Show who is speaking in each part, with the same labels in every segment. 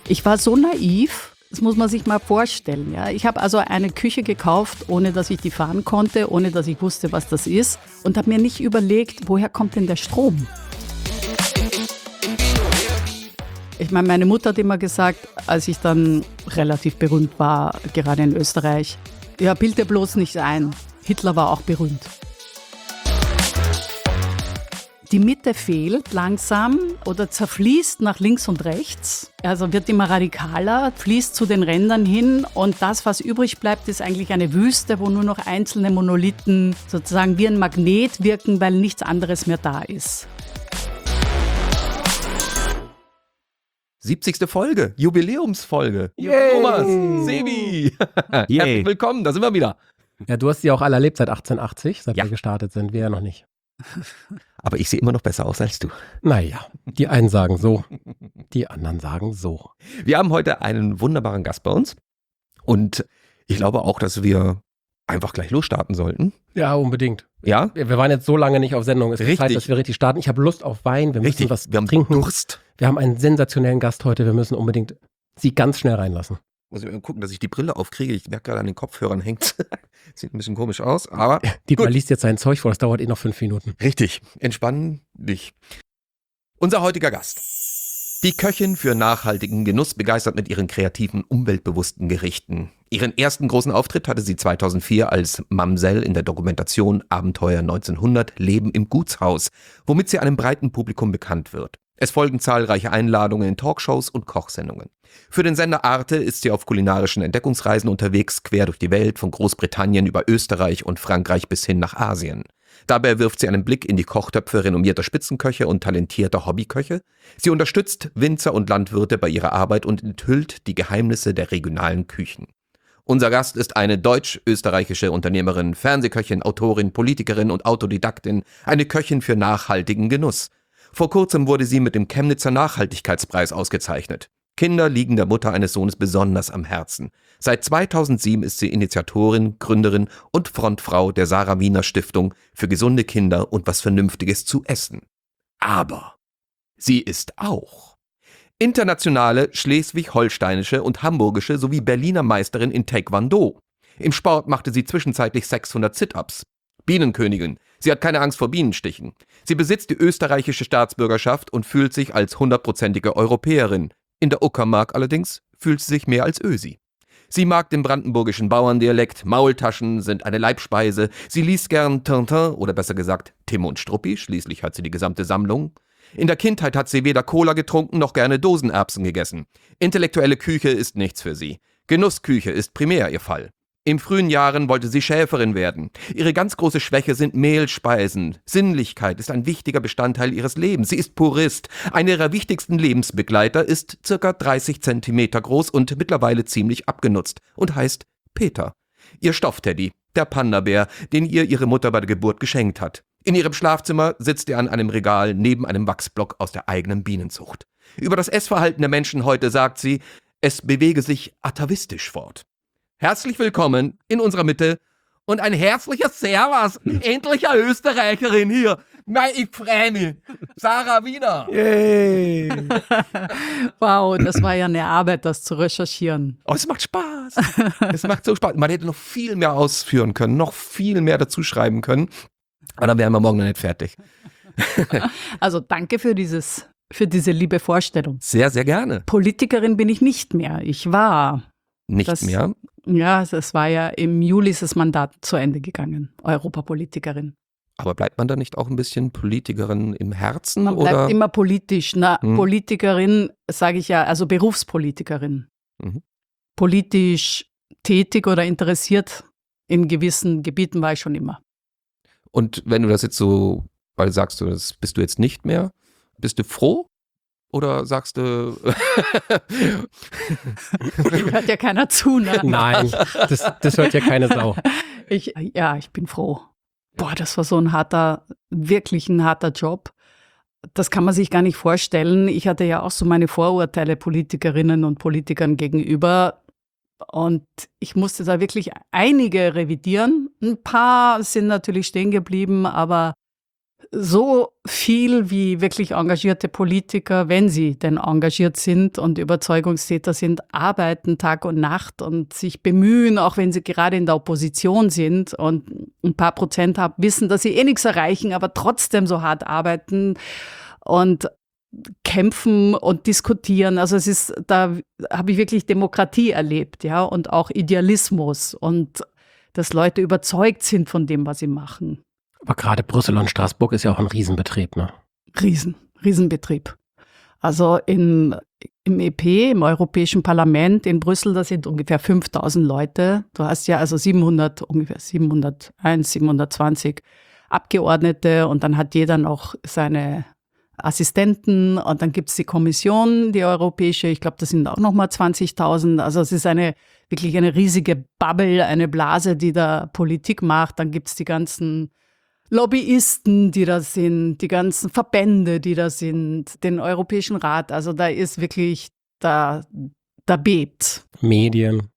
Speaker 1: Ich war so naiv, das muss man sich mal vorstellen. Ja. Ich habe also eine Küche gekauft, ohne dass ich die fahren konnte, ohne dass ich wusste, was das ist und habe mir nicht überlegt, woher kommt denn der Strom? Ich meine, meine Mutter hat immer gesagt, als ich dann relativ berühmt war, gerade in Österreich, ja, bild dir bloß nicht ein, Hitler war auch berühmt. Die Mitte fehlt langsam oder zerfließt nach links und rechts, also wird immer radikaler, fließt zu den Rändern hin und das, was übrig bleibt, ist eigentlich eine Wüste, wo nur noch einzelne Monolithen sozusagen wie ein Magnet wirken, weil nichts anderes mehr da ist.
Speaker 2: 70. Folge, Jubiläumsfolge.
Speaker 3: Yay.
Speaker 2: Thomas, Sebi. Herzlich willkommen, da sind wir wieder.
Speaker 3: Ja, du hast sie auch alle erlebt seit 1880, seit
Speaker 2: Ja.
Speaker 3: wir gestartet sind. Wir ja noch nicht.
Speaker 2: Aber ich sehe immer noch besser aus als du.
Speaker 3: Naja, die einen sagen so, die anderen sagen so.
Speaker 2: Wir haben heute einen wunderbaren Gast bei uns. Und ich glaube auch, dass wir einfach gleich losstarten sollten.
Speaker 3: Ja, unbedingt.
Speaker 2: Ja?
Speaker 3: Wir waren jetzt so lange nicht auf Sendung. Es ist
Speaker 2: Richtig.
Speaker 3: Zeit, dass wir richtig starten. Ich habe Lust auf Wein. Wir müssen was
Speaker 2: wir haben
Speaker 3: trinken.
Speaker 2: Durst.
Speaker 3: Wir haben einen sensationellen Gast heute. Wir müssen unbedingt sie ganz schnell reinlassen.
Speaker 2: Muss ich mal gucken, dass ich die Brille aufkriege. Ich merke gerade an den Kopfhörern hängt. Sieht ein bisschen komisch aus, aber
Speaker 3: Dietmar
Speaker 2: gut.
Speaker 3: liest jetzt sein Zeug vor. Das dauert noch 5 Minuten.
Speaker 2: Richtig, entspann dich. Unser heutiger Gast. Die Köchin für nachhaltigen Genuss begeistert mit ihren kreativen, umweltbewussten Gerichten. Ihren ersten großen Auftritt hatte sie 2004 als Mamsell in der Dokumentation Abenteuer 1900 Leben im Gutshaus, womit sie einem breiten Publikum bekannt wird. Es folgen zahlreiche Einladungen in Talkshows und Kochsendungen. Für den Sender Arte ist sie auf kulinarischen Entdeckungsreisen unterwegs, quer durch die Welt, von Großbritannien über Österreich und Frankreich bis hin nach Asien. Dabei wirft sie einen Blick in die Kochtöpfe renommierter Spitzenköche und talentierter Hobbyköche. Sie unterstützt Winzer und Landwirte bei ihrer Arbeit und enthüllt die Geheimnisse der regionalen Küchen. Unser Gast ist eine deutsch-österreichische Unternehmerin, Fernsehköchin, Autorin, Politikerin und Autodidaktin, eine Köchin für nachhaltigen Genuss. Vor kurzem wurde sie mit dem Chemnitzer Nachhaltigkeitspreis ausgezeichnet. Kinder liegen der Mutter eines Sohnes besonders am Herzen. Seit 2007 ist sie Initiatorin, Gründerin und Frontfrau der Sarah Wiener Stiftung für gesunde Kinder und was Vernünftiges zu essen. Aber sie ist auch internationale schleswig-holsteinische und hamburgische sowie Berliner Meisterin in Taekwondo. Im Sport machte sie zwischenzeitlich 600 Sit-Ups. Bienenkönigin. Sie hat keine Angst vor Bienenstichen. Sie besitzt die österreichische Staatsbürgerschaft und fühlt sich als 100%ige Europäerin. In der Uckermark allerdings fühlt sie sich mehr als Ösi. Sie mag den brandenburgischen Bauerndialekt, Maultaschen sind eine Leibspeise, sie liest gern Tintin oder besser gesagt Tim und Struppi, schließlich hat sie die gesamte Sammlung. In der Kindheit hat sie weder Cola getrunken noch gerne Dosenerbsen gegessen. Intellektuelle Küche ist nichts für sie. Genussküche ist primär ihr Fall. In frühen Jahren wollte sie Schäferin werden. Ihre ganz große Schwäche sind Mehlspeisen. Sinnlichkeit ist ein wichtiger Bestandteil ihres Lebens. Sie ist Purist. Einer ihrer wichtigsten Lebensbegleiter ist ca. 30 Zentimeter groß und mittlerweile ziemlich abgenutzt und heißt Peter. Ihr Stoffteddy, der Panda-Bär, den ihr ihre Mutter bei der Geburt geschenkt hat. In ihrem Schlafzimmer sitzt er an einem Regal neben einem Wachsblock aus der eigenen Bienenzucht. Über das Essverhalten der Menschen heute sagt sie, es bewege sich atavistisch fort. Herzlich willkommen in unserer Mitte und ein herzliches Servus, endlich eine Österreicherin hier. Nein, ich freue mich. Sarah Wiener.
Speaker 3: Yay!
Speaker 1: Wow, das war ja eine Arbeit, das zu recherchieren.
Speaker 2: Oh, es macht Spaß. Es macht so Spaß. Man hätte noch viel mehr ausführen können, noch viel mehr dazu schreiben können. Aber dann wären wir morgen noch nicht fertig.
Speaker 1: Also danke für diese liebe Vorstellung.
Speaker 2: Sehr, sehr gerne.
Speaker 1: Politikerin bin ich nicht mehr. Ich war.
Speaker 2: Nicht mehr.
Speaker 1: Ja, es war ja im Juli ist das Mandat zu Ende gegangen, Europapolitikerin.
Speaker 2: Aber bleibt man da nicht auch ein bisschen Politikerin im Herzen?
Speaker 1: Man bleibt
Speaker 2: oder?
Speaker 1: immer politisch. Politikerin, sage ich ja, also Berufspolitikerin.
Speaker 2: Mhm.
Speaker 1: Politisch tätig oder interessiert in gewissen Gebieten war ich schon immer.
Speaker 2: Und wenn du das jetzt so, weil sagst du, das bist du jetzt nicht mehr, bist du froh? Oder sagst du...
Speaker 1: Hört ja keiner zu, ne?
Speaker 3: Nein, das hört ja keine Sau.
Speaker 1: Ich bin froh. Boah, das war so wirklich ein harter Job. Das kann man sich gar nicht vorstellen. Ich hatte ja auch so meine Vorurteile Politikerinnen und Politikern gegenüber. Und ich musste da wirklich einige revidieren. Ein paar sind natürlich stehen geblieben, aber So viel wie wirklich engagierte Politiker, wenn sie denn engagiert sind und Überzeugungstäter sind, arbeiten Tag und Nacht und sich bemühen, auch wenn sie gerade in der Opposition sind und ein paar Prozent haben, wissen, dass sie nichts erreichen, aber trotzdem so hart arbeiten und kämpfen und diskutieren. Also da habe ich wirklich Demokratie erlebt, ja, und auch Idealismus und dass Leute überzeugt sind von dem, was sie machen.
Speaker 3: Aber gerade Brüssel und Straßburg ist ja auch ein Riesenbetrieb, ne?
Speaker 1: Riesenbetrieb. Also im EP, im Europäischen Parlament in Brüssel, da sind ungefähr 5.000 Leute. Du hast ja also ungefähr 701, 720 Abgeordnete und dann hat jeder noch seine Assistenten und dann gibt es die Kommission, die europäische, ich glaube, das sind auch nochmal 20.000. Also es ist wirklich eine riesige Bubble, eine Blase, die da Politik macht. Dann gibt es die ganzen Lobbyisten, die da sind, die ganzen Verbände, die da sind, den Europäischen Rat. Also da ist wirklich, da bebt.
Speaker 3: Medien,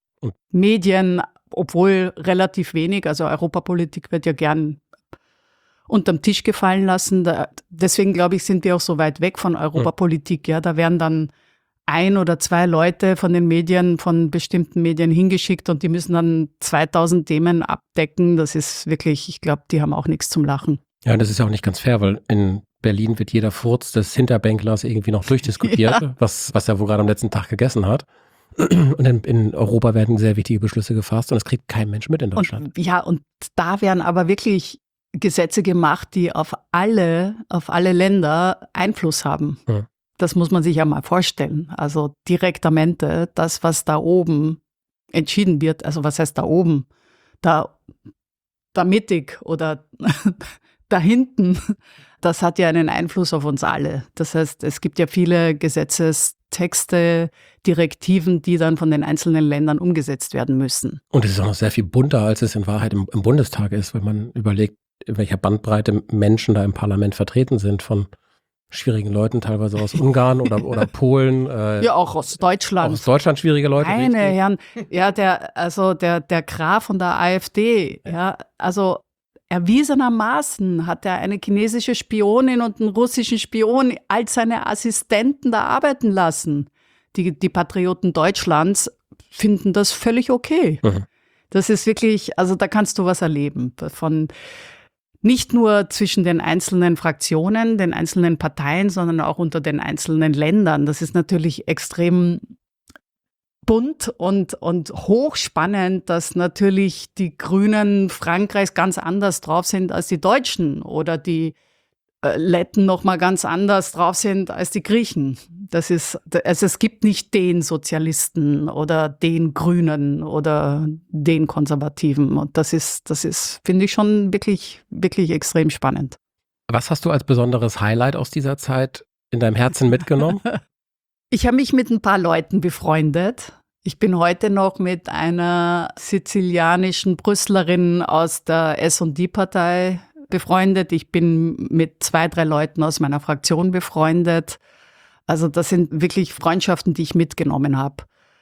Speaker 1: obwohl relativ wenig. Also Europapolitik wird ja gern unterm Tisch gefallen lassen. Deswegen, glaube ich, sind wir auch so weit weg von Europapolitik. Ja, da werden dann 1 oder 2 Leute von den Medien, von bestimmten Medien hingeschickt und die müssen dann 2000 Themen abdecken. Das ist wirklich, ich glaube, die haben auch nichts zum Lachen.
Speaker 3: Ja, das ist ja auch nicht ganz fair, weil in Berlin wird jeder Furz des Hinterbänklers irgendwie noch durchdiskutiert, ja. was er wohl gerade am letzten Tag gegessen hat. Und in Europa werden sehr wichtige Beschlüsse gefasst und das kriegt kein Mensch mit in Deutschland.
Speaker 1: Und da werden aber wirklich Gesetze gemacht, die auf alle Länder Einfluss haben. Ja. Das muss man sich ja mal vorstellen. Also Direktamente, das, was da oben entschieden wird, also was heißt da oben? Da mittig oder da hinten, das hat ja einen Einfluss auf uns alle. Das heißt, es gibt ja viele Gesetzestexte, Direktiven, die dann von den einzelnen Ländern umgesetzt werden müssen.
Speaker 3: Und es ist auch noch sehr viel bunter, als es in Wahrheit im Bundestag ist, wenn man überlegt, in welcher Bandbreite Menschen da im Parlament vertreten sind, von schwierigen Leuten, teilweise aus Ungarn oder Polen.
Speaker 1: Ja, auch aus Deutschland.
Speaker 3: Auch aus Deutschland schwierige Leute.
Speaker 1: Meine Herren, ja, der Graf von der AfD, ja, also erwiesenermaßen hat er eine chinesische Spionin und einen russischen Spion als seine Assistenten da arbeiten lassen. Die Patrioten Deutschlands finden das völlig okay. Mhm. Das ist wirklich, also da kannst du was erleben. Nicht nur zwischen den einzelnen Fraktionen, den einzelnen Parteien, sondern auch unter den einzelnen Ländern. Das ist natürlich extrem bunt und hochspannend, dass natürlich die Grünen Frankreichs ganz anders drauf sind als die Deutschen oder die Letten noch mal ganz anders drauf sind als die Griechen. Also es gibt nicht den Sozialisten oder den Grünen oder den Konservativen. Und das ist, finde ich, schon wirklich, wirklich extrem spannend.
Speaker 3: Was hast du als besonderes Highlight aus dieser Zeit in deinem Herzen mitgenommen?
Speaker 1: Ich habe mich mit ein paar Leuten befreundet. Ich bin heute noch mit einer sizilianischen Brüsselerin aus der S&D-Partei befreundet. Ich bin mit 2, 3 Leuten aus meiner Fraktion befreundet. Also das sind wirklich Freundschaften, die ich mitgenommen habe.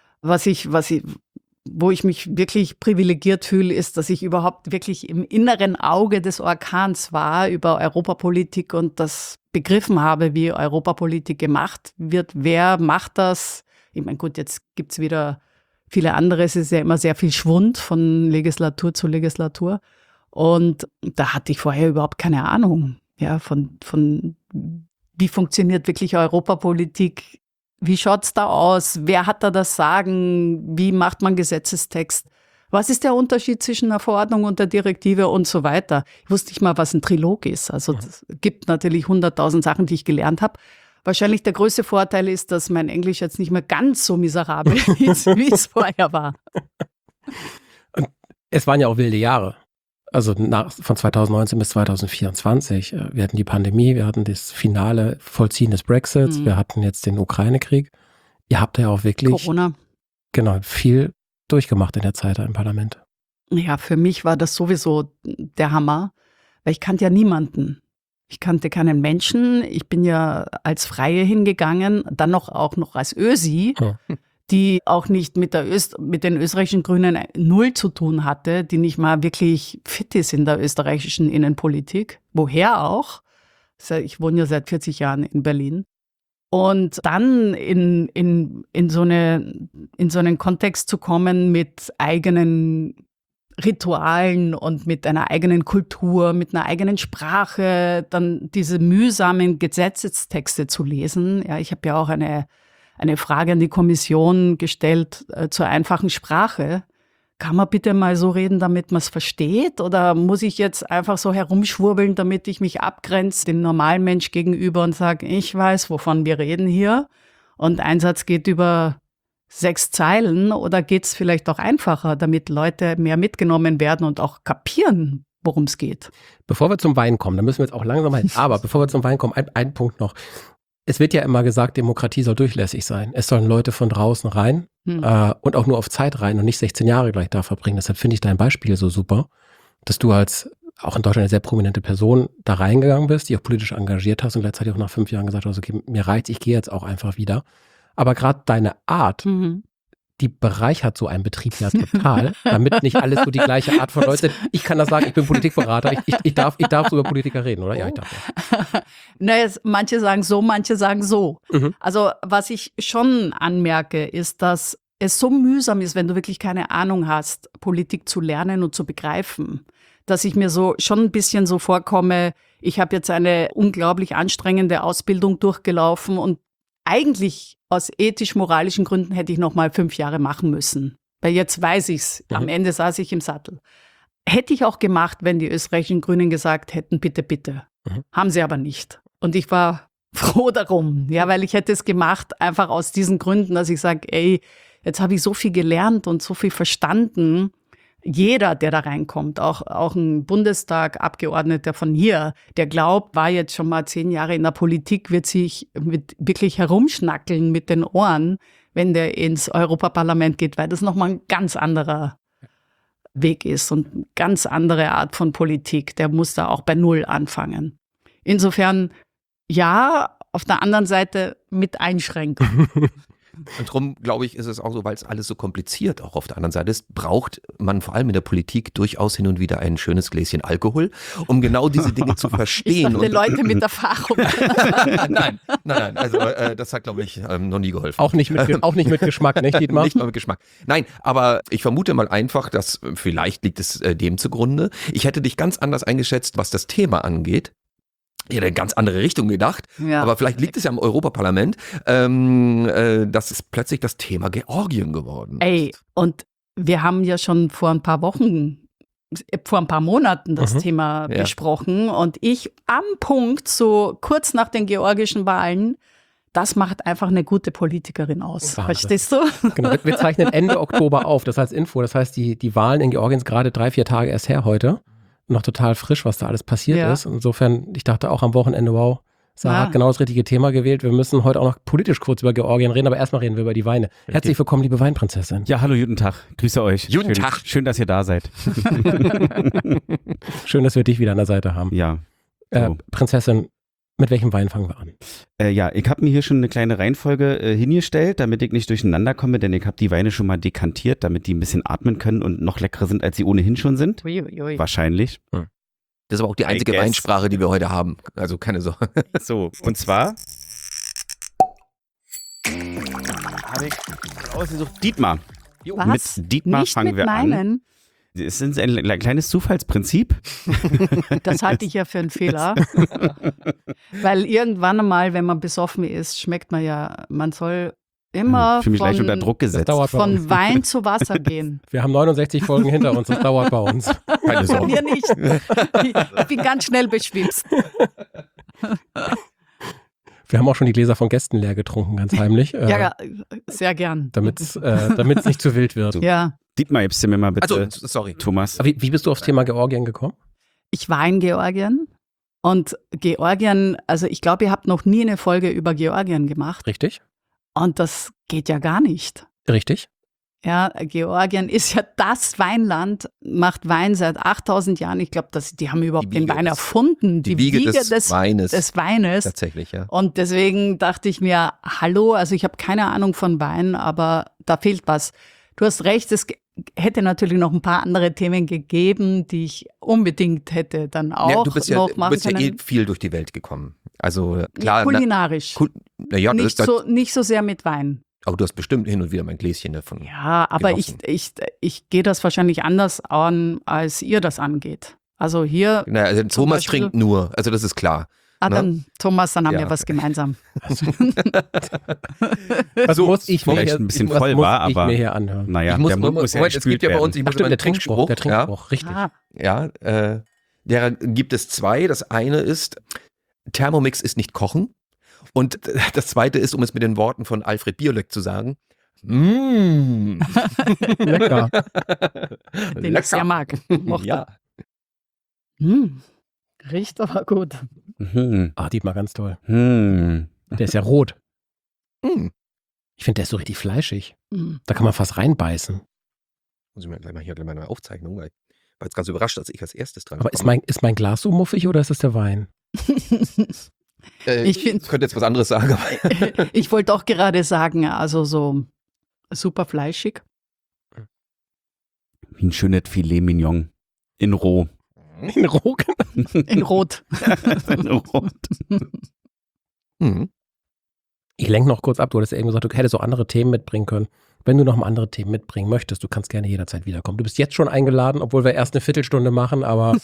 Speaker 1: Wo ich mich wirklich privilegiert fühle, ist, dass ich überhaupt wirklich im inneren Auge des Orkans war über Europapolitik und das begriffen habe, wie Europapolitik gemacht wird. Wer macht das? Ich meine, gut, jetzt gibt's wieder viele andere. Es ist ja immer sehr viel Schwund von Legislatur zu Legislatur. Und da hatte ich vorher überhaupt keine Ahnung, ja, von wie funktioniert wirklich Europapolitik, wie schaut's da aus, wer hat da das Sagen, wie macht man Gesetzestext, was ist der Unterschied zwischen einer Verordnung und der Direktive und so weiter. Ich wusste nicht mal, was ein Trilog ist. Also es gibt natürlich 100.000 Sachen, die ich gelernt habe. Wahrscheinlich der größte Vorteil ist, dass mein Englisch jetzt nicht mehr ganz so miserabel ist, wie es vorher war.
Speaker 3: Und es waren ja auch wilde Jahre. Also von 2019 bis 2024. Wir hatten die Pandemie, wir hatten das finale Vollziehen des Brexits, wir hatten jetzt den Ukraine-Krieg. Ihr habt ja auch wirklich
Speaker 1: Corona.
Speaker 3: Genau, viel durchgemacht in der Zeit im Parlament.
Speaker 1: Ja, für mich war das sowieso der Hammer, weil ich kannte ja niemanden. Ich kannte keinen Menschen. Ich bin ja als Freie hingegangen, dann auch noch als Ösi. Ja. Die auch nicht mit den österreichischen Grünen null zu tun hatte, die nicht mal wirklich fit ist in der österreichischen Innenpolitik. Woher auch? Ich wohne ja seit 40 Jahren in Berlin. Und dann in so einen Kontext zu kommen mit eigenen Ritualen und mit einer eigenen Kultur, mit einer eigenen Sprache, dann diese mühsamen Gesetzestexte zu lesen. Ja, ich habe ja auch eine Frage an die Kommission gestellt zur einfachen Sprache. Kann man bitte mal so reden, damit man es versteht? Oder muss ich jetzt einfach so herumschwurbeln, damit ich mich abgrenze dem normalen Mensch gegenüber und sage, ich weiß, wovon wir reden hier und ein Satz geht über 6 Zeilen? Oder geht es vielleicht auch einfacher, damit Leute mehr mitgenommen werden und auch kapieren, worum es geht?
Speaker 3: Bevor wir zum Wein kommen, da müssen wir jetzt auch langsam hin. Aber bevor wir zum Wein kommen, ein Punkt noch. Es wird ja immer gesagt, Demokratie soll durchlässig sein. Es sollen Leute von draußen rein und auch nur auf Zeit rein und nicht 16 Jahre gleich da verbringen. Deshalb finde ich dein Beispiel so super, dass du als auch in Deutschland eine sehr prominente Person da reingegangen bist, die auch politisch engagiert hast und gleichzeitig auch nach 5 Jahren gesagt hast, okay, mir reizt, ich gehe jetzt auch einfach wieder. Aber gerade deine Art, die bereichert so einen Betrieb ja total, damit nicht alles so die gleiche Art von Leuten. Ich kann das sagen, ich bin Politikberater, ich darf über Politiker reden, oder? Ja, ich darf. Ja.
Speaker 1: Naja, manche sagen so, manche sagen so. Also was ich schon anmerke, ist, dass es so mühsam ist, wenn du wirklich keine Ahnung hast, Politik zu lernen und zu begreifen, dass ich mir so schon ein bisschen so vorkomme, ich habe jetzt eine unglaublich anstrengende Ausbildung durchgelaufen und eigentlich aus ethisch-moralischen Gründen hätte ich noch mal 5 Jahre machen müssen. Weil jetzt weiß ich's. Am Ende saß ich im Sattel. Hätte ich auch gemacht, wenn die österreichischen Grünen gesagt hätten, bitte, bitte. Haben sie aber nicht. Und ich war froh darum, ja, weil ich hätte es gemacht, einfach aus diesen Gründen, dass ich sage, ey, jetzt habe ich so viel gelernt und so viel verstanden. Jeder, der da reinkommt, auch ein Bundestag-Abgeordneter von hier, der glaubt, war jetzt schon mal 10 Jahre in der Politik, wird wirklich herumschnackeln mit den Ohren, wenn der ins Europaparlament geht, weil das nochmal ein ganz anderer Weg ist und eine ganz andere Art von Politik. Der muss da auch bei Null anfangen. Insofern, ja, auf der anderen Seite mit Einschränkungen.
Speaker 2: Und darum, glaube ich, ist es auch so, weil es alles so kompliziert auch auf der anderen Seite ist, braucht man vor allem in der Politik durchaus hin und wieder ein schönes Gläschen Alkohol, um genau diese Dinge zu verstehen.
Speaker 1: Ich dachte, Leute mit Erfahrung.
Speaker 2: Nein, also das hat, glaube ich, noch nie geholfen.
Speaker 3: Auch nicht mit Geschmack, nicht, Dietmar?
Speaker 2: Nicht mal mit Geschmack. Nein, aber ich vermute mal einfach, dass vielleicht liegt es dem zugrunde. Ich hätte dich ganz anders eingeschätzt, was das Thema angeht. Ich hätte eine ganz andere Richtung gedacht, ja. Aber vielleicht liegt es ja im Europaparlament, dass es plötzlich das Thema Georgien geworden ist.
Speaker 1: Ey, und wir haben ja schon vor ein paar Monaten das Thema besprochen und ich am Punkt, so kurz nach den georgischen Wahlen, das macht einfach eine gute Politikerin aus. Verstehst du?
Speaker 3: Genau, wir zeichnen Ende Oktober auf, das als Info, das heißt, die Wahlen in Georgien sind gerade 3-4 Tage erst her heute. Noch total frisch, was da alles passiert ist. Insofern, ich dachte auch am Wochenende, wow, Sarah hat genau das richtige Thema gewählt. Wir müssen heute auch noch politisch kurz über Georgien reden, aber erstmal reden wir über die Weine. Richtig. Herzlich willkommen, liebe Weinprinzessin.
Speaker 4: Ja, hallo, guten Tag. Grüße euch.
Speaker 2: Guten Tag.
Speaker 4: Schön, dass ihr da seid.
Speaker 3: Schön, dass wir dich wieder an der Seite haben.
Speaker 4: Ja. So.
Speaker 3: Prinzessin, mit welchem Wein fangen wir an?
Speaker 4: Ja, ich habe mir hier schon eine kleine Reihenfolge hingestellt, damit ich nicht durcheinander komme, denn ich habe die Weine schon mal dekantiert, damit die ein bisschen atmen können und noch leckerer sind, als sie ohnehin schon sind.
Speaker 1: Ui.
Speaker 4: Wahrscheinlich.
Speaker 2: Das ist aber auch die einzige Weinsprache, die wir heute haben. Also keine Sorge.
Speaker 4: So, und zwar habe ich ausgesucht Dietmar.
Speaker 1: Was?
Speaker 4: Mit Dietmar
Speaker 1: Nicht
Speaker 4: fangen
Speaker 1: mit
Speaker 4: wir
Speaker 1: meinen?
Speaker 4: an. Es ist ein kleines Zufallsprinzip.
Speaker 1: Das halte ich ja für einen Fehler. Weil irgendwann einmal, wenn man besoffen ist, schmeckt man soll immer
Speaker 4: ich fühle mich leicht unter Druck gesetzt.
Speaker 1: Von Wein zu Wasser gehen.
Speaker 3: Wir haben 69 Folgen hinter uns, das dauert bei uns.
Speaker 2: Keine Sorge.
Speaker 1: Wir nicht. Ich bin ganz schnell beschwipst.
Speaker 3: Wir haben auch schon die Gläser von Gästen leer getrunken, ganz heimlich.
Speaker 1: Ja, sehr gern.
Speaker 3: Damit es nicht zu wild wird.
Speaker 1: Ja.
Speaker 4: Dietmar, gibst du mir mal bitte,
Speaker 2: also, sorry.
Speaker 4: Thomas.
Speaker 3: Wie bist du aufs Thema Georgien gekommen?
Speaker 1: Ich war in Georgien und Georgien, also ich glaube, ihr habt noch nie eine Folge über Georgien gemacht.
Speaker 3: Richtig.
Speaker 1: Und das geht ja gar nicht.
Speaker 3: Richtig.
Speaker 1: Ja, Georgien ist ja das Weinland, macht Wein seit 8000 Jahren. Ich glaube, die haben überhaupt den Wein erfunden.
Speaker 2: Die Wiege des Weines. Tatsächlich, ja.
Speaker 1: Und deswegen dachte ich mir, hallo, also ich habe keine Ahnung von Wein, aber da fehlt was. Du hast recht, hätte natürlich noch ein paar andere Themen gegeben, die ich unbedingt hätte dann auch
Speaker 2: du bist
Speaker 1: noch machen können.
Speaker 2: eh viel durch die Welt gekommen. Also klar.
Speaker 1: Kulinarisch. Nicht so sehr mit Wein.
Speaker 2: Aber du hast bestimmt hin und wieder mein Gläschen davon.
Speaker 1: Ja, aber ich gehe das wahrscheinlich anders an, als ihr das angeht. Also hier.
Speaker 2: Also Thomas trinkt nur, also das ist klar.
Speaker 1: Dann Thomas, dann haben wir was gemeinsam.
Speaker 3: Was muss ich
Speaker 4: vielleicht ein bisschen voll war, aber
Speaker 3: mir hier anhören.
Speaker 4: Naja,
Speaker 2: der Mund muss ja
Speaker 4: es gibt
Speaker 2: ja bei uns,
Speaker 3: der Trinkspruch, richtig.
Speaker 2: Ja, der gibt es 2. Das eine ist, Thermomix ist nicht kochen. Und das zweite ist, um es mit den Worten von Alfred Biolek zu sagen,
Speaker 3: Lecker.
Speaker 1: Den ich sehr mag. Mochte.
Speaker 2: Ja.
Speaker 1: Riecht aber gut.
Speaker 3: Dietmar, ganz toll. Der ist ja rot. Ich finde, der ist so richtig fleischig. Da kann man fast reinbeißen.
Speaker 2: Muss ich mir gleich mal hier meine Aufzeichnung, weil ich war jetzt ganz überrascht, dass ich als erstes dran
Speaker 3: Aber ist mein Glas so muffig oder ist es der Wein?
Speaker 2: Ich könnte jetzt was anderes sagen.
Speaker 1: Ich wollte auch gerade sagen, also so super fleischig.
Speaker 4: Wie ein schönes Filet Mignon in roh.
Speaker 3: In roh?
Speaker 1: In rot.
Speaker 4: In rot.
Speaker 3: Ich lenke noch kurz ab. Du hattest ja eben gesagt, du hättest so andere Themen mitbringen können. Wenn du noch mal andere Themen mitbringen möchtest, du kannst gerne jederzeit wiederkommen. Du bist jetzt schon eingeladen, obwohl wir erst eine Viertelstunde machen, aber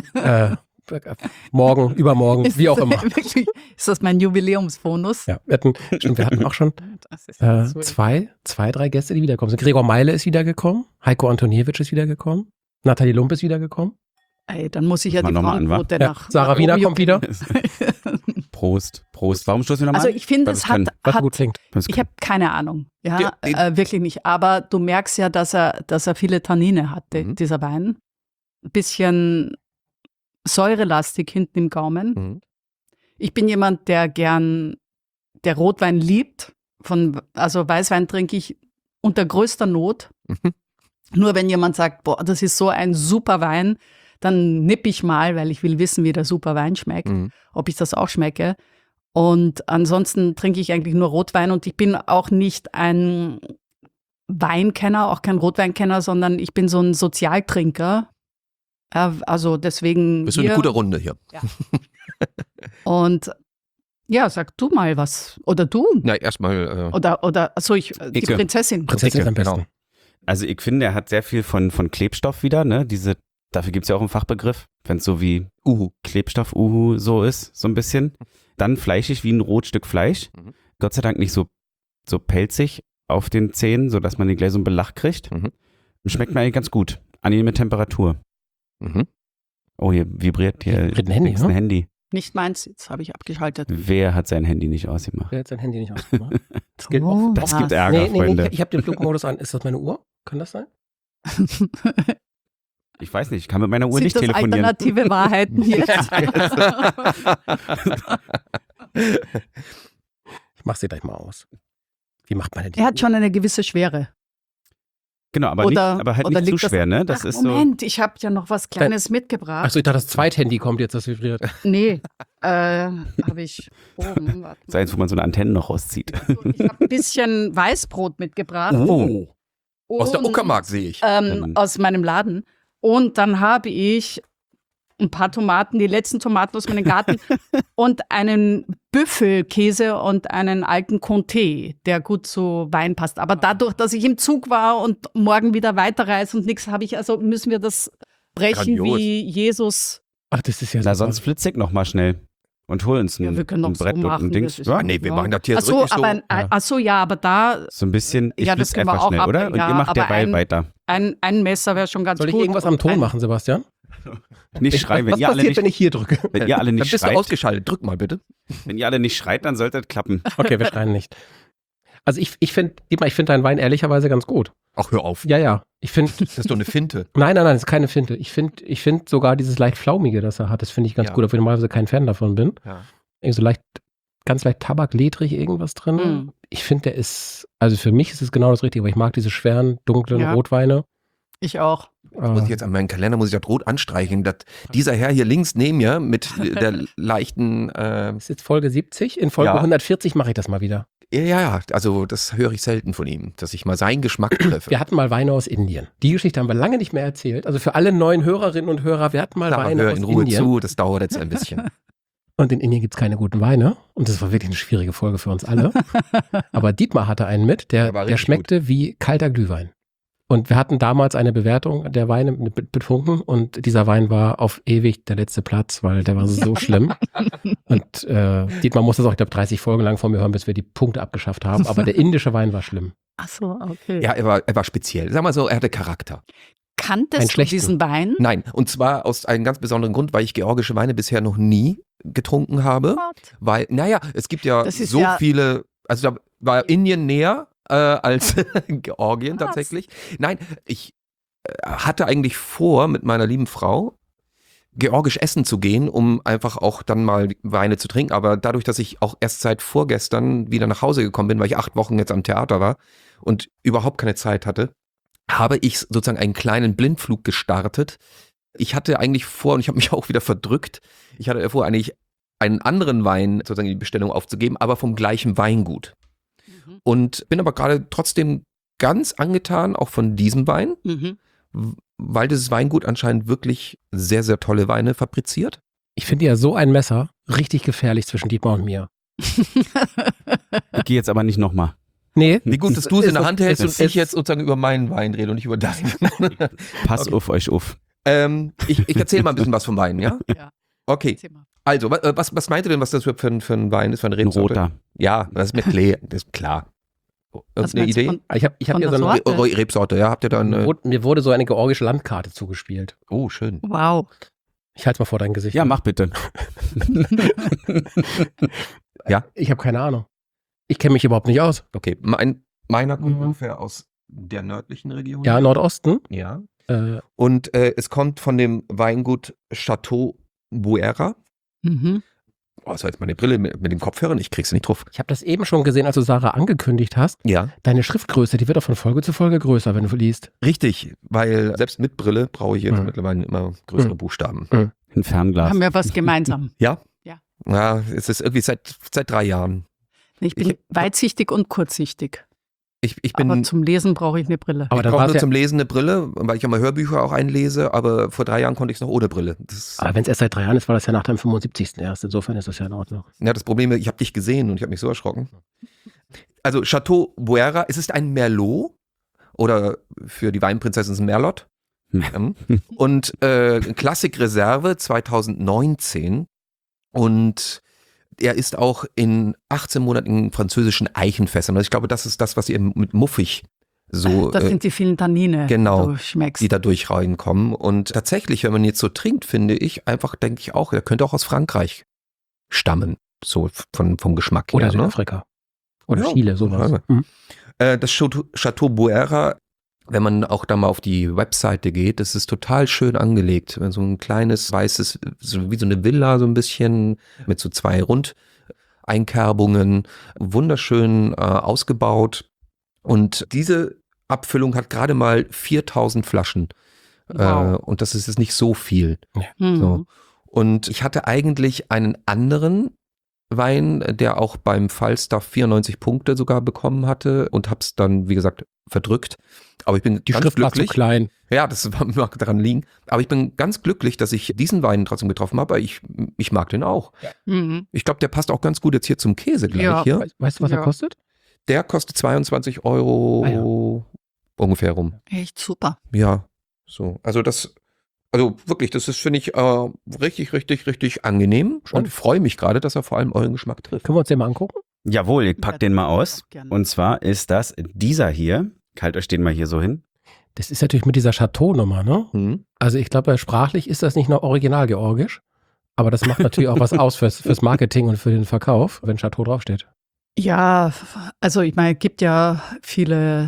Speaker 3: morgen, übermorgen, wie auch immer.
Speaker 1: Wirklich, ist das mein Jubiläumsbonus?
Speaker 3: Ja, wir hatten auch schon 3 Gäste, die wiederkommen sind. Gregor Meile ist wiedergekommen, Heiko Antoniewicz ist wiedergekommen, Nathalie Lump ist wiedergekommen.
Speaker 1: Ey, dann muss ich ja die Frauenquote nach.
Speaker 3: Sarah Wiener kommt wieder.
Speaker 4: Prost. Warum stoßen wir nochmal?
Speaker 1: Also ich finde, es hat
Speaker 3: gut klingt.
Speaker 1: Ich habe keine Ahnung. Ja, wirklich nicht. Aber du merkst ja, dass er viele Tannine hatte, dieser Wein. Ein bisschen säurelastig hinten im Gaumen. Ich bin jemand, der Rotwein liebt. Also Weißwein trinke ich unter größter Not. Nur wenn jemand sagt, boah, das ist so ein super Wein, dann nippe ich mal, weil ich will wissen, wie der super Wein schmeckt, ob ich das auch schmecke. Und ansonsten trinke ich eigentlich nur Rotwein und ich bin auch nicht ein Weinkenner, auch kein Rotweinkenner, sondern ich bin so ein Sozialtrinker. Ja, also deswegen.
Speaker 2: Bist du eine gute Runde hier.
Speaker 1: Ja. Und ja, sag du mal was. Oder du.
Speaker 2: Na, erstmal.
Speaker 1: Achso, die Prinzessin.
Speaker 3: Prinzessin ist am besten.
Speaker 4: Genau. Also ich finde, er hat sehr viel von Klebstoff wieder, ne? Dafür gibt es ja auch einen Fachbegriff, wenn es so wie Klebstoff, so ist, so ein bisschen. Dann fleischig wie ein Rotstück Fleisch. Gott sei Dank nicht so pelzig auf den Zähnen, sodass man den gleich so einen Belach kriegt. Schmeckt mir eigentlich ganz gut. Angenehme Temperatur. Oh, hier vibriert
Speaker 3: ein Handy,
Speaker 4: ein Handy.
Speaker 1: Nicht meins, jetzt habe ich abgeschaltet.
Speaker 4: Wer hat sein Handy nicht ausgemacht?
Speaker 3: Wer hat sein Handy nicht ausgemacht?
Speaker 4: Das gibt Ärger, Freunde.
Speaker 3: Ich habe den Flugmodus an. Ist das meine Uhr? Kann das sein?
Speaker 4: Ich weiß nicht, ich kann mit meiner Uhr nicht telefonieren.
Speaker 1: Sind das alternative Wahrheiten jetzt?
Speaker 3: Ich mach sie gleich mal aus. Wie macht man denn die?
Speaker 1: Er hat schon eine gewisse Schwere.
Speaker 4: Genau, aber nicht zu schwer, ne? Das ist
Speaker 1: Moment, ich habe ja noch was Kleines mitgebracht.
Speaker 3: Achso, ich dachte, das Zweithandy kommt jetzt, das vibriert.
Speaker 1: Nee, habe ich oben.
Speaker 4: So eins, wo man so eine Antenne noch rauszieht.
Speaker 1: Ich habe ein bisschen Weißbrot mitgebracht.
Speaker 2: Aus der Uckermark sehe ich.
Speaker 1: Aus meinem Laden. Und dann habe ich ein paar Tomaten, die letzten Tomaten aus meinem Garten und einen Büffelkäse und einen alten Comté, der gut zu Wein passt. Aber dadurch, dass ich im Zug war und morgen wieder weiterreise und nichts habe ich, also müssen wir das brechen
Speaker 2: Grandios.
Speaker 1: wie Jesus.
Speaker 3: Ach, das ist ja
Speaker 4: Na, sonst flitze ich noch mal schnell und hol uns ein
Speaker 1: wir können
Speaker 4: ein
Speaker 1: doch so
Speaker 4: Brett und
Speaker 1: machen,
Speaker 4: ein Dings.
Speaker 1: das ist-
Speaker 4: Ja,
Speaker 2: Wir machen das hier
Speaker 1: Achso,
Speaker 2: richtig so.
Speaker 1: aber da
Speaker 4: so ein bisschen, ich
Speaker 1: Ja, das
Speaker 4: flitze
Speaker 1: können wir
Speaker 4: einfach
Speaker 1: auch
Speaker 4: schnell, oder? Und
Speaker 1: ja,
Speaker 4: ihr macht
Speaker 1: aber
Speaker 4: derweil weiter.
Speaker 1: ein Messer wäre schon ganz
Speaker 3: Soll
Speaker 1: gut.
Speaker 3: ich irgendwas am Ton
Speaker 1: Und
Speaker 3: machen, Sebastian?
Speaker 4: Nicht schreien, wenn
Speaker 3: Was
Speaker 4: ihr alle
Speaker 3: passiert,
Speaker 4: nicht,
Speaker 3: wenn ich hier drücke?
Speaker 4: wenn ihr alle
Speaker 2: Dann
Speaker 4: nicht
Speaker 2: bist du
Speaker 4: schreit,
Speaker 2: ausgeschaltet. Drück mal bitte.
Speaker 4: wenn ihr alle nicht schreit, dann sollte es klappen.
Speaker 3: Okay, wir schreien nicht. Also ich finde deinen Wein ehrlicherweise ganz gut.
Speaker 2: Ach, hör auf.
Speaker 3: Ja. Ich finde,
Speaker 2: Das ist doch eine Finte.
Speaker 3: nein, das ist keine Finte. Ich finde sogar dieses leicht Flaumige, das er hat, das finde ich ganz
Speaker 2: Ja.
Speaker 3: gut, obwohl ich normalerweise kein Fan davon bin.
Speaker 2: Ja.
Speaker 3: Irgendwie so ganz leicht tabakledrig irgendwas drin.
Speaker 1: Mhm.
Speaker 3: Ich finde, also für mich ist es genau das Richtige, weil ich mag diese schweren, dunklen
Speaker 1: Ja.
Speaker 3: Rotweine.
Speaker 1: Ich auch.
Speaker 2: Muss ich jetzt an meinen Kalender muss ich das rot anstreichen. Dieser Herr hier links neben mir mit der leichten
Speaker 3: Ist jetzt Folge 70. In Folge
Speaker 2: Ja.
Speaker 3: 140 mache ich das mal wieder.
Speaker 2: Ja, also das höre ich selten von ihm, dass ich mal seinen Geschmack treffe.
Speaker 3: Wir hatten mal Weine aus Indien. Die Geschichte haben wir lange nicht mehr erzählt. Also für alle neuen Hörerinnen und Hörer, wir hatten mal
Speaker 2: Sarah,
Speaker 3: Weine
Speaker 2: hör
Speaker 3: aus
Speaker 2: in Ruhe
Speaker 3: Indien.
Speaker 2: zu, das dauert jetzt ein bisschen.
Speaker 3: Und in Indien gibt es keine guten Weine. Und das war wirklich eine schwierige Folge für uns alle. Aber Dietmar hatte einen mit,
Speaker 2: Der war
Speaker 3: der
Speaker 2: richtig
Speaker 3: schmeckte wie kalter Glühwein. Und wir hatten damals eine Bewertung der Weine betrunken und dieser Wein war auf ewig der letzte Platz, weil der war so schlimm. Und Dietmar musste es auch, ich glaube, 30 Folgen lang von mir hören, bis wir die Punkte abgeschafft haben. Aber der indische Wein war schlimm.
Speaker 1: Ach so, okay.
Speaker 2: Ja, er war speziell. Sag mal so, er hatte Charakter.
Speaker 3: Einen
Speaker 1: Kanntest du
Speaker 3: schlechten.
Speaker 1: diesen Wein?
Speaker 2: Nein, und zwar aus einem ganz besonderen Grund, weil ich georgische Weine bisher noch nie getrunken habe.
Speaker 1: Gott.
Speaker 2: Weil, naja, es gibt ja
Speaker 1: Das ist
Speaker 2: so
Speaker 1: ja-
Speaker 2: viele, also da war Indien näher als Georgien
Speaker 1: Was?
Speaker 2: tatsächlich. Nein, ich hatte eigentlich vor, mit meiner lieben Frau georgisch essen zu gehen, um einfach auch dann mal Weine zu trinken. Aber dadurch, dass ich auch erst seit vorgestern wieder nach Hause gekommen bin, weil ich 8 Wochen jetzt am Theater war und überhaupt keine Zeit hatte, habe ich sozusagen einen kleinen Blindflug gestartet. Ich hatte eigentlich vor, und ich habe mich auch wieder verdrückt, ich hatte vor, eigentlich einen anderen Wein sozusagen in die Bestellung aufzugeben, aber vom gleichen Weingut.
Speaker 1: Mhm.
Speaker 2: Und bin aber gerade trotzdem ganz angetan, auch von diesem Wein,
Speaker 1: Mhm.
Speaker 2: weil dieses Weingut anscheinend wirklich sehr, sehr tolle Weine fabriziert.
Speaker 3: Ich finde ja so ein Messer richtig gefährlich zwischen Dietmar und mir.
Speaker 4: Ich gehe jetzt aber nicht nochmal.
Speaker 3: Nee.
Speaker 2: Wie gut, dass du es in der Hand hältst und
Speaker 3: es-
Speaker 2: ich jetzt sozusagen über meinen Wein rede und nicht über deinen.
Speaker 4: Pass
Speaker 2: Okay.
Speaker 4: auf euch auf.
Speaker 2: Ich erzähle mal ein bisschen was vom Wein, ja?
Speaker 1: Ja.
Speaker 2: Okay,
Speaker 1: Erzähl mal.
Speaker 2: also, was meint ihr denn, was das für ein Wein ist, für eine
Speaker 4: Ein
Speaker 2: Rebsorte?
Speaker 4: roter.
Speaker 2: Ja, das ist mir das ist klar.
Speaker 1: Was
Speaker 2: Irgendeine
Speaker 1: meinst du
Speaker 2: Idee?
Speaker 1: von-
Speaker 3: Ich habe
Speaker 1: Von
Speaker 3: hier
Speaker 1: der
Speaker 3: so eine,
Speaker 1: Sorte?
Speaker 2: Rebsorte, ja, habt ihr da eine?
Speaker 3: mir wurde so eine georgische Landkarte zugespielt.
Speaker 2: Oh, schön.
Speaker 1: Wow.
Speaker 3: Ich halte es mal vor dein Gesicht.
Speaker 4: Ja, mach bitte.
Speaker 3: Ich habe keine Ahnung. Ich kenne mich überhaupt nicht aus.
Speaker 2: Okay, meiner kommt ungefähr aus der nördlichen Region.
Speaker 3: Ja, Nordosten.
Speaker 2: Ja.
Speaker 3: Äh,
Speaker 2: Und es kommt von dem Weingut Chateau Buera.
Speaker 1: Mhm.
Speaker 2: Oh, das war jetzt meine Brille mit den Kopfhörern, ich krieg's nicht drauf.
Speaker 3: ich habe das eben schon gesehen, als du Sarah angekündigt hast.
Speaker 2: Ja,
Speaker 3: Deine Schriftgröße, die wird auch von Folge zu Folge größer, wenn du liest.
Speaker 2: richtig, weil selbst mit Brille brauche ich jetzt
Speaker 3: Mhm.
Speaker 2: mittlerweile immer größere
Speaker 3: Mhm.
Speaker 2: Buchstaben.
Speaker 4: Ein Fernglas.
Speaker 1: Haben wir was gemeinsam.
Speaker 2: Ja, es ist irgendwie seit 3 Jahren.
Speaker 1: Ich bin weitsichtig und kurzsichtig.
Speaker 2: Ich
Speaker 1: Aber
Speaker 2: bin
Speaker 1: zum Lesen brauche ich eine Brille.
Speaker 3: Aber
Speaker 2: ich
Speaker 3: dann
Speaker 2: brauche
Speaker 3: war's
Speaker 2: nur
Speaker 3: ja,
Speaker 2: zum Lesen eine Brille, weil ich ja mal Hörbücher auch einlese, aber vor 3 Jahren konnte ich es noch ohne Brille.
Speaker 3: aber wenn es erst seit 3 Jahren ist, war das ja nach deinem 75. erst. Insofern ist das ja in Ordnung.
Speaker 2: Ja, das Problem ist, ich habe dich gesehen und ich habe mich so erschrocken. Also Chateau Buera, es ist ein Merlot oder für die Weinprinzessin ist ein Merlot. Und Klassik Reserve 2019 und er ist auch in 18-monatigen französischen Eichenfässern. Also ich glaube, das ist das, was ihr mit muffig so,
Speaker 1: Das sind die vielen Tannine,
Speaker 2: genau,
Speaker 1: die du schmeckst.
Speaker 2: die da durch reinkommen. Und tatsächlich, wenn man jetzt so trinkt, finde ich, einfach denke ich auch, der könnte auch aus Frankreich stammen, so vom Geschmack
Speaker 3: Oder
Speaker 2: her. Ne?
Speaker 3: Südafrika. Oder
Speaker 2: Ja,
Speaker 3: Chile, sowas.
Speaker 2: ja.
Speaker 3: Mhm.
Speaker 2: Das Chateau Buera, wenn man auch da mal auf die Webseite geht, das ist total schön angelegt. So ein kleines weißes, wie so eine Villa so ein bisschen mit so 2 Rundeinkerbungen, wunderschön ausgebaut. Und diese Abfüllung hat gerade mal 4000 Flaschen.
Speaker 1: Wow.
Speaker 2: Und das ist jetzt nicht so viel.
Speaker 1: Mhm.
Speaker 2: So. Und ich hatte eigentlich einen anderen Wein, der auch beim Falstaff 94 Punkte sogar bekommen hatte und hab's dann, wie gesagt, verdrückt. Aber ich bin
Speaker 3: Die
Speaker 2: ganz
Speaker 3: Schrift war zu
Speaker 2: glücklich.
Speaker 3: klein.
Speaker 2: Ja, das mag daran liegen. Aber ich bin ganz glücklich, dass ich diesen Wein trotzdem getroffen habe. Ich mag den auch.
Speaker 1: Mhm.
Speaker 2: Ich glaube, der passt auch ganz gut jetzt hier zum Käse gleich
Speaker 1: Ja.
Speaker 2: hier.
Speaker 3: Weißt du, was
Speaker 1: Ja.
Speaker 3: er kostet?
Speaker 2: Der kostet 22 Euro ungefähr rum.
Speaker 1: Echt super.
Speaker 2: Ja, so. Also wirklich, das ist, finde ich, richtig, richtig, richtig angenehm.
Speaker 3: Schon.
Speaker 2: Und ich freue mich gerade, dass er vor allem euren Geschmack trifft.
Speaker 3: Können wir uns den mal angucken?
Speaker 4: Jawohl, ich pack den mal aus.
Speaker 1: Auch gerne.
Speaker 4: Und zwar ist das dieser hier. Kalt euch den mal hier so hin.
Speaker 3: Das ist natürlich mit dieser Chateau-Nummer, ne?
Speaker 2: Hm?
Speaker 3: Also ich glaube, sprachlich ist das nicht nur original georgisch, aber das macht natürlich auch was aus fürs Marketing und für den Verkauf, wenn Chateau draufsteht.
Speaker 1: Ja, also ich meine, es gibt ja viele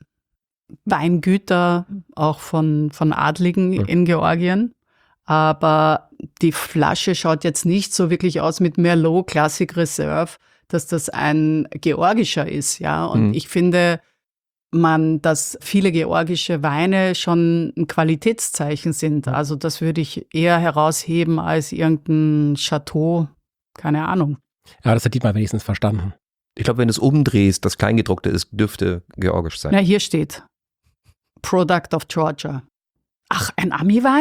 Speaker 1: Weingüter auch von Adligen
Speaker 3: Ja.
Speaker 1: in Georgien, aber die Flasche schaut jetzt nicht so wirklich aus mit Merlot Classic Reserve, dass das ein georgischer ist, ja. Und
Speaker 2: Mhm.
Speaker 1: ich finde, dass viele georgische Weine schon ein Qualitätszeichen sind. Also das würde ich eher herausheben als irgendein Chateau, keine Ahnung.
Speaker 3: Ja, das hat Dietmar wenigstens verstanden.
Speaker 2: Ich glaube, wenn du es umdrehst, das Kleingedruckte ist, dürfte georgisch sein.
Speaker 1: Na, hier steht Product of Georgia. Ach, ein Ami-Wein?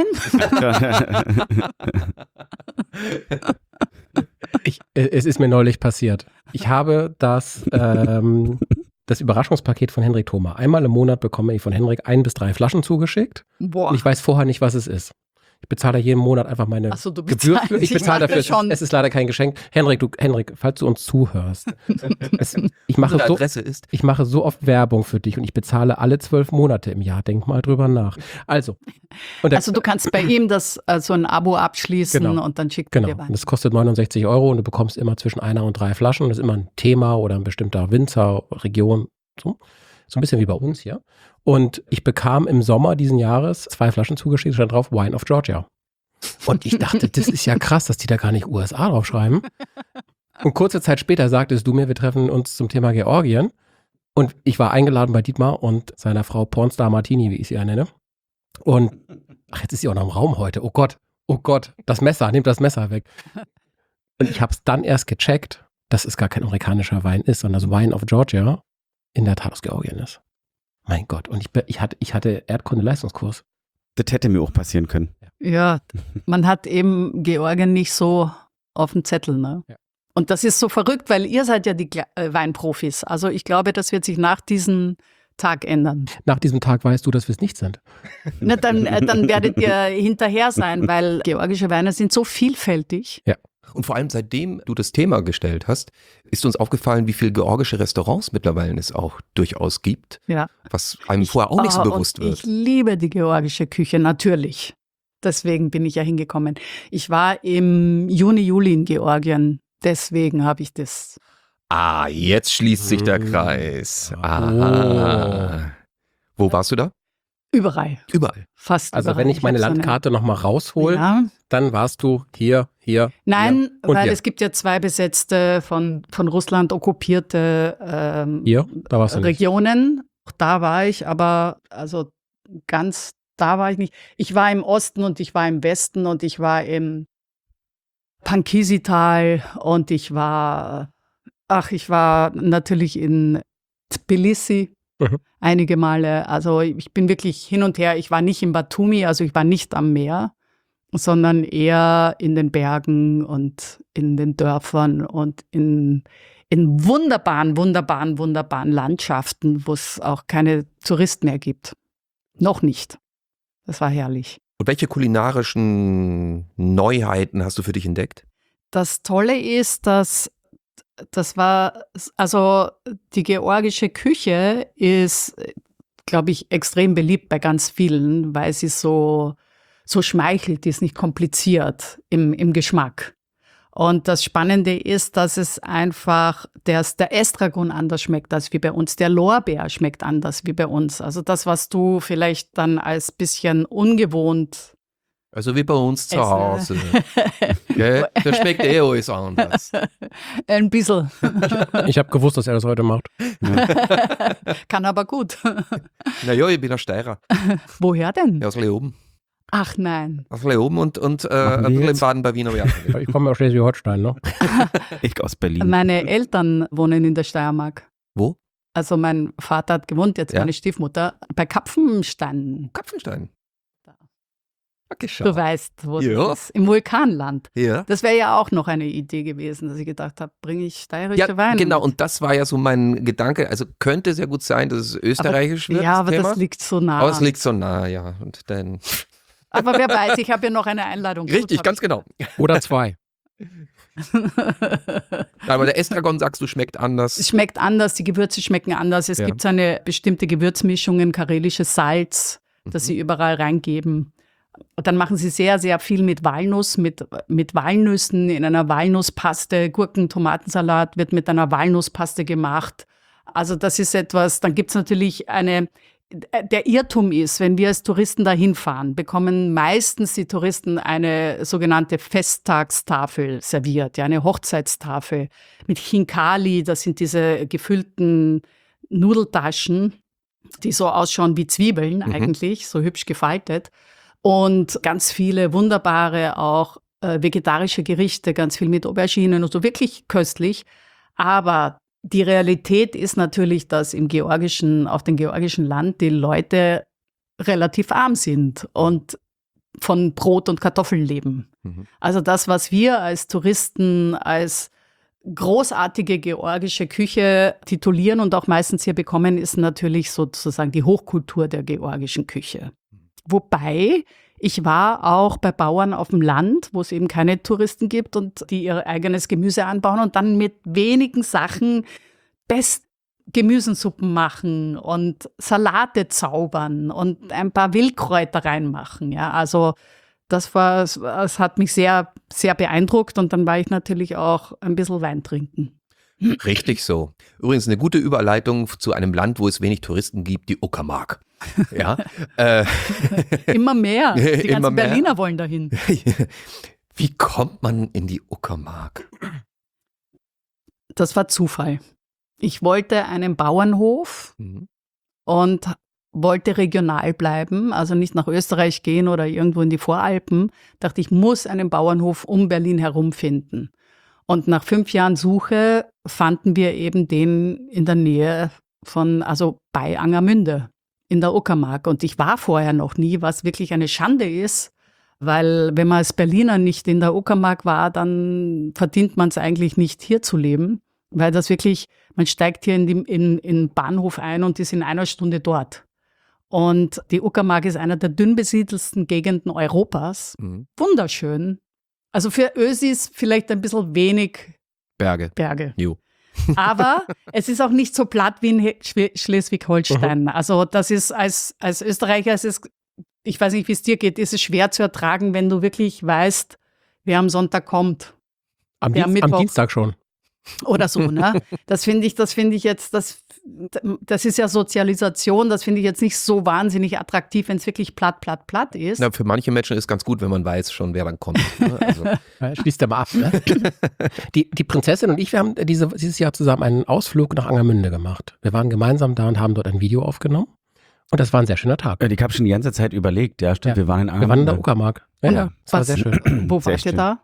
Speaker 3: Es ist mir neulich passiert. Ich habe das Überraschungspaket von Henrik Thoma. Einmal im Monat bekomme ich von Henrik 1 bis 3 Flaschen zugeschickt.
Speaker 1: Boah.
Speaker 3: Und ich weiß vorher nicht, was es ist. Ich bezahle jeden Monat einfach meine
Speaker 1: Ach so, du
Speaker 3: Gebühr
Speaker 1: bezahlst.
Speaker 3: für. Ich bezahle dafür.
Speaker 1: Schon.
Speaker 3: Es ist leider kein Geschenk. Henrik, falls du uns zuhörst. Ich mache
Speaker 2: Unsere
Speaker 3: so,
Speaker 2: Adresse ist.
Speaker 3: ich mache so oft Werbung für dich und ich bezahle alle 12 Monate im Jahr. Denk mal drüber nach. Also
Speaker 1: Du kannst bei ihm so ein Abo abschließen
Speaker 3: Genau.
Speaker 1: und dann schickt er
Speaker 3: genau.
Speaker 1: dir Wein.
Speaker 3: Und das kostet 69 € und du bekommst immer zwischen 1 und 3 Flaschen. Das ist immer ein Thema oder ein bestimmter Winzer, Region. So ein bisschen wie bei uns hier. Und ich bekam im Sommer diesen Jahres 2 Flaschen zugeschickt, stand drauf Wine of Georgia. Und ich dachte, das ist ja krass, dass die da gar nicht USA draufschreiben. Und kurze Zeit später sagtest du mir, wir treffen uns zum Thema Georgien. Und ich war eingeladen bei Dietmar und seiner Frau Pornstar Martini, wie ich sie ja nenne. Und, jetzt ist sie auch noch im Raum heute. Oh Gott, das Messer, nehmt das Messer weg. Und ich habe es dann erst gecheckt, dass es gar kein amerikanischer Wein ist, sondern das Wine of Georgia in der Tat aus Georgien ist. Mein Gott, und ich hatte Erdkunde-Leistungskurs.
Speaker 4: Das hätte mir auch passieren können.
Speaker 1: Ja, man hat eben Georgien nicht so auf dem Zettel. Ne?
Speaker 3: Ja.
Speaker 1: Und das ist so verrückt, weil ihr seid ja die Weinprofis. Also ich glaube, das wird sich nach diesem Tag ändern.
Speaker 3: Nach diesem Tag weißt du, dass wir es nicht sind.
Speaker 1: Na, dann werdet ihr hinterher sein, weil georgische Weine sind so vielfältig.
Speaker 3: Ja.
Speaker 2: Und vor allem seitdem du das Thema gestellt hast, ist uns aufgefallen, wie viele georgische Restaurants mittlerweile es auch durchaus gibt,
Speaker 1: Ja.
Speaker 2: was einem vorher auch nicht so bewusst
Speaker 1: und
Speaker 2: wird.
Speaker 1: Ich liebe die georgische Küche, natürlich. Deswegen bin ich ja hingekommen. Ich war im Juni, Juli in Georgien. Deswegen habe ich das.
Speaker 2: Ah, jetzt schließt sich der Kreis. Ah. Wo warst du da?
Speaker 1: Überall.
Speaker 2: Überall.
Speaker 1: Fast
Speaker 3: Also
Speaker 1: überall.
Speaker 3: wenn ich meine
Speaker 1: hab so
Speaker 3: Landkarte nochmal raushole,
Speaker 1: Ja.
Speaker 3: dann warst du hier.
Speaker 1: Nein,
Speaker 3: und
Speaker 1: weil
Speaker 3: hier.
Speaker 1: es gibt ja 2 besetzte, von Russland okkupierte
Speaker 3: Hier, da warst du nicht.
Speaker 1: Regionen. Auch da war ich, aber also ganz da war ich nicht. Ich war im Osten und ich war im Westen und ich war im Pankisi-Tal und ich war natürlich in Tbilisi einige Male. Also ich bin wirklich hin und her. Ich war nicht in Batumi, also ich war nicht am Meer, sondern eher in den Bergen und in den Dörfern und in wunderbaren Landschaften, wo es auch keine Touristen mehr gibt. Noch nicht. Das war herrlich.
Speaker 2: Und welche kulinarischen Neuheiten hast du für dich entdeckt?
Speaker 1: Das Tolle ist, dass die georgische Küche ist, glaube ich, extrem beliebt bei ganz vielen, weil sie so schmeichelt, die ist nicht kompliziert im Geschmack. Und das Spannende ist, dass es einfach, der Estragon anders schmeckt als wie bei uns. Der Lorbeer schmeckt anders wie bei uns. Also das, was du vielleicht dann als bisschen ungewohnt.
Speaker 2: Also wie bei uns zu Hause. Gell? Da schmeckt alles anders.
Speaker 1: Ein bisschen.
Speaker 3: Ich habe gewusst, dass er das heute macht.
Speaker 1: Kann aber gut.
Speaker 2: Naja, ich bin ein Steirer.
Speaker 1: Woher denn?
Speaker 2: Ja, aus Leoben.
Speaker 1: Ach nein.
Speaker 2: Aus Leoben und ein bisschen im Baden bei Wiener Werk.
Speaker 3: Ich komme aus Schleswig-Holstein, ne?
Speaker 4: Ich aus Berlin.
Speaker 1: Meine Eltern wohnen in der Steiermark.
Speaker 2: Wo?
Speaker 1: Also mein Vater hat gewohnt, jetzt
Speaker 2: Ja.
Speaker 1: meine Stiefmutter, bei Kapfenstein.
Speaker 2: Kapfenstein.
Speaker 1: Da.
Speaker 2: Okay,
Speaker 1: Du weißt, wo
Speaker 2: Ja.
Speaker 1: das ist. Im Vulkanland.
Speaker 2: Ja.
Speaker 1: Das wäre ja auch noch eine Idee gewesen, dass ich gedacht habe, bringe ich steirische
Speaker 2: Ja,
Speaker 1: Weine.
Speaker 2: genau.
Speaker 1: mit.
Speaker 2: Und das war ja so mein Gedanke. Also könnte sehr gut sein, dass es österreichisch wird.
Speaker 1: Ja, aber
Speaker 2: Thema.
Speaker 1: das liegt so nah.
Speaker 2: Aber es liegt so nah, ja. Und dann.
Speaker 1: Aber wer weiß, ich habe ja noch eine Einladung.
Speaker 2: Richtig,
Speaker 1: Gut,
Speaker 2: ganz genau.
Speaker 3: Oder 2.
Speaker 2: Aber der Estragon, sagst du, schmeckt anders.
Speaker 1: Es schmeckt anders, die Gewürze schmecken anders. Es
Speaker 2: Ja.
Speaker 1: gibt so eine bestimmte Gewürzmischung, karelisches Salz, das sie überall reingeben. Und dann machen sie sehr, sehr viel mit Walnuss, mit Walnüssen in einer Walnusspaste. Gurken, Tomatensalat wird mit einer Walnusspaste gemacht. Also das ist etwas, dann gibt es natürlich der Irrtum ist, wenn wir als Touristen dahin fahren, bekommen meistens die Touristen eine sogenannte Festtagstafel serviert, ja, eine Hochzeitstafel mit Chinkali, das sind diese gefüllten Nudeltaschen, die so ausschauen wie Zwiebeln eigentlich, so hübsch gefaltet. Und ganz viele wunderbare auch vegetarische Gerichte, ganz viel mit Auberginen und so, wirklich köstlich. Aber die Realität ist natürlich, dass auf dem georgischen Land die Leute relativ arm sind und von Brot und Kartoffeln leben. Also das, was wir als Touristen als großartige georgische Küche titulieren und auch meistens hier bekommen, ist natürlich sozusagen die Hochkultur der georgischen Küche. Wobei, ich war auch bei Bauern auf dem Land, wo es eben keine Touristen gibt und die ihr eigenes Gemüse anbauen und dann mit wenigen Sachen Gemüsensuppen machen und Salate zaubern und ein paar Wildkräuter reinmachen. Ja, also das hat mich sehr, sehr beeindruckt und dann war ich natürlich auch ein bisschen Wein trinken.
Speaker 2: Richtig so. Übrigens eine gute Überleitung zu einem Land, wo es wenig Touristen gibt, die Uckermark. Ja.
Speaker 1: Immer mehr. Die ganzen
Speaker 2: Immer mehr.
Speaker 1: Berliner wollen dahin.
Speaker 2: Wie kommt man in die Uckermark?
Speaker 1: Das war Zufall. Ich wollte einen Bauernhof und wollte regional bleiben, also nicht nach Österreich gehen oder irgendwo in die Voralpen. Dachte, ich muss einen Bauernhof um Berlin herum finden. Und nach 5 Jahren Suche fanden wir eben den in der Nähe bei Angermünde in der Uckermark. Und ich war vorher noch nie, was wirklich eine Schande ist, weil wenn man als Berliner nicht in der Uckermark war, dann verdient man es eigentlich nicht, hier zu leben. Weil das wirklich, man steigt hier in den Bahnhof ein und ist in 1 Stunde dort. Und die Uckermark ist einer der dünn besiedelsten Gegenden Europas. Wunderschön. Also für Ösis vielleicht ein bisschen wenig Berge.
Speaker 2: Jo.
Speaker 1: Aber es ist auch nicht so platt wie in Schleswig-Holstein. Also das ist als Österreicher, ich weiß nicht, wie es dir geht, ist es schwer zu ertragen, wenn du wirklich weißt, wer am Sonntag kommt.
Speaker 3: Am Dienstag schon.
Speaker 1: Oder so, ne? Das finde ich jetzt, das ist ja Sozialisation, das finde ich jetzt nicht so wahnsinnig attraktiv, wenn es wirklich platt ist.
Speaker 2: Na, für manche Menschen ist es ganz gut, wenn man weiß schon, wer dann kommt. Ne? Also.
Speaker 3: Schließt ja mal ab, ne? Die Prinzessin und ich, wir haben dieses Jahr zusammen einen Ausflug nach Angermünde gemacht. Wir waren gemeinsam da und haben dort ein Video aufgenommen. Und das war ein sehr schöner Tag.
Speaker 4: Ich habe schon die ganze Zeit überlegt, ja stimmt, wir waren in Angermünde.
Speaker 3: Wir waren in der Uckermark. Ja, das war sehr schön.
Speaker 1: Wo wart ihr da?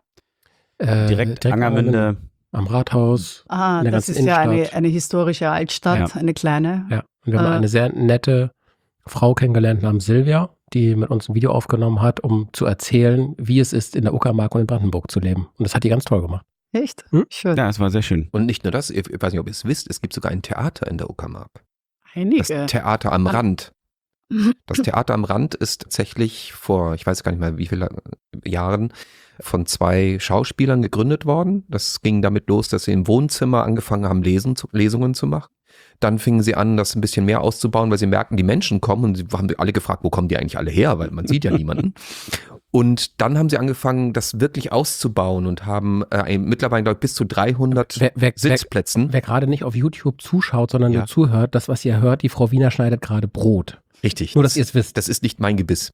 Speaker 4: Direkt Angermünde.
Speaker 3: Am Rathaus.
Speaker 1: Das ist ja eine historische Altstadt, eine kleine.
Speaker 3: Ja, und wir haben eine sehr nette Frau kennengelernt namens Silvia, die mit uns ein Video aufgenommen hat, um zu erzählen, wie es ist, in der Uckermark und in Brandenburg zu leben. Und das hat die ganz toll gemacht.
Speaker 1: Echt?
Speaker 3: Schön.
Speaker 4: Ja, es war sehr schön.
Speaker 2: Und nicht nur das, ich weiß nicht, ob ihr es wisst, es gibt sogar ein Theater in der Uckermark.
Speaker 1: Einige.
Speaker 2: Das Theater am Rand. Das Theater am Rand ist tatsächlich vor, ich weiß gar nicht mehr wie viele Jahren, von 2 Schauspielern gegründet worden. Das ging damit los, dass sie im Wohnzimmer angefangen haben, Lesungen zu machen. Dann fingen sie an, das ein bisschen mehr auszubauen, weil sie merken, die Menschen kommen und sie haben alle gefragt, wo kommen die eigentlich alle her, weil man sieht ja niemanden. Und dann haben sie angefangen, das wirklich auszubauen und haben mittlerweile, glaube ich, bis zu 300 Sitzplätzen.
Speaker 3: Wer gerade nicht auf YouTube zuschaut, sondern nur zuhört, das, was ihr hört, die Frau Wiener schneidet gerade Brot.
Speaker 2: Richtig.
Speaker 3: Nur, dass ihr es wisst.
Speaker 2: Das ist nicht mein Gebiss.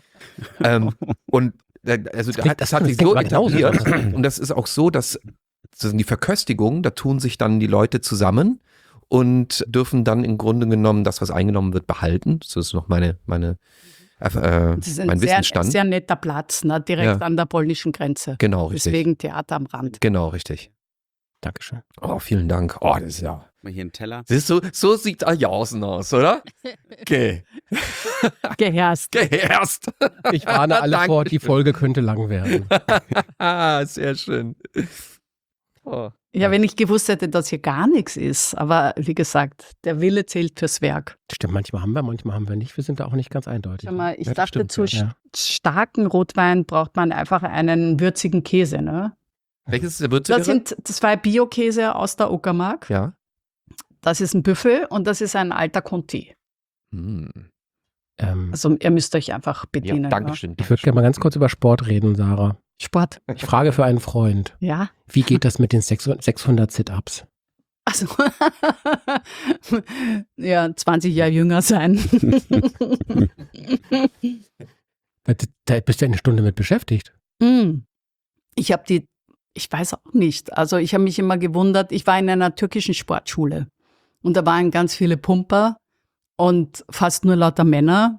Speaker 2: Und also das hat sich so etabliert. Und das ist auch so, dass die Verköstigung, da tun sich dann die Leute zusammen und dürfen dann im Grunde genommen das, was eingenommen wird, behalten. Das ist noch mein Wissensstand.
Speaker 1: Sehr netter Platz, ne? Direkt an der polnischen Grenze.
Speaker 2: Genau, richtig.
Speaker 1: Deswegen Theater am Rand.
Speaker 2: Genau, richtig.
Speaker 3: Dankeschön.
Speaker 2: Oh, vielen Dank. Oh, das ist ja.
Speaker 4: Mal hier einen Teller.
Speaker 2: Siehst du, so sieht Jausen aus, oder? Okay.
Speaker 1: Geherst.
Speaker 3: Ich warne alle vor, die Folge könnte lang werden.
Speaker 2: Sehr schön. Oh.
Speaker 1: Ja, wenn ich gewusst hätte, dass hier gar nichts ist. Aber wie gesagt, der Wille zählt fürs Werk.
Speaker 3: Stimmt, manchmal haben wir nicht. Wir sind da auch nicht ganz eindeutig.
Speaker 1: Schau mal, ich dachte, zu starken Rotwein braucht man einfach einen würzigen Käse, ne?
Speaker 2: Welches ist der würzigere?
Speaker 1: Das sind 2 Bio-Käse aus der Uckermark.
Speaker 2: Ja.
Speaker 1: Das ist ein Büffel und das ist ein alter Conti. Also ihr müsst euch einfach bedienen.
Speaker 2: Ja, Dankeschön.
Speaker 3: Ich würde gerne mal ganz kurz über Sport reden, Sarah.
Speaker 1: Sport.
Speaker 3: Ich frage für einen Freund.
Speaker 1: Ja.
Speaker 3: Wie geht das mit den 600 Sit-Ups?
Speaker 1: Also, ja, 20 Jahre jünger sein.
Speaker 3: Da bist du 1 Stunde mit beschäftigt.
Speaker 1: Ich weiß auch nicht. Also ich habe mich immer gewundert, ich war in einer türkischen Sportschule und da waren ganz viele Pumper und fast nur lauter Männer,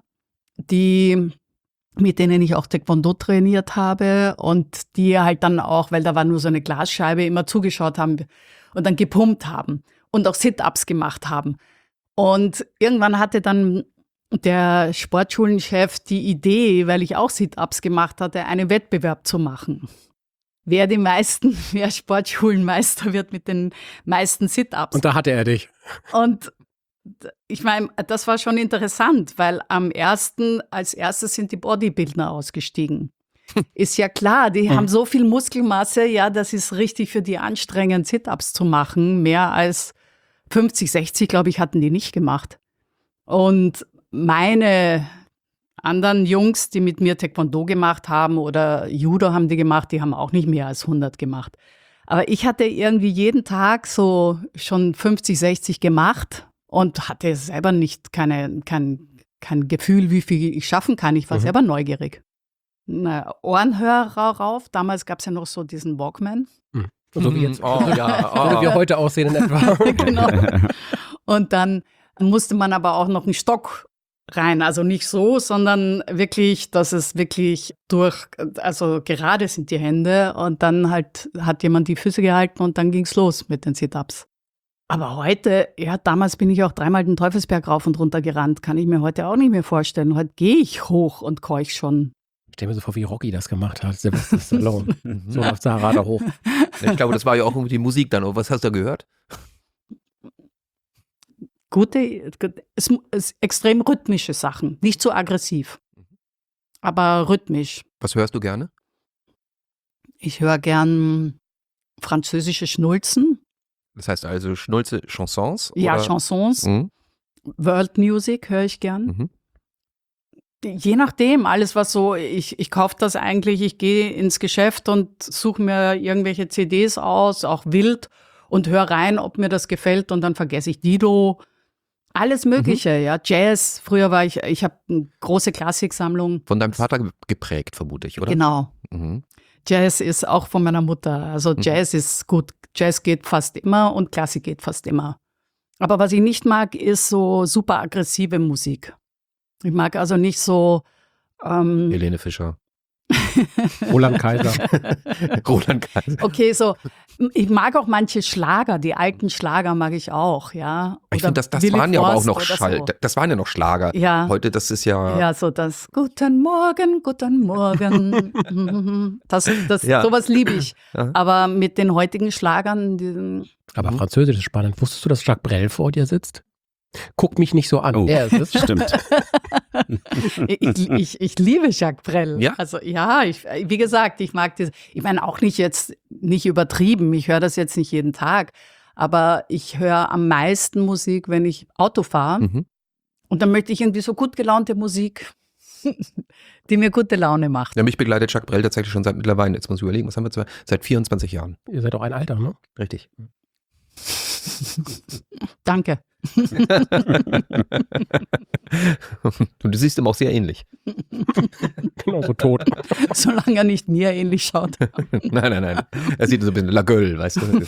Speaker 1: mit denen ich auch Taekwondo trainiert habe und die halt dann auch, weil da war nur so eine Glasscheibe, immer zugeschaut haben und dann gepumpt haben. und auch Sit-Ups gemacht haben. Und irgendwann hatte dann der Sportschulenchef die Idee, weil ich auch Sit-Ups gemacht hatte, einen Wettbewerb zu machen. Wer Sportschulenmeister wird mit den meisten Sit-Ups.
Speaker 3: Und da hatte er dich.
Speaker 1: Und ich meine, das war schon interessant, weil als erstes sind die Bodybuilder ausgestiegen. Ist ja klar, die haben so viel Muskelmasse, ja, das ist richtig für die anstrengend, Sit-Ups zu machen. Mehr als 50, 60, glaube ich, hatten die nicht gemacht. Und meine anderen Jungs, die mit mir Taekwondo gemacht haben oder Judo haben die gemacht, die haben auch nicht mehr als 100 gemacht. Aber ich hatte irgendwie jeden Tag so schon 50, 60 gemacht und hatte selber nicht kein Gefühl, wie viel ich schaffen kann. Ich war selber neugierig. Ohrenhörer rauf. Damals gab es ja noch so diesen Walkman.
Speaker 3: So wie jetzt. So wie wir heute aussehen in etwa.
Speaker 1: Genau. Und dann musste man aber auch noch einen Stock rein. Also nicht so, sondern wirklich, dass es wirklich also gerade sind die Hände. Und dann halt hat jemand die Füße gehalten und dann ging's los mit den Sit-Ups. Aber heute, ja, damals bin ich auch 3-mal den Teufelsberg rauf und runter gerannt. Kann ich mir heute auch nicht mehr vorstellen. Heute gehe ich hoch und keuch schon.
Speaker 3: Ich stelle mir so vor, wie Rocky das gemacht hat. Sylvester Stallone. So auf Sahara da hoch.
Speaker 2: Ich glaube, das war ja auch irgendwie die Musik dann. Was hast du da gehört?
Speaker 1: Extrem rhythmische Sachen. Nicht so aggressiv, aber rhythmisch.
Speaker 2: Was hörst du gerne?
Speaker 1: Ich höre gern französische Schnulzen.
Speaker 2: Das heißt also Schnulze, Chansons?
Speaker 1: Ja,
Speaker 2: oder?
Speaker 1: Chansons.
Speaker 2: Mhm.
Speaker 1: World Music höre ich gern.
Speaker 2: Mhm.
Speaker 1: Je nachdem, alles was so, ich kaufe das eigentlich, ich gehe ins Geschäft und suche mir irgendwelche CDs aus, auch wild, und höre rein, ob mir das gefällt, und dann vergesse ich Dido. Alles Mögliche, ja. Jazz, früher war ich habe eine große Klassiksammlung.
Speaker 2: Von deinem Vater geprägt, vermute ich, oder?
Speaker 1: Genau.
Speaker 2: Mhm.
Speaker 1: Jazz ist auch von meiner Mutter. Also Jazz ist gut. Jazz geht fast immer und Klassik geht fast immer. Aber was ich nicht mag, ist so super aggressive Musik. Ich mag also nicht so
Speaker 2: Helene Fischer.
Speaker 3: Roland Kaiser.
Speaker 2: Roland Kaiser.
Speaker 1: Okay, so, ich mag auch manche Schlager, die alten Schlager mag ich auch, ja.
Speaker 2: Ich finde, das waren ja aber auch noch Schall. So. Das waren ja noch Schlager.
Speaker 1: Ja.
Speaker 2: Heute, das ist ja.
Speaker 1: Ja, so das Guten Morgen, guten Morgen. Sowas liebe ich.
Speaker 2: Ja.
Speaker 1: Aber mit den heutigen Schlagern.
Speaker 3: Aber Französisch ist spannend. Wusstest du, dass Jacques Brel vor dir sitzt? Guck mich nicht so an.
Speaker 4: Oh,
Speaker 3: er ist es.
Speaker 4: Stimmt.
Speaker 1: Ich liebe Jacques Brel.
Speaker 2: Ja?
Speaker 1: Also ja, wie gesagt, ich mag das. Ich meine auch nicht übertrieben. Ich höre das jetzt nicht jeden Tag. Aber ich höre am meisten Musik, wenn ich Auto fahre.
Speaker 2: Mhm.
Speaker 1: Und dann möchte ich irgendwie so gut gelaunte Musik, die mir gute Laune macht.
Speaker 2: Ja, mich begleitet Jacques Brel tatsächlich schon seit mittlerweile, jetzt muss ich überlegen, was haben wir seit 24 Jahren.
Speaker 3: Ihr seid auch ein Alter, ne?
Speaker 2: Richtig.
Speaker 1: Danke.
Speaker 2: Und du siehst ihm auch sehr ähnlich.
Speaker 3: Genau, so tot.
Speaker 1: Solange er nicht mir ähnlich schaut.
Speaker 2: Nein. Er sieht so ein bisschen La Gueule, weißt du.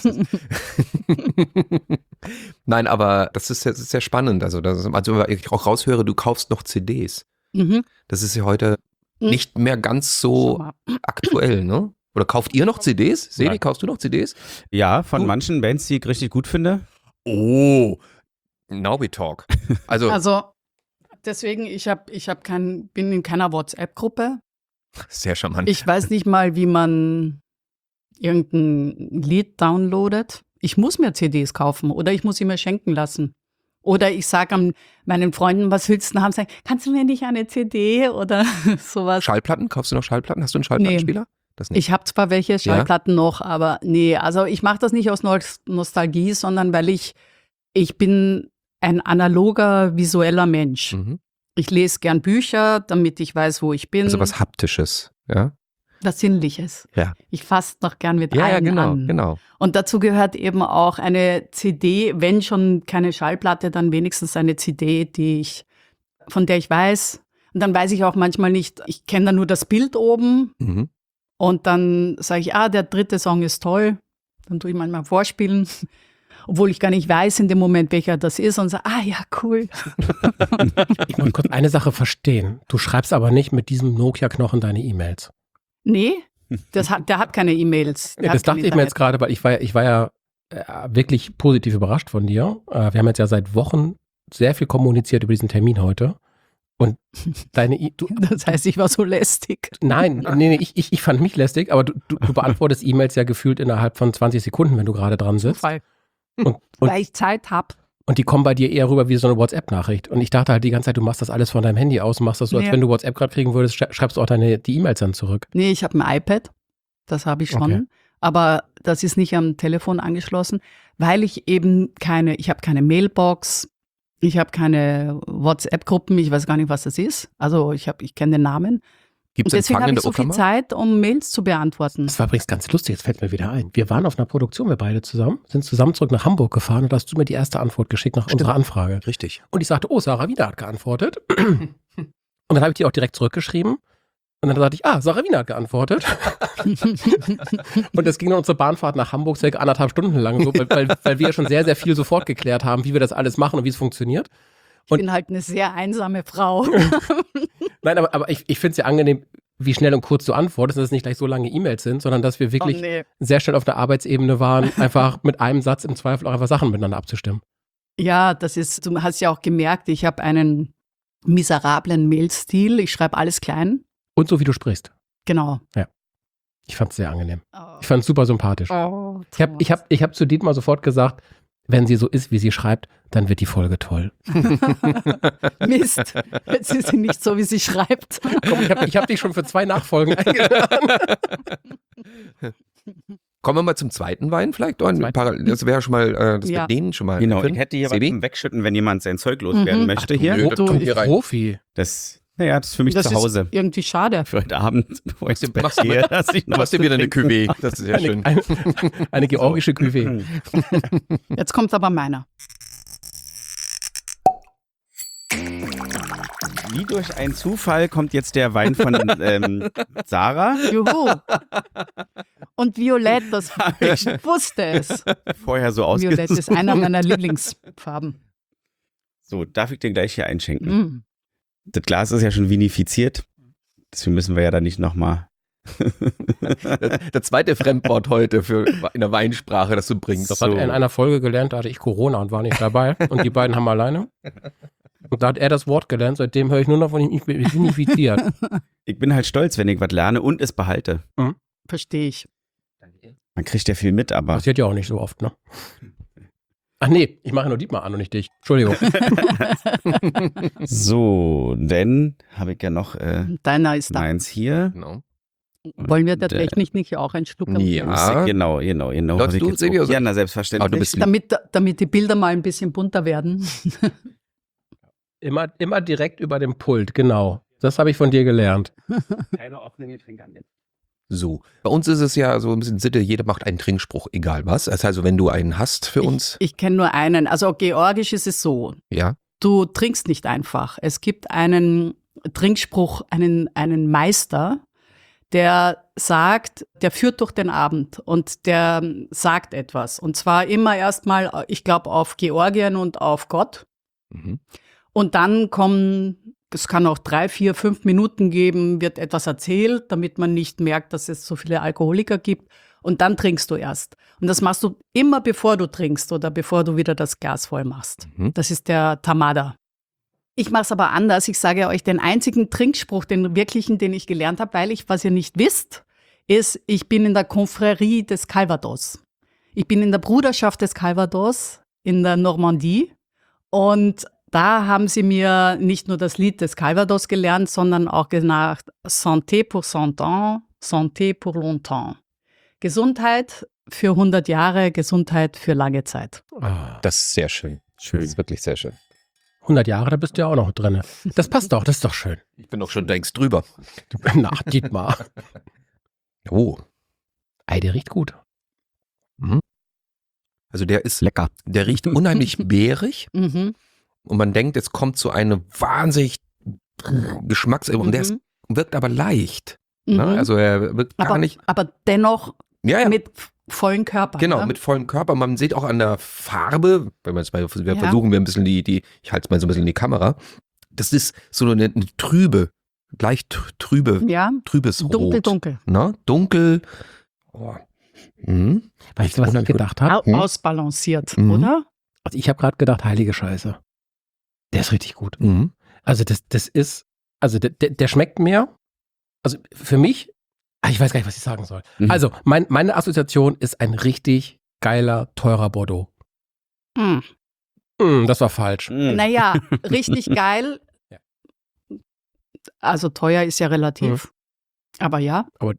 Speaker 2: Nein, aber das ist sehr spannend. Also ich auch raushöre, du kaufst noch CDs.
Speaker 1: Mhm.
Speaker 2: Das ist ja heute nicht mehr ganz so aktuell, ne? Oder kauft ihr noch CDs? Sebi,
Speaker 4: Nein.
Speaker 2: kaufst du noch CDs?
Speaker 4: Ja, von manchen Bands, die ich richtig gut finde.
Speaker 2: Oh, now we talk. Also
Speaker 1: deswegen, bin in keiner WhatsApp-Gruppe.
Speaker 2: sehr charmant.
Speaker 1: Ich weiß nicht mal, wie man irgendein Lied downloadet. Ich muss mir CDs kaufen oder ich muss sie mir schenken lassen. Oder ich sage meinen Freunden, was willst du denn haben? Sagen, kannst du mir nicht eine CD oder sowas?
Speaker 2: Schallplatten? Kaufst du noch Schallplatten? Hast du einen Schallplattenspieler? Das nicht.
Speaker 1: Ich habe zwar welche Schallplatten noch, aber nee, also ich mache das nicht aus Nostalgie, sondern weil ich bin ein analoger, visueller Mensch.
Speaker 2: Mhm.
Speaker 1: Ich lese gern Bücher, damit ich weiß, wo ich bin.
Speaker 2: Also was Haptisches, ja?
Speaker 1: Was Sinnliches.
Speaker 2: Ja.
Speaker 1: Ich fasse noch gern mit Augen an.
Speaker 2: Genau.
Speaker 1: Und dazu gehört eben auch eine CD, wenn schon keine Schallplatte, dann wenigstens eine CD, von der ich weiß. Und dann weiß ich auch manchmal nicht, ich kenne da nur das Bild oben.
Speaker 2: Mhm.
Speaker 1: Und dann sage ich, der 3. Song ist toll. Dann tue ich manchmal vorspielen, obwohl ich gar nicht weiß in dem Moment, welcher das ist. Und sage, ja, cool.
Speaker 3: Ich muss kurz eine Sache verstehen. Du schreibst aber nicht mit diesem Nokia-Knochen deine E-Mails.
Speaker 1: Nee, der hat keine E-Mails.
Speaker 3: Ja, das dachte ich mir jetzt gerade, weil ich war ja wirklich positiv überrascht von dir. Wir haben jetzt ja seit Wochen sehr viel kommuniziert über diesen Termin heute. Und
Speaker 1: das heißt, ich war so lästig.
Speaker 3: Nein, ich fand mich lästig, aber du beantwortest E-Mails ja gefühlt innerhalb von 20 Sekunden, wenn du gerade dran sitzt.
Speaker 1: Zufall.
Speaker 3: Und
Speaker 1: Weil ich Zeit habe.
Speaker 3: Und die kommen bei dir eher rüber wie so eine WhatsApp-Nachricht. Und ich dachte halt die ganze Zeit, du machst das alles von deinem Handy aus, machst das so, als wenn du WhatsApp gerade kriegen würdest, schreibst du auch die E-Mails dann zurück.
Speaker 1: Nee, ich habe ein iPad, das habe ich schon,
Speaker 3: Okay.
Speaker 1: aber das ist nicht am Telefon angeschlossen, weil ich eben ich habe keine Mailbox, ich habe keine WhatsApp-Gruppen, ich weiß gar nicht, was das ist. Also ich kenne den Namen.
Speaker 2: Gibt
Speaker 1: Und
Speaker 2: es
Speaker 1: deswegen
Speaker 2: Empfang
Speaker 1: habe
Speaker 2: in
Speaker 1: ich
Speaker 2: der
Speaker 1: so viel
Speaker 2: Uckermark?
Speaker 1: Zeit, um Mails zu beantworten.
Speaker 3: Das war übrigens ganz lustig, jetzt fällt mir wieder ein. Wir waren auf einer Produktion, wir beide zusammen, sind zusammen zurück nach Hamburg gefahren und da hast du mir die erste Antwort geschickt nach unserer Anfrage.
Speaker 2: Richtig.
Speaker 3: Und ich sagte, oh, Sarah Wiener hat geantwortet. Und dann habe ich die auch direkt zurückgeschrieben. Und dann sagte ich, Sarah Wiener hat geantwortet. Und das ging dann unsere Bahnfahrt nach Hamburg circa 1,5 Stunden lang, so, weil wir ja schon sehr, sehr viel sofort geklärt haben, wie wir das alles machen und wie es funktioniert.
Speaker 1: Ich bin halt eine sehr einsame Frau.
Speaker 3: Nein, aber ich finde es ja angenehm, wie schnell und kurz du antwortest, dass es nicht gleich so lange E-Mails sind, sondern dass wir wirklich sehr schnell auf der Arbeitsebene waren, einfach mit einem Satz im Zweifel auch einfach Sachen miteinander abzustimmen.
Speaker 1: Ja, du hast ja auch gemerkt, ich habe einen miserablen Mail-Stil. Ich schreibe alles klein.
Speaker 3: Und so wie du sprichst.
Speaker 1: Genau.
Speaker 3: Ich fand es sehr angenehm.
Speaker 1: Oh.
Speaker 3: Ich fand es super sympathisch.
Speaker 1: Oh,
Speaker 3: Ich hab zu Dietmar sofort gesagt, wenn sie so ist, wie sie schreibt, dann wird die Folge toll.
Speaker 1: Mist, jetzt ist sie nicht so, wie sie schreibt.
Speaker 3: Komm, ich hab dich schon für 2 Nachfolgen eingeladen.
Speaker 2: Kommen wir mal zum zweiten Wein vielleicht? Das wäre schon mal, dass wir den schon mal
Speaker 4: Genau,
Speaker 2: finden.
Speaker 4: ich hätte hier was
Speaker 2: Sebi?
Speaker 4: zum Wegschütten, wenn jemand sein Zeug loswerden möchte hier.
Speaker 2: nö, das kommt hier rein.
Speaker 3: Profi.
Speaker 4: Das ist für mich
Speaker 1: Das
Speaker 4: zu Hause.
Speaker 1: ist irgendwie schade.
Speaker 4: Für heute Abend, bevor ich zu Bett
Speaker 2: Machst du
Speaker 4: gehe, dass ich noch
Speaker 2: Du
Speaker 4: was
Speaker 2: hast dir
Speaker 4: zu
Speaker 2: wieder eine
Speaker 4: trinken
Speaker 2: Cuvée. Das ist sehr schön.
Speaker 3: Eine georgische Cuvée.
Speaker 1: Jetzt kommt aber meiner.
Speaker 4: Wie durch einen Zufall kommt jetzt der Wein von Sarah.
Speaker 1: Juhu. Und Violett, ich wusste es.
Speaker 4: Vorher so
Speaker 1: Violett
Speaker 4: ausgesucht.
Speaker 1: ist einer meiner Lieblingsfarben.
Speaker 4: So, darf ich den gleich hier einschenken?
Speaker 1: Mm.
Speaker 4: Das Glas ist ja schon vinifiziert. Deswegen müssen wir ja da nicht nochmal.
Speaker 2: Das zweite Fremdwort heute in der Weinsprache, das du bringst.
Speaker 3: Das hat er in einer Folge gelernt, da hatte ich Corona und war nicht dabei. Und die beiden haben alleine. Und da hat er das Wort gelernt, seitdem höre ich nur noch von ihm, ich bin vinifiziert.
Speaker 4: Ich bin halt stolz, wenn ich was lerne und es behalte.
Speaker 1: Verstehe ich.
Speaker 4: Man kriegt ja viel mit, aber.
Speaker 3: Passiert ja auch nicht so oft, ne? Ach nee, ich mache nur Dietmar an und nicht dich. Entschuldigung.
Speaker 4: So, dann habe ich ja noch
Speaker 1: Deiner ist da.
Speaker 4: meins hier.
Speaker 2: Genau.
Speaker 1: Wollen wir der Technik nicht auch einen Schluck haben?
Speaker 2: Ja.
Speaker 4: Genau.
Speaker 2: Läufst
Speaker 4: Was ich
Speaker 2: du,
Speaker 4: jetzt
Speaker 2: Sebi,
Speaker 4: auch-
Speaker 2: also-
Speaker 4: Ja, na
Speaker 2: Ah,
Speaker 4: selbstverständlich.
Speaker 2: du bist
Speaker 1: Damit die Bilder mal ein bisschen bunter werden.
Speaker 3: Immer direkt über dem Pult, genau. Das habe ich von dir gelernt.
Speaker 4: Keine offenen Getränke an.
Speaker 2: so. Bei uns ist es ja so ein bisschen Sitte, jeder macht einen Trinkspruch, egal was. Das heißt also, wenn du einen hast für uns,
Speaker 1: Ich kenne nur einen. Also georgisch ist es so.
Speaker 2: ja.
Speaker 1: Du trinkst nicht einfach. Es gibt einen Trinkspruch, einen Meister, der sagt, der führt durch den Abend und der sagt etwas. Und zwar immer erstmal, ich glaube, auf Georgien und auf Gott.
Speaker 2: Mhm.
Speaker 1: Und dann es kann auch 3, 4, 5 Minuten geben, wird etwas erzählt, damit man nicht merkt, dass es so viele Alkoholiker gibt. Und dann trinkst du erst. Und das machst du immer, bevor du trinkst oder bevor du wieder das Glas voll machst.
Speaker 2: Mhm.
Speaker 1: Das ist der Tamada. Ich mache es aber anders. Ich sage euch den einzigen Trinkspruch, den wirklichen, den ich gelernt habe, weil was ihr nicht wisst, ist, ich bin in der Confrérie des Calvados. Ich bin in der Bruderschaft des Calvados in der Normandie und da haben sie mir nicht nur das Lied des Calvados gelernt, sondern auch gesagt, Santé pour 100 ans, Santé pour longtemps. Gesundheit für 100 Jahre, Gesundheit für lange Zeit.
Speaker 2: Das ist sehr schön.
Speaker 4: Schön.
Speaker 2: Das ist wirklich sehr schön.
Speaker 3: 100 Jahre, da bist du ja auch noch drin. Das passt doch, das ist doch schön.
Speaker 2: Ich bin auch schon längst drüber.
Speaker 3: Na, Dietmar.
Speaker 2: Oh.
Speaker 3: Ei, der riecht gut.
Speaker 2: Also der ist
Speaker 4: Lecker.
Speaker 2: Der riecht unheimlich beerig
Speaker 1: Mhm.
Speaker 2: und man denkt, es kommt so eine wahnsinnig und der wirkt aber leicht.
Speaker 1: Mhm.
Speaker 2: Ne? Also er wirkt gar nicht.
Speaker 1: Aber dennoch
Speaker 2: Ja, ja.
Speaker 1: mit vollen Körper.
Speaker 2: Genau,
Speaker 1: ne?
Speaker 2: mit vollem Körper. Man sieht auch an der Farbe, wenn wir jetzt mal versuchen wir ein bisschen ich halte es mal so ein bisschen in die Kamera. Das ist so eine trübe, leicht trübe,
Speaker 1: Ja,
Speaker 2: trübes Rot.
Speaker 1: dunkel.
Speaker 2: Ne? Dunkel. Oh. Mhm.
Speaker 3: Weißt du, was ich gedacht habe?
Speaker 1: Ausbalanciert,
Speaker 2: Mhm.
Speaker 1: oder?
Speaker 3: Also ich habe gerade gedacht, heilige Scheiße. Der ist richtig gut.
Speaker 2: Mhm.
Speaker 3: Also das ist, also der schmeckt mir, also für mich, ich weiß gar nicht, was ich sagen soll.
Speaker 4: Mhm.
Speaker 3: Also meine Assoziation ist ein richtig geiler, teurer Bordeaux.
Speaker 1: Hm.
Speaker 3: Das war falsch.
Speaker 4: Mhm.
Speaker 1: Naja, richtig geil.
Speaker 3: Ja.
Speaker 1: Also teuer ist ja relativ. Aber ja.
Speaker 3: Aber-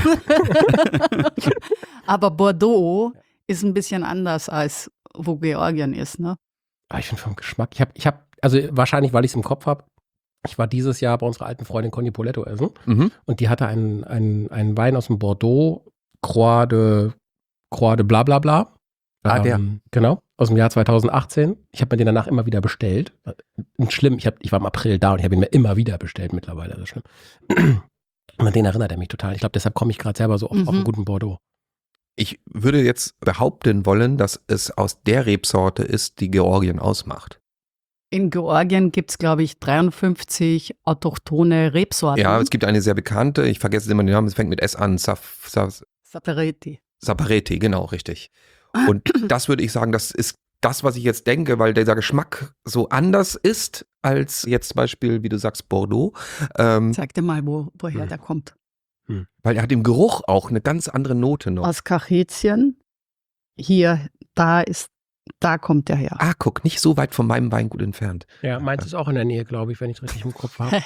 Speaker 1: Aber Bordeaux ist ein bisschen anders als wo Georgien ist, ne?
Speaker 3: Ich finde vom Geschmack, ich hab, also wahrscheinlich, weil ich es im Kopf habe, ich war dieses Jahr bei unserer alten Freundin Conny Poletto essen
Speaker 2: Mhm.
Speaker 3: und die hatte einen Wein aus dem Bordeaux, Croix de bla bla bla.
Speaker 2: Der.
Speaker 3: Genau, aus dem Jahr 2018. Ich habe mir den danach immer wieder bestellt. Schlimm, ich war im April da und ich habe ihn mir immer wieder bestellt mittlerweile. Das ist schlimm. Und an den erinnert er mich total. Ich glaube, deshalb komme ich gerade selber so auf einen guten Bordeaux.
Speaker 2: Ich würde jetzt behaupten wollen, dass es aus der Rebsorte ist, die Georgien ausmacht.
Speaker 1: In Georgien gibt es, glaube ich, 53 autochthone Rebsorten.
Speaker 2: Ja, es gibt eine sehr bekannte, ich vergesse immer den Namen, es fängt mit S an,
Speaker 1: Sapereti.
Speaker 2: Sapareti, genau, richtig. Und das würde ich sagen, das ist das, was ich jetzt denke, weil dieser Geschmack so anders ist als jetzt zum Beispiel, wie du sagst, Bordeaux.
Speaker 1: Sag dir mal, woher der kommt.
Speaker 2: Weil er hat im Geruch auch eine ganz andere Note noch.
Speaker 1: Aus Kachätien. Hier, da kommt der her.
Speaker 2: Ah, guck, nicht so weit von meinem Weingut entfernt.
Speaker 3: Ja, meins ist auch in der Nähe, glaube ich, wenn ich es richtig im Kopf habe.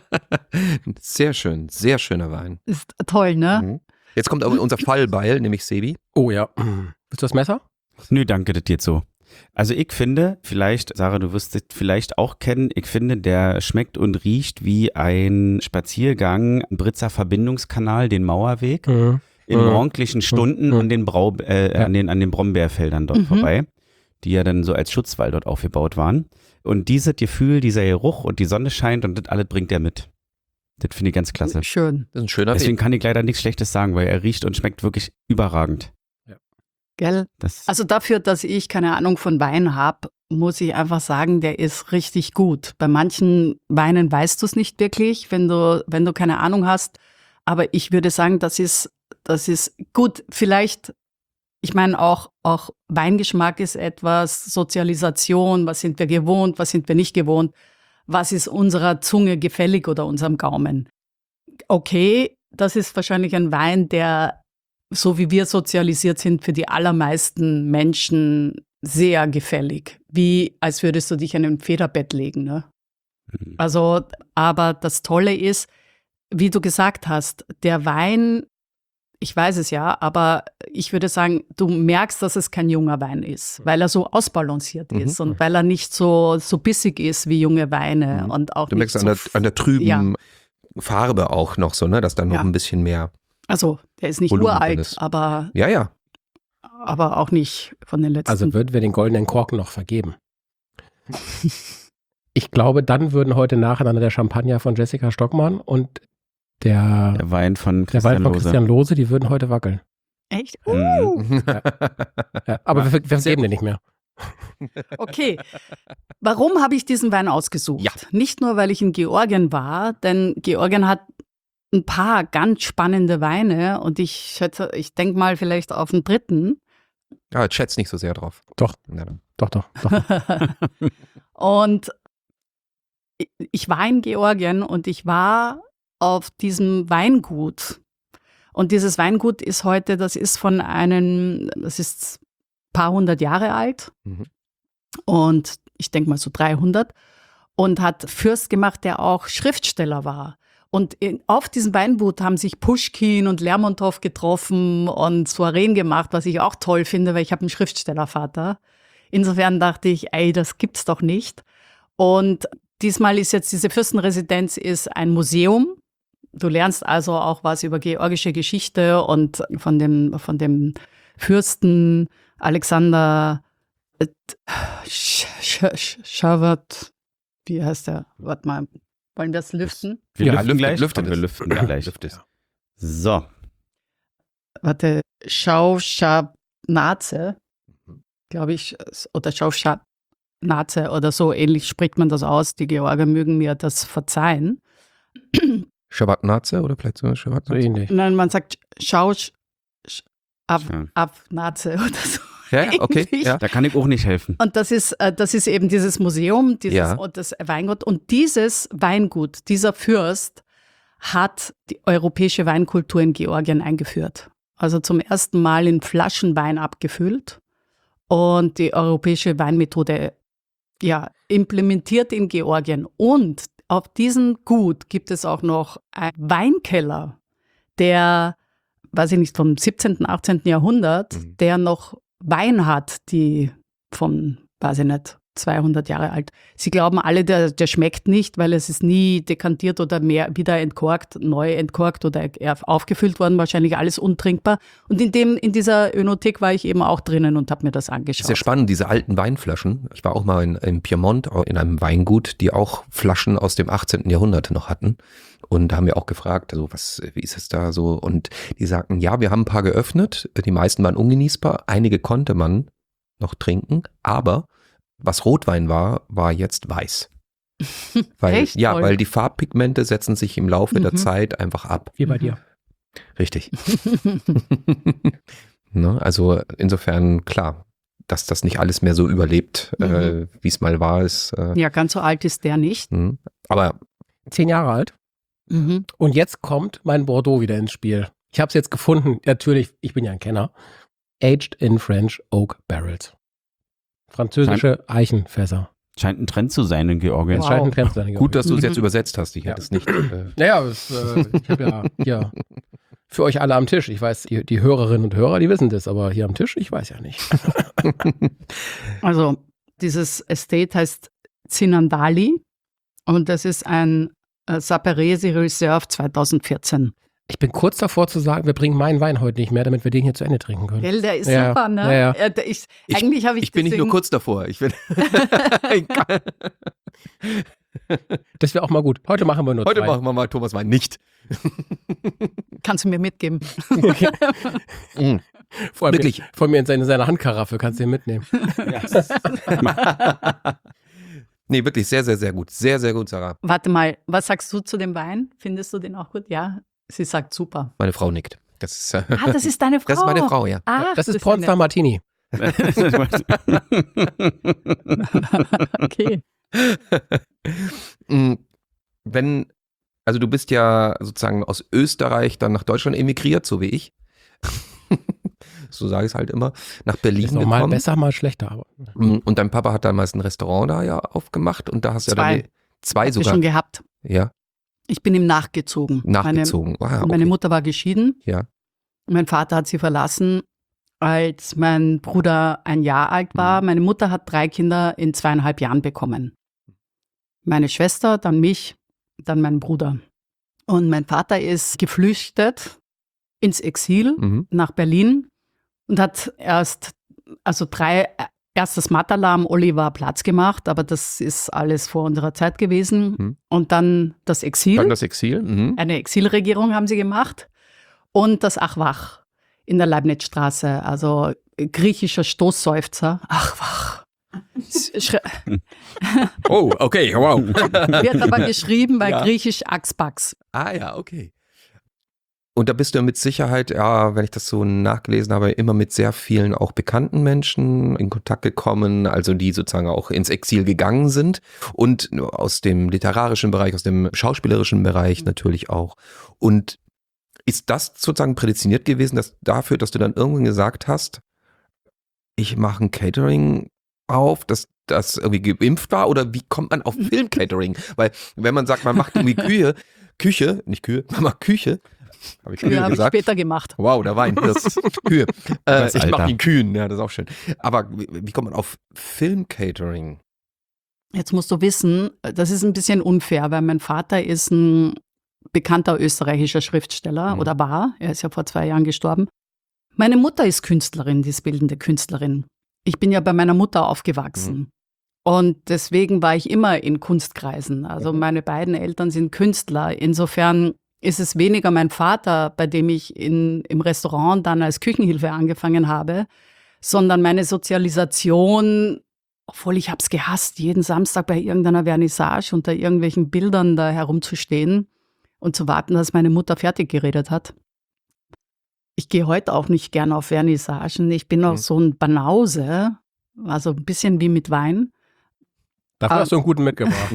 Speaker 2: Sehr schön, sehr schöner Wein.
Speaker 1: Ist toll, ne?
Speaker 2: Mhm. Jetzt kommt aber unser Fallbeil, nämlich Sebi.
Speaker 3: Oh ja. Willst du das Messer?
Speaker 4: Nö, danke, das geht so. Also ich finde, vielleicht, Sarah, du wirst es vielleicht auch kennen, ich finde, der schmeckt und riecht wie ein Spaziergang am Britzer Verbindungskanal, den Mauerweg, in morgendlichen Stunden an den an den Brombeerfeldern dort vorbei, die ja dann so als Schutzwall dort aufgebaut waren. Und dieses Gefühl, dieser Geruch und die Sonne scheint und das alles bringt er mit. Das finde ich ganz klasse.
Speaker 1: Schön,
Speaker 2: Das ist ein schöner
Speaker 4: Deswegen
Speaker 2: Weg.
Speaker 4: kann ich leider nichts Schlechtes sagen, weil er riecht und schmeckt wirklich überragend.
Speaker 1: gell? Also dafür, dass ich keine Ahnung von Wein habe, muss ich einfach sagen, der ist richtig gut. Bei manchen Weinen weißt du es nicht wirklich, wenn du keine Ahnung hast. Aber ich würde sagen, das ist gut. Vielleicht, ich meine auch Weingeschmack ist etwas, Sozialisation, was sind wir gewohnt, was sind wir nicht gewohnt, was ist unserer Zunge gefällig oder unserem Gaumen. Okay, das ist wahrscheinlich ein Wein, der, so wie wir sozialisiert sind, für die allermeisten Menschen sehr gefällig. Wie als würdest du dich in ein Federbett legen. Ne? Also, aber das Tolle ist, wie du gesagt hast, der Wein, ich weiß es ja, aber ich würde sagen, du merkst, dass es kein junger Wein ist, weil er so ausbalanciert ist und weil er nicht so bissig ist wie junge Weine und auch
Speaker 2: Du
Speaker 1: nicht
Speaker 2: merkst
Speaker 1: so
Speaker 2: an der trüben Farbe auch noch so, ne, dass da noch ein bisschen mehr.
Speaker 1: Also, der ist nicht
Speaker 2: Volumen drin
Speaker 1: uralt,
Speaker 2: ist.
Speaker 1: aber
Speaker 2: Ja.
Speaker 1: auch nicht von den letzten.
Speaker 3: Also würden wir den goldenen Korken noch vergeben. Ich glaube, dann würden heute nacheinander der Champagner von Jessica Stockmann und der
Speaker 4: Wein von
Speaker 3: Wein von
Speaker 4: Lose.
Speaker 3: Christian Lose, die würden heute wackeln.
Speaker 1: Echt?
Speaker 3: Ja, aber wir vergeben den nicht mehr.
Speaker 1: Okay. Warum habe ich diesen Wein ausgesucht?
Speaker 2: Ja.
Speaker 1: Nicht nur, weil ich in Georgien war, denn Georgien hat ein paar ganz spannende Weine und ich denke mal vielleicht auf den dritten.
Speaker 2: Ja, schätzt nicht so sehr drauf.
Speaker 3: Doch.
Speaker 2: Ja, dann.
Speaker 3: Doch.
Speaker 1: Und ich war in Georgien und ich war auf diesem Weingut. Und dieses Weingut ist heute, das ist ein paar hundert Jahre alt. Und ich denke mal so 300. Und hat Fürst gemacht, der auch Schriftsteller war. Und auf diesem Weingut haben sich Puschkin und Lermontow getroffen und Soireen gemacht, was ich auch toll finde, weil ich habe einen Schriftstellervater. Insofern dachte ich, das gibt's doch nicht. Und diesmal ist jetzt diese Fürstenresidenz ist ein Museum. Du lernst also auch was über georgische Geschichte und von dem Fürsten Alexander Schavat. Wie heißt der? Warte mal, wollen wir es lüften?
Speaker 4: Wir lüften gleich.
Speaker 2: lüftet
Speaker 4: Wir
Speaker 2: es.
Speaker 4: lüften
Speaker 2: Ja,
Speaker 4: gleich.
Speaker 2: lüftet es.
Speaker 4: So.
Speaker 1: Warte, Schauschabnaze, glaube ich, oder Schauschabnaze oder so ähnlich spricht man das aus. Die Georger mögen mir das verzeihen.
Speaker 2: Shabbatnaze oder vielleicht so
Speaker 3: So
Speaker 2: Shabbatnaze?
Speaker 3: ähnlich.
Speaker 1: Nein, man sagt Abnaze oder so.
Speaker 2: Ja, okay.
Speaker 1: Eigentlich.
Speaker 2: Ja.
Speaker 4: Da kann ich auch nicht helfen.
Speaker 1: Und das ist eben dieses Museum, das Weingut. Und dieses Weingut, dieser Fürst, hat die europäische Weinkultur in Georgien eingeführt. Also zum ersten Mal in Flaschen Wein abgefüllt und die europäische Weinmethode implementiert in Georgien. Und auf diesem Gut gibt es auch noch einen Weinkeller, der, weiß ich nicht, vom 17., 18. Jahrhundert, der noch Wein hat, die von, weiß ich nicht, 200 Jahre alt. Sie glauben alle, der schmeckt nicht, weil es ist nie dekantiert oder mehr wieder entkorkt, neu entkorkt oder aufgefüllt worden, wahrscheinlich alles untrinkbar. Und in dieser Önothek war ich eben auch drinnen und habe mir das angeschaut.
Speaker 2: Sehr spannend, diese alten Weinflaschen. Ich war auch mal in Piemont, in einem Weingut, die auch Flaschen aus dem 18. Jahrhundert noch hatten. Und da haben wir auch gefragt, also wie ist es da so? Und die sagten, ja, wir haben ein paar geöffnet, die meisten waren ungenießbar, einige konnte man noch trinken, aber was Rotwein war jetzt weiß.
Speaker 1: Echt?
Speaker 2: Ja,
Speaker 1: Toll.
Speaker 2: weil die Farbpigmente setzen sich im Laufe der Zeit einfach ab.
Speaker 3: Wie bei dir.
Speaker 2: Richtig. Ne, also insofern klar, dass das nicht alles mehr so überlebt, wie es mal war, ist.
Speaker 1: Ja, ganz so alt ist der nicht.
Speaker 2: Aber
Speaker 3: 10 Jahre alt.
Speaker 1: Mhm.
Speaker 3: Und jetzt kommt mein Bordeaux wieder ins Spiel. Ich habe es jetzt gefunden. Natürlich, ich bin ja ein Kenner. Aged in French Oak Barrels. Französische Eichenfässer.
Speaker 4: Scheint ein Trend zu sein in Georgien.
Speaker 3: Das scheint ein Trend zu sein.
Speaker 2: gut, dass du es jetzt übersetzt hast. Ich hätte es nicht.
Speaker 3: Naja, ich habe ja hier für euch alle am Tisch. Ich weiß, die Hörerinnen und Hörer, die wissen das, aber hier am Tisch, ich weiß ja nicht.
Speaker 1: Also dieses Estate heißt Zinandali und das ist ein Saperesi Reserve 2014.
Speaker 3: Ich bin kurz davor zu sagen, wir bringen meinen Wein heute nicht mehr, damit wir den hier zu Ende trinken können.
Speaker 1: Gell, der ist
Speaker 3: Ja,
Speaker 1: super, ne?
Speaker 3: ja.
Speaker 1: Eigentlich habe ich
Speaker 2: Ich bin nicht nur
Speaker 1: deswegen-
Speaker 2: kurz davor. Ich bin
Speaker 3: Das wäre auch mal gut. Heute machen wir nur
Speaker 2: Heute
Speaker 3: 2.
Speaker 2: machen wir mal Thomas Wein nicht.
Speaker 1: Kannst du mir mitgeben?
Speaker 3: Vor allem
Speaker 2: Wirklich.
Speaker 3: von mir in seine Handkaraffe kannst du ihn mitnehmen.
Speaker 2: Nee, wirklich sehr, sehr, sehr gut. Sehr, sehr gut, Sarah.
Speaker 1: Warte mal, was sagst du zu dem Wein? Findest du den auch gut? Ja, sie sagt super.
Speaker 2: Meine Frau nickt. Das ist,
Speaker 1: Ah, das ist deine Frau.
Speaker 2: das ist meine Frau, ja.
Speaker 1: Ah,
Speaker 3: Das ist Pornstar Martini.
Speaker 1: Okay.
Speaker 2: Also du bist ja sozusagen aus Österreich dann nach Deutschland emigriert, so wie ich. So sage ich es halt immer. Nach Berlin
Speaker 3: Ist auch mal
Speaker 2: gekommen.
Speaker 3: besser, mal schlechter. Aber
Speaker 2: Und dein Papa hat damals ein Restaurant da ja aufgemacht und da hast du ja dann zwei
Speaker 1: Hab ich
Speaker 2: sogar.
Speaker 1: schon gehabt.
Speaker 2: Ja,
Speaker 1: Ich bin ihm nachgezogen.
Speaker 2: nachgezogen.
Speaker 1: Meine Mutter war geschieden.
Speaker 2: Ja.
Speaker 1: Mein Vater hat sie verlassen, als mein Bruder ein Jahr alt war. Meine Mutter hat 3 Kinder in 2,5 Jahren bekommen. Meine Schwester, dann mich, dann mein Bruder. Und mein Vater ist geflüchtet ins Exil nach Berlin und hat erstes Matalam, Oliver Platz gemacht, aber das ist alles vor unserer Zeit gewesen. Und dann das Exil.
Speaker 2: Dann das Exil.
Speaker 1: Eine Exilregierung haben sie gemacht. Und das Achwach in der Leibnizstraße, also griechischer Stoßseufzer. Achwach.
Speaker 2: Oh, okay, wow.
Speaker 1: Wird aber geschrieben bei
Speaker 2: Ja.
Speaker 1: griechisch Axpax.
Speaker 2: Ah ja, okay. Und da bist du mit Sicherheit, ja, wenn ich das so nachgelesen habe, immer mit sehr vielen auch bekannten Menschen in Kontakt gekommen, also die sozusagen auch ins Exil gegangen sind und aus dem literarischen Bereich, aus dem schauspielerischen Bereich natürlich auch. Und ist das sozusagen prädestiniert gewesen, dass du dann irgendwann gesagt hast, ich mache ein Catering auf, dass das irgendwie geimpft war? Oder wie kommt man auf Film-Catering? Weil wenn man sagt, man macht irgendwie Küche, man macht Küche. Habe ich
Speaker 1: Kühe habe ich
Speaker 2: gesagt?
Speaker 1: später gemacht.
Speaker 2: Wow, der Wein, das ist Kühe.
Speaker 4: Das
Speaker 2: Ich mache
Speaker 4: Alter.
Speaker 2: ihn Kühen, ja, das ist auch schön. Aber wie kommt man auf Film-Catering?
Speaker 1: Jetzt musst du wissen, das ist ein bisschen unfair, weil mein Vater ist ein bekannter österreichischer Schriftsteller oder war. Er ist ja vor 2 Jahren gestorben. Meine Mutter ist Künstlerin, die ist bildende Künstlerin. Ich bin ja bei meiner Mutter aufgewachsen. Und deswegen war ich immer in Kunstkreisen. Also meine beiden Eltern sind Künstler. Insofern ist es weniger mein Vater, bei dem ich im Restaurant dann als Küchenhilfe angefangen habe, sondern meine Sozialisation, obwohl ich habe es gehasst, jeden Samstag bei irgendeiner Vernissage unter irgendwelchen Bildern da herumzustehen und zu warten, dass meine Mutter fertig geredet hat. ich gehe heute auch nicht gerne auf Vernissagen. Ich bin auch so ein Banause, also ein bisschen wie mit Wein.
Speaker 3: Dafür hast du einen guten mitgebracht.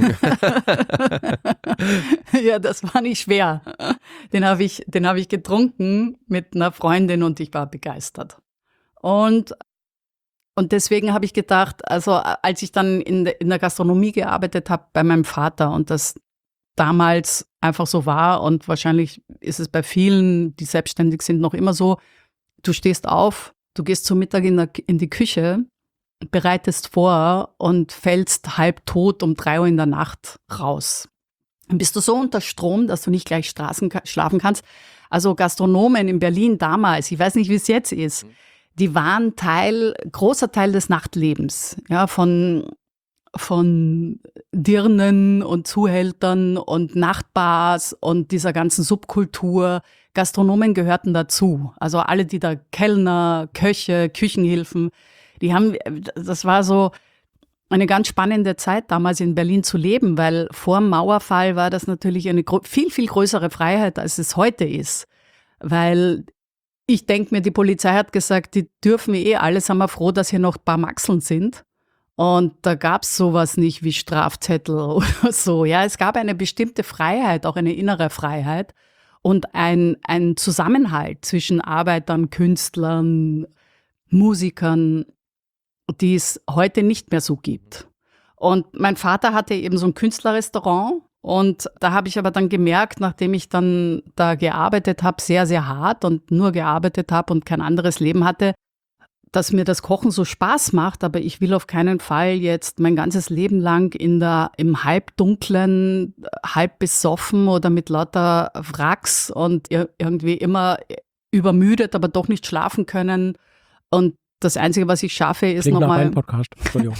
Speaker 1: Ja, das war nicht schwer. Den habe ich getrunken mit einer Freundin und ich war begeistert. Und deswegen habe ich gedacht, also als ich dann in der Gastronomie gearbeitet habe bei meinem Vater und das damals einfach so war und wahrscheinlich ist es bei vielen, die selbstständig sind, noch immer so, du stehst auf, du gehst zum Mittag in die Küche, bereitest vor und fällst halb tot um 3 Uhr in der Nacht raus. Dann bist du so unter Strom, dass du nicht gleich schlafen kannst. Also Gastronomen in Berlin damals, ich weiß nicht, wie es jetzt ist, die waren großer Teil des Nachtlebens, ja, von Dirnen und Zuhältern und Nachtbars und dieser ganzen Subkultur. Gastronomen gehörten dazu. Also alle, die da Kellner, Köche, Küchenhilfen, das war so eine ganz spannende Zeit damals in Berlin zu leben, weil vor dem Mauerfall war das natürlich eine viel, viel größere Freiheit, als es heute ist. Weil ich denke mir, die Polizei hat gesagt, die dürfen alle, sind wir froh, dass hier noch ein paar Maxeln sind. Und da gab es sowas nicht wie Strafzettel oder so. Ja, es gab eine bestimmte Freiheit, auch eine innere Freiheit und ein Zusammenhalt zwischen Arbeitern, Künstlern, Musikern, die es heute nicht mehr so gibt. Und mein Vater hatte eben so ein Künstlerrestaurant und da habe ich aber dann gemerkt, nachdem ich dann da gearbeitet habe, sehr, sehr hart und nur gearbeitet habe und kein anderes Leben hatte, dass mir das Kochen so Spaß macht, aber ich will auf keinen Fall jetzt mein ganzes Leben lang im Halbdunklen, halb besoffen oder mit lauter Wracks und irgendwie immer übermüdet, aber doch nicht schlafen können. Und das Einzige, was ich schaffe, ist
Speaker 3: Klingt
Speaker 1: nochmal...
Speaker 3: nach Podcast, Entschuldigung.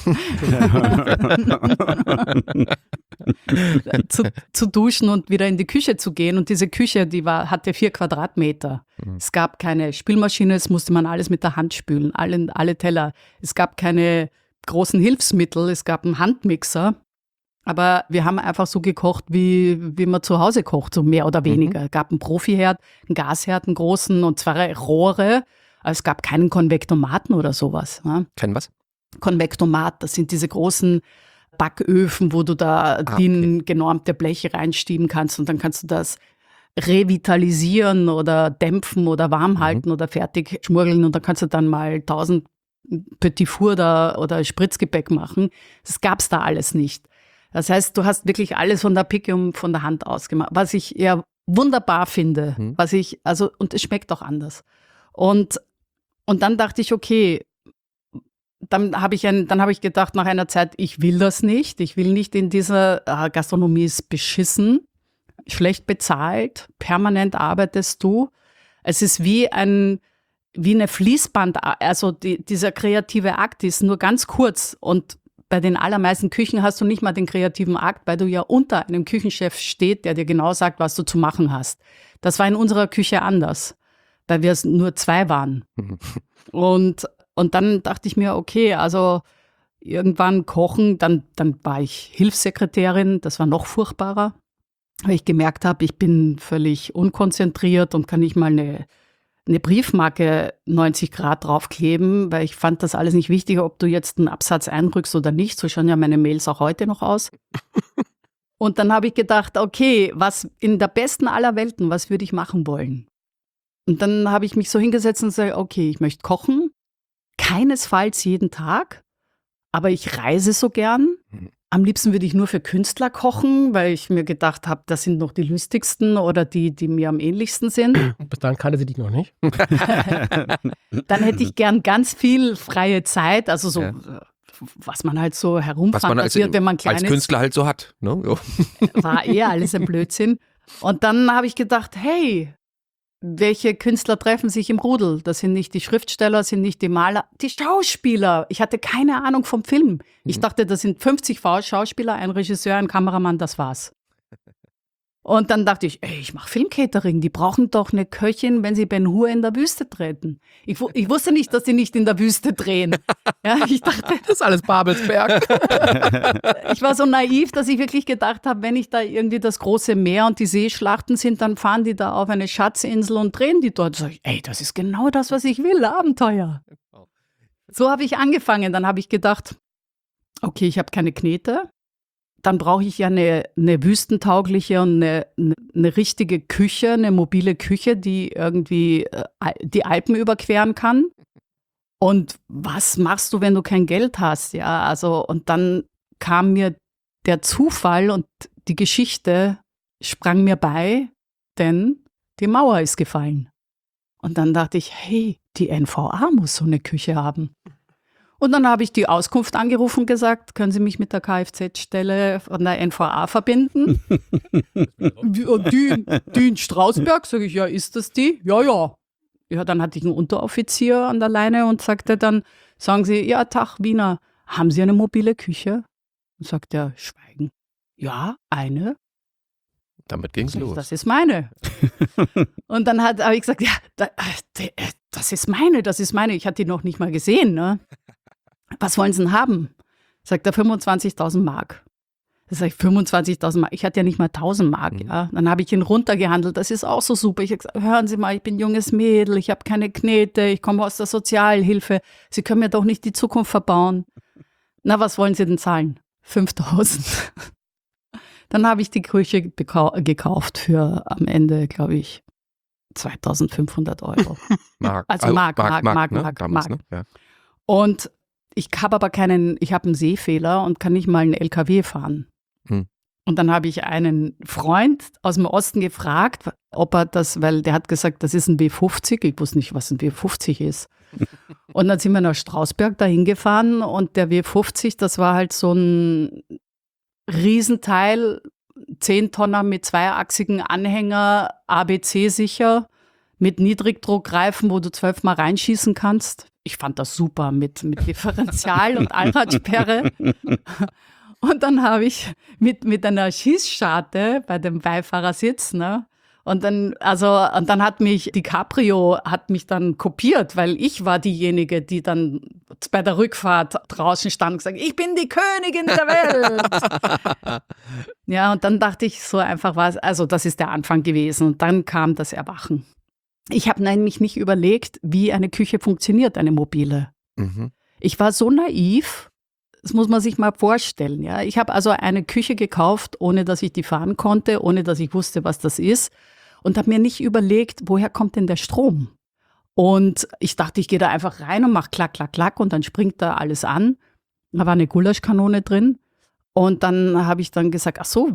Speaker 1: zu duschen und wieder in die Küche zu gehen. Und diese Küche, hatte 4 Quadratmeter. Es gab keine Spülmaschine, es musste man alles mit der Hand spülen, alle Teller. Es gab keine großen Hilfsmittel, es gab einen Handmixer. Aber wir haben einfach so gekocht, wie man zu Hause kocht, so mehr oder weniger. Es gab einen Profiherd, einen Gasherd, einen großen und 2 Rohre. Es gab keinen Konvektomaten oder sowas. Ja.
Speaker 2: Kein was?
Speaker 1: Konvektomat, das sind diese großen Backöfen, wo du da genormte Bleche reinschieben kannst und dann kannst du das revitalisieren oder dämpfen oder warm halten oder fertig schmurgeln und dann kannst du dann mal 1000 Petit Four oder Spritzgebäck machen. Das gab's da alles nicht. Das heißt, du hast wirklich alles von der Picke und von der Hand aus gemacht, was ich ja wunderbar finde, und es schmeckt auch anders. Und dann dachte ich, okay, dann habe ich gedacht nach einer Zeit, ich will das nicht. Ich will nicht in dieser Gastronomie ist beschissen, schlecht bezahlt, permanent arbeitest du. Es ist wie eine Fließband, also dieser kreative Akt ist nur ganz kurz und bei den allermeisten Küchen hast du nicht mal den kreativen Akt, weil du ja unter einem Küchenchef steht, der dir genau sagt, was du zu machen hast. Das war in unserer Küche anders, weil wir nur 2 waren. Und dann dachte ich mir, okay, also irgendwann kochen, dann war ich Hilfssekretärin, das war noch furchtbarer, weil ich gemerkt habe, ich bin völlig unkonzentriert und kann nicht mal eine Briefmarke 90 Grad draufkleben, weil ich fand das alles nicht wichtig, ob du jetzt einen Absatz einrückst oder nicht. So schauen ja meine Mails auch heute noch aus. Und dann habe ich gedacht, okay, was in der besten aller Welten, was würde ich machen wollen? Und dann habe ich mich so hingesetzt und gesagt, okay, ich möchte kochen, keinesfalls jeden Tag, aber ich reise so gern. Am liebsten würde ich nur für Künstler kochen, weil ich mir gedacht habe, das sind noch die lustigsten oder die mir am ähnlichsten sind.
Speaker 3: Bis dahin kannte sie dich noch nicht.
Speaker 1: Dann hätte ich gern ganz viel freie Zeit, also so, was man halt so herumfantasiert, wenn man klein ist.
Speaker 2: Als Künstler halt so hat. Ne?
Speaker 1: War eher alles ein Blödsinn. Und dann habe ich gedacht, hey, welche Künstler treffen sich im Rudel? Das sind nicht die Schriftsteller, sind nicht die Maler, die Schauspieler. Ich hatte keine Ahnung vom Film. Ich dachte, das sind 50 Schauspieler, ein Regisseur, ein Kameramann, das war's. Und dann dachte ich, ich mache Filmcatering, die brauchen doch eine Köchin, wenn sie Ben Hur in der Wüste treten. Ich wusste nicht, dass sie nicht in der Wüste drehen. Ja, ich dachte,
Speaker 3: Das ist alles Babelsberg.
Speaker 1: ich war so naiv, dass ich wirklich gedacht habe, wenn ich da irgendwie das große Meer und die Seeschlachten sind, dann fahren die da auf eine Schatzinsel und drehen die dort. Sag ich, das ist genau das, was ich will, Abenteuer. So habe ich angefangen. Dann habe ich gedacht, okay, ich habe keine Knete. Dann brauche ich ja eine wüstentaugliche und eine richtige Küche, eine mobile Küche, die irgendwie die Alpen überqueren kann. Und was machst du, wenn du kein Geld hast? Ja, also, und dann kam mir der Zufall und die Geschichte sprang mir bei, denn die Mauer ist gefallen. Und dann dachte ich, hey, die NVA muss so eine Küche haben. Und dann habe ich die Auskunft angerufen und gesagt, können Sie mich mit der Kfz-Stelle von der NVA verbinden? Die in Strausberg, sage ich, ja, ist das die? Ja. Ja, dann hatte ich einen Unteroffizier an der Leine und sagte dann, sagen Sie, ja, Tag, Wiener, haben Sie eine mobile Küche? Und sagt er, schweigen. Ja, eine.
Speaker 2: Damit ging's los.
Speaker 1: Das ist meine. Und dann habe ich gesagt, ja, das ist meine. Ich hatte die noch nicht mal gesehen, ne? Was wollen Sie denn haben? Sagt er, 25.000 Mark. Da sage ich, 25.000 Mark. Ich hatte ja nicht mal 1.000 Mark. Ja. Dann habe ich ihn runtergehandelt. Das ist auch so super. Ich habe gesagt, hören Sie mal, ich bin ein junges Mädel, ich habe keine Knete, ich komme aus der Sozialhilfe. Sie können mir doch nicht die Zukunft verbauen. Na, was wollen Sie denn zahlen? 5.000. Dann habe ich die Küche gekauft für am Ende, glaube ich, 2.500 Euro.
Speaker 2: Mark.
Speaker 1: Also Mark.
Speaker 2: Ne? Ja.
Speaker 1: Und ich habe aber ich habe einen Sehfehler und kann nicht mal einen LKW fahren. Und dann habe ich einen Freund aus dem Osten gefragt, ob er das, weil der hat gesagt, das ist ein W50. Ich wusste nicht, was ein W50 ist. Und dann sind wir nach Strausberg dahin gefahren und der W50, das war halt so ein Riesenteil, 10 Tonner mit zweiachsigen Anhänger, ABC-sicher, mit Niedrigdruckreifen, wo du 12 Mal reinschießen kannst. Ich fand das super mit Differential und Allradsperre. Und dann habe ich mit einer Schießscharte bei dem Beifahrersitz, ne? Und dann hat mich DiCaprio dann kopiert, weil ich war diejenige, die dann bei der Rückfahrt draußen stand und gesagt, ich bin die Königin der Welt. Ja, und dann dachte ich so einfach das ist der Anfang gewesen. Und dann kam das Erwachen. Ich habe nämlich nicht überlegt, wie eine Küche funktioniert, eine mobile.
Speaker 2: Mhm.
Speaker 1: Ich war so naiv, das muss man sich mal vorstellen. Ja. Ich habe also eine Küche gekauft, ohne dass ich die fahren konnte, ohne dass ich wusste, was das ist. Und habe mir nicht überlegt, woher kommt denn der Strom? Und ich dachte, ich gehe da einfach rein und mache klack, klack, klack und dann springt da alles an. Da war eine Gulaschkanone drin. Und dann habe ich dann gesagt, ach so,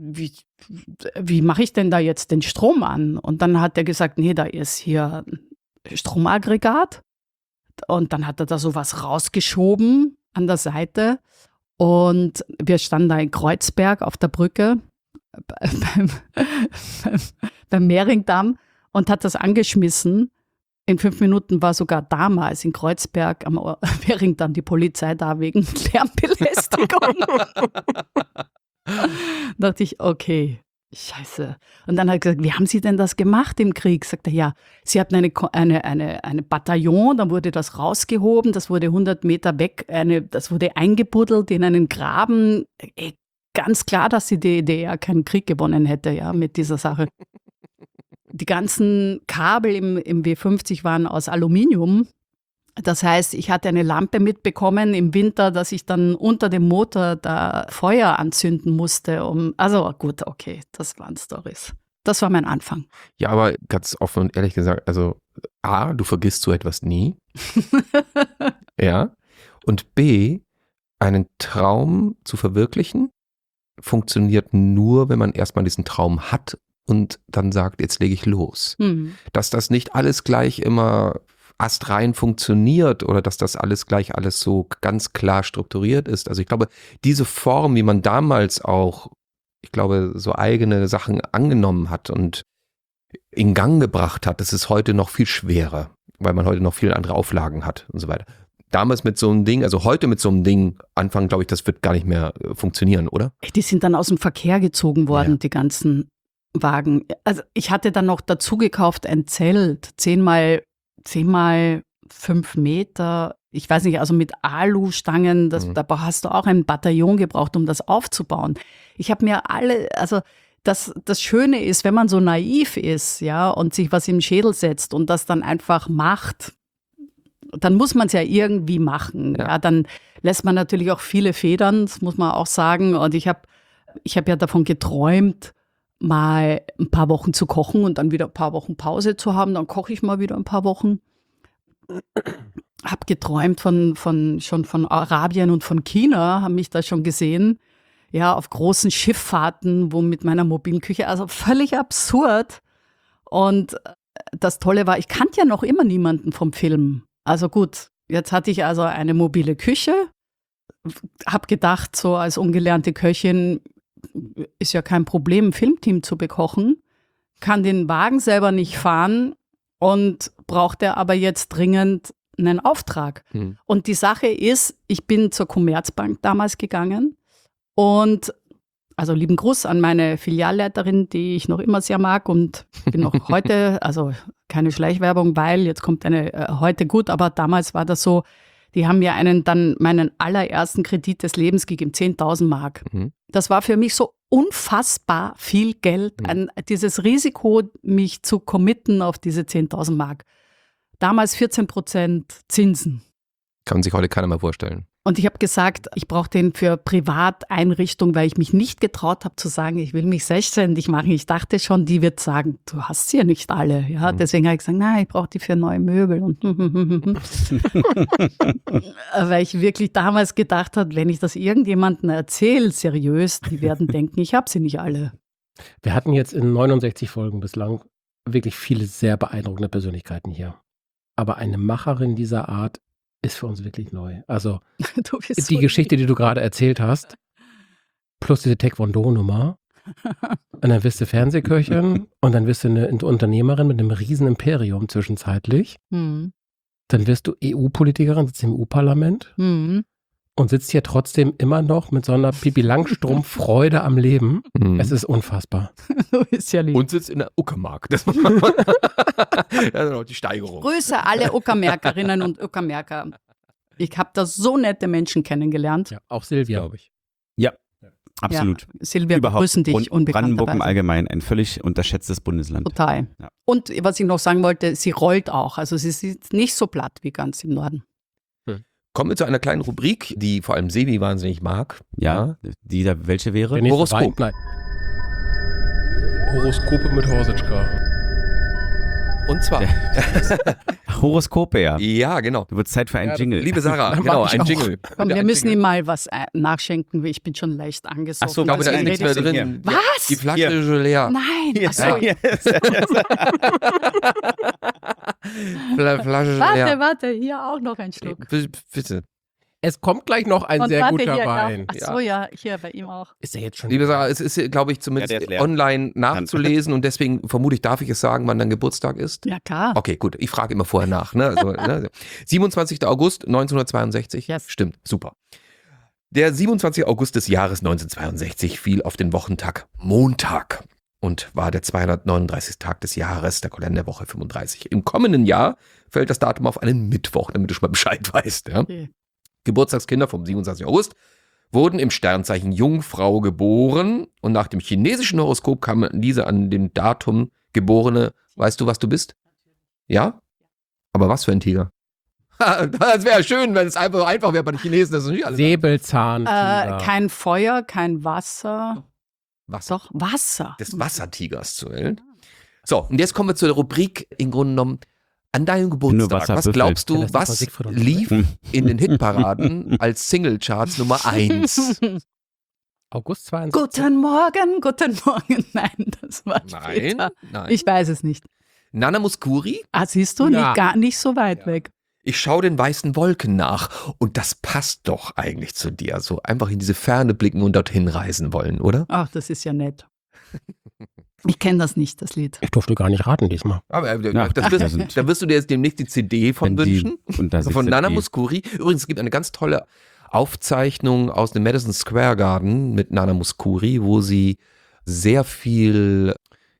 Speaker 1: wie mache ich denn da jetzt den Strom an? Und dann hat er gesagt, nee, da ist hier ein Stromaggregat. Und dann hat er da sowas rausgeschoben an der Seite. Und wir standen da in Kreuzberg auf der Brücke beim Mehringdamm und hat das angeschmissen. In 5 Minuten war sogar damals in Kreuzberg am Mehringdamm die Polizei da wegen Lärmbelästigung. Da dachte ich, okay, scheiße. Und dann hat er gesagt, wie haben Sie denn das gemacht im Krieg? Sagt er, ja, Sie hatten eine Bataillon, dann wurde das rausgehoben, das wurde 100 Meter weg, das wurde eingebuddelt in einen Graben. Ganz klar, dass die DDR keinen Krieg gewonnen hätte, ja, mit dieser Sache. Die ganzen Kabel im W50 waren aus Aluminium. Das heißt, ich hatte eine Lampe mitbekommen im Winter, dass ich dann unter dem Motor da Feuer anzünden musste. Also gut, okay, das waren Storys. Das war mein Anfang.
Speaker 2: Ja, aber ganz offen und ehrlich gesagt, also A, du vergisst so etwas nie. Ja. Und B, einen Traum zu verwirklichen, funktioniert nur, wenn man erstmal diesen Traum hat und dann sagt, jetzt lege ich los. Dass das nicht alles gleich immer astrein funktioniert oder dass das alles so ganz klar strukturiert ist. Also ich glaube, diese Form, wie man damals auch, ich glaube, so eigene Sachen angenommen hat und in Gang gebracht hat, das ist heute noch viel schwerer, weil man heute noch viele andere Auflagen hat und so weiter. Damals mit so einem Ding, also heute mit so einem Ding anfangen, glaube ich, das wird gar nicht mehr funktionieren, oder?
Speaker 1: Die sind dann aus dem Verkehr gezogen worden,
Speaker 2: ja.
Speaker 1: die ganzen Wagen. Also ich hatte dann noch dazu gekauft ein Zelt, 10 mal 5 Meter. Ich weiß nicht, also mit Alustangen, da hast du auch ein Bataillon gebraucht, um das aufzubauen. Ich habe mir also das Schöne ist, wenn man so naiv ist, ja, und sich was im Schädel setzt und das dann einfach macht, dann muss man es ja irgendwie machen. Ja, dann lässt man natürlich auch viele Federn, das muss man auch sagen. Und ich hab ja davon geträumt, mal ein paar Wochen zu kochen und dann wieder ein paar Wochen Pause zu haben. Dann koche ich mal wieder ein paar Wochen. Hab geträumt schon von Arabien und von China, haben mich da schon gesehen. Ja, auf großen Schifffahrten, wo mit meiner mobilen Küche, also völlig absurd. Und das Tolle war, ich kannte ja noch immer niemanden vom Film. Also gut, jetzt hatte ich also eine mobile Küche, habe gedacht, so als ungelernte Köchin ist ja kein Problem, ein Filmteam zu bekochen, kann den Wagen selber nicht fahren und brauchte aber jetzt dringend einen Auftrag. Und die Sache ist, ich bin zur Commerzbank damals gegangen und also lieben Gruß an meine Filialleiterin, die ich noch immer sehr mag und bin auch heute, also keine Schleichwerbung, weil jetzt kommt eine heute gut, aber damals war das so, die haben mir dann meinen allerersten Kredit des Lebens gegeben, 10.000 Mark. Das war für mich so unfassbar viel Geld, dieses Risiko, mich zu committen auf diese 10.000 Mark. Damals 14% Zinsen.
Speaker 2: Kann sich heute keiner mehr vorstellen.
Speaker 1: Und ich habe gesagt, ich brauche den für Privateinrichtung, weil ich mich nicht getraut habe zu sagen, ich will mich selbstständig machen. Ich dachte schon, die wird sagen, du hast sie ja nicht alle. Ja, deswegen habe ich gesagt, nein, ich brauche die für neue Möbel. Und weil ich wirklich damals gedacht habe, wenn ich das irgendjemandem erzähle, seriös, die werden denken, ich habe sie nicht alle.
Speaker 3: Wir hatten jetzt in 69 Folgen bislang wirklich viele sehr beeindruckende Persönlichkeiten hier. Aber eine Macherin dieser Art ist für uns wirklich neu. Also die Geschichte, die du gerade erzählt hast, plus diese Taekwondo-Nummer. Und dann wirst du Fernsehköchin und dann wirst du eine Unternehmerin mit einem riesen Imperium zwischenzeitlich. Dann wirst du EU-Politikerin, sitzt im EU-Parlament und sitzt hier trotzdem immer noch mit so einer Pippi Langstrumpf-Freude am Leben. Es ist unfassbar.
Speaker 1: Ist ja lieb.
Speaker 2: Und sitzt in der Uckermark. Das ist noch die Steigerung.
Speaker 1: Grüße alle Uckermärkerinnen und Uckermärker. Ich habe da so nette Menschen kennengelernt.
Speaker 3: Ja, auch Silvia, glaube ich.
Speaker 4: Ja, absolut.
Speaker 1: Ja, Silvia, wir grüßen dich.
Speaker 4: Und Brandenburg im Allgemeinen, ein völlig unterschätztes Bundesland.
Speaker 1: Total. Ja. Und was ich noch sagen wollte, sie rollt auch. Also sie ist nicht so platt wie ganz im Norden.
Speaker 2: Kommen wir zu einer kleinen Rubrik, die vor allem Sebi wahnsinnig mag.
Speaker 4: Ja, die da, welche wäre?
Speaker 2: Horoskop.
Speaker 3: Nein. Horoskope mit Horsitschka.
Speaker 2: Und zwar
Speaker 4: Horoskope, ja.
Speaker 2: Ja, genau.
Speaker 4: Du wird Zeit für einen Jingle.
Speaker 2: Liebe Sarah, genau, ein Jingle.
Speaker 1: Komm, wir müssen ihm mal was nachschenken, weil ich bin schon leicht angesoffen.
Speaker 4: Ach so,
Speaker 2: Ich glaube, da ist nichts mehr drin.
Speaker 4: Hier.
Speaker 1: Was?
Speaker 2: Die Flasche ist schon leer.
Speaker 1: Nein, ach so.
Speaker 2: Flasche ist leer.
Speaker 1: Warte, hier auch noch ein Schluck.
Speaker 2: Bitte.
Speaker 3: Es kommt gleich noch ein
Speaker 1: Und
Speaker 3: sehr
Speaker 1: warte,
Speaker 3: guter
Speaker 1: hier
Speaker 3: Wein.
Speaker 1: Ach so, ja, hier bei ihm auch.
Speaker 3: Ist er jetzt schon?
Speaker 2: Liebe Sarah, es ist, glaube ich,
Speaker 4: Ja, der ist
Speaker 2: zumindest
Speaker 4: leer.
Speaker 2: online nachzulesen und deswegen vermute ich, darf ich es sagen, wann dein Geburtstag ist?
Speaker 1: Ja, klar.
Speaker 2: Okay, gut. Ich frage immer vorher nach. Ne? Also, ne? 27. August 1962.
Speaker 1: Yes.
Speaker 2: Stimmt, super. Der 27. August des Jahres 1962 fiel auf den Wochentag Montag und war der 239. Tag des Jahres, der Kalenderwoche 35. Im kommenden Jahr fällt das Datum auf einen Mittwoch, damit du schon mal Bescheid weißt. Ja?
Speaker 1: Okay.
Speaker 2: Geburtstagskinder vom 27. August wurden im Sternzeichen Jungfrau geboren und nach dem chinesischen Horoskop kam diese an dem Datum geborene, weißt du, was du bist? Ja? Aber was für ein Tiger? Das wäre schön, wenn es einfach wäre bei den Chinesen. Das ist nicht alles.
Speaker 3: Säbelzahn.
Speaker 1: Kein Feuer, kein Wasser.
Speaker 2: Wasser.
Speaker 1: Doch, Wasser.
Speaker 2: Des Wassertigers zu wählen. So, und jetzt kommen wir zur Rubrik im Grunde genommen an deinem Geburtstag. Was glaubst du,
Speaker 3: Ja, das ist
Speaker 2: was
Speaker 3: Musik von uns.
Speaker 2: lief in den Hitparaden als Singlecharts Nummer 1?
Speaker 3: August 22.
Speaker 1: Guten Morgen. Nein, das war später.
Speaker 2: Nein.
Speaker 1: Ich weiß es nicht.
Speaker 2: Nana Mouskouri,
Speaker 1: Ah, siehst du,
Speaker 3: Ja.
Speaker 1: gar nicht so weit weg.
Speaker 2: ich schaue den weißen Wolken nach und das passt doch eigentlich zu dir. So einfach in diese Ferne blicken und dorthin reisen wollen, oder?
Speaker 1: Ach, das ist ja nett. Ich kenne das nicht, das Lied.
Speaker 3: Ich durfte gar nicht raten diesmal.
Speaker 2: Aber
Speaker 4: Ja,
Speaker 2: da wirst du dir jetzt demnächst die CD von wünschen.
Speaker 4: Und da
Speaker 2: Von Nana Mouskouri. Übrigens, es gibt eine ganz tolle Aufzeichnung aus dem Madison Square Garden mit Nana Mouskouri, wo sie sehr viel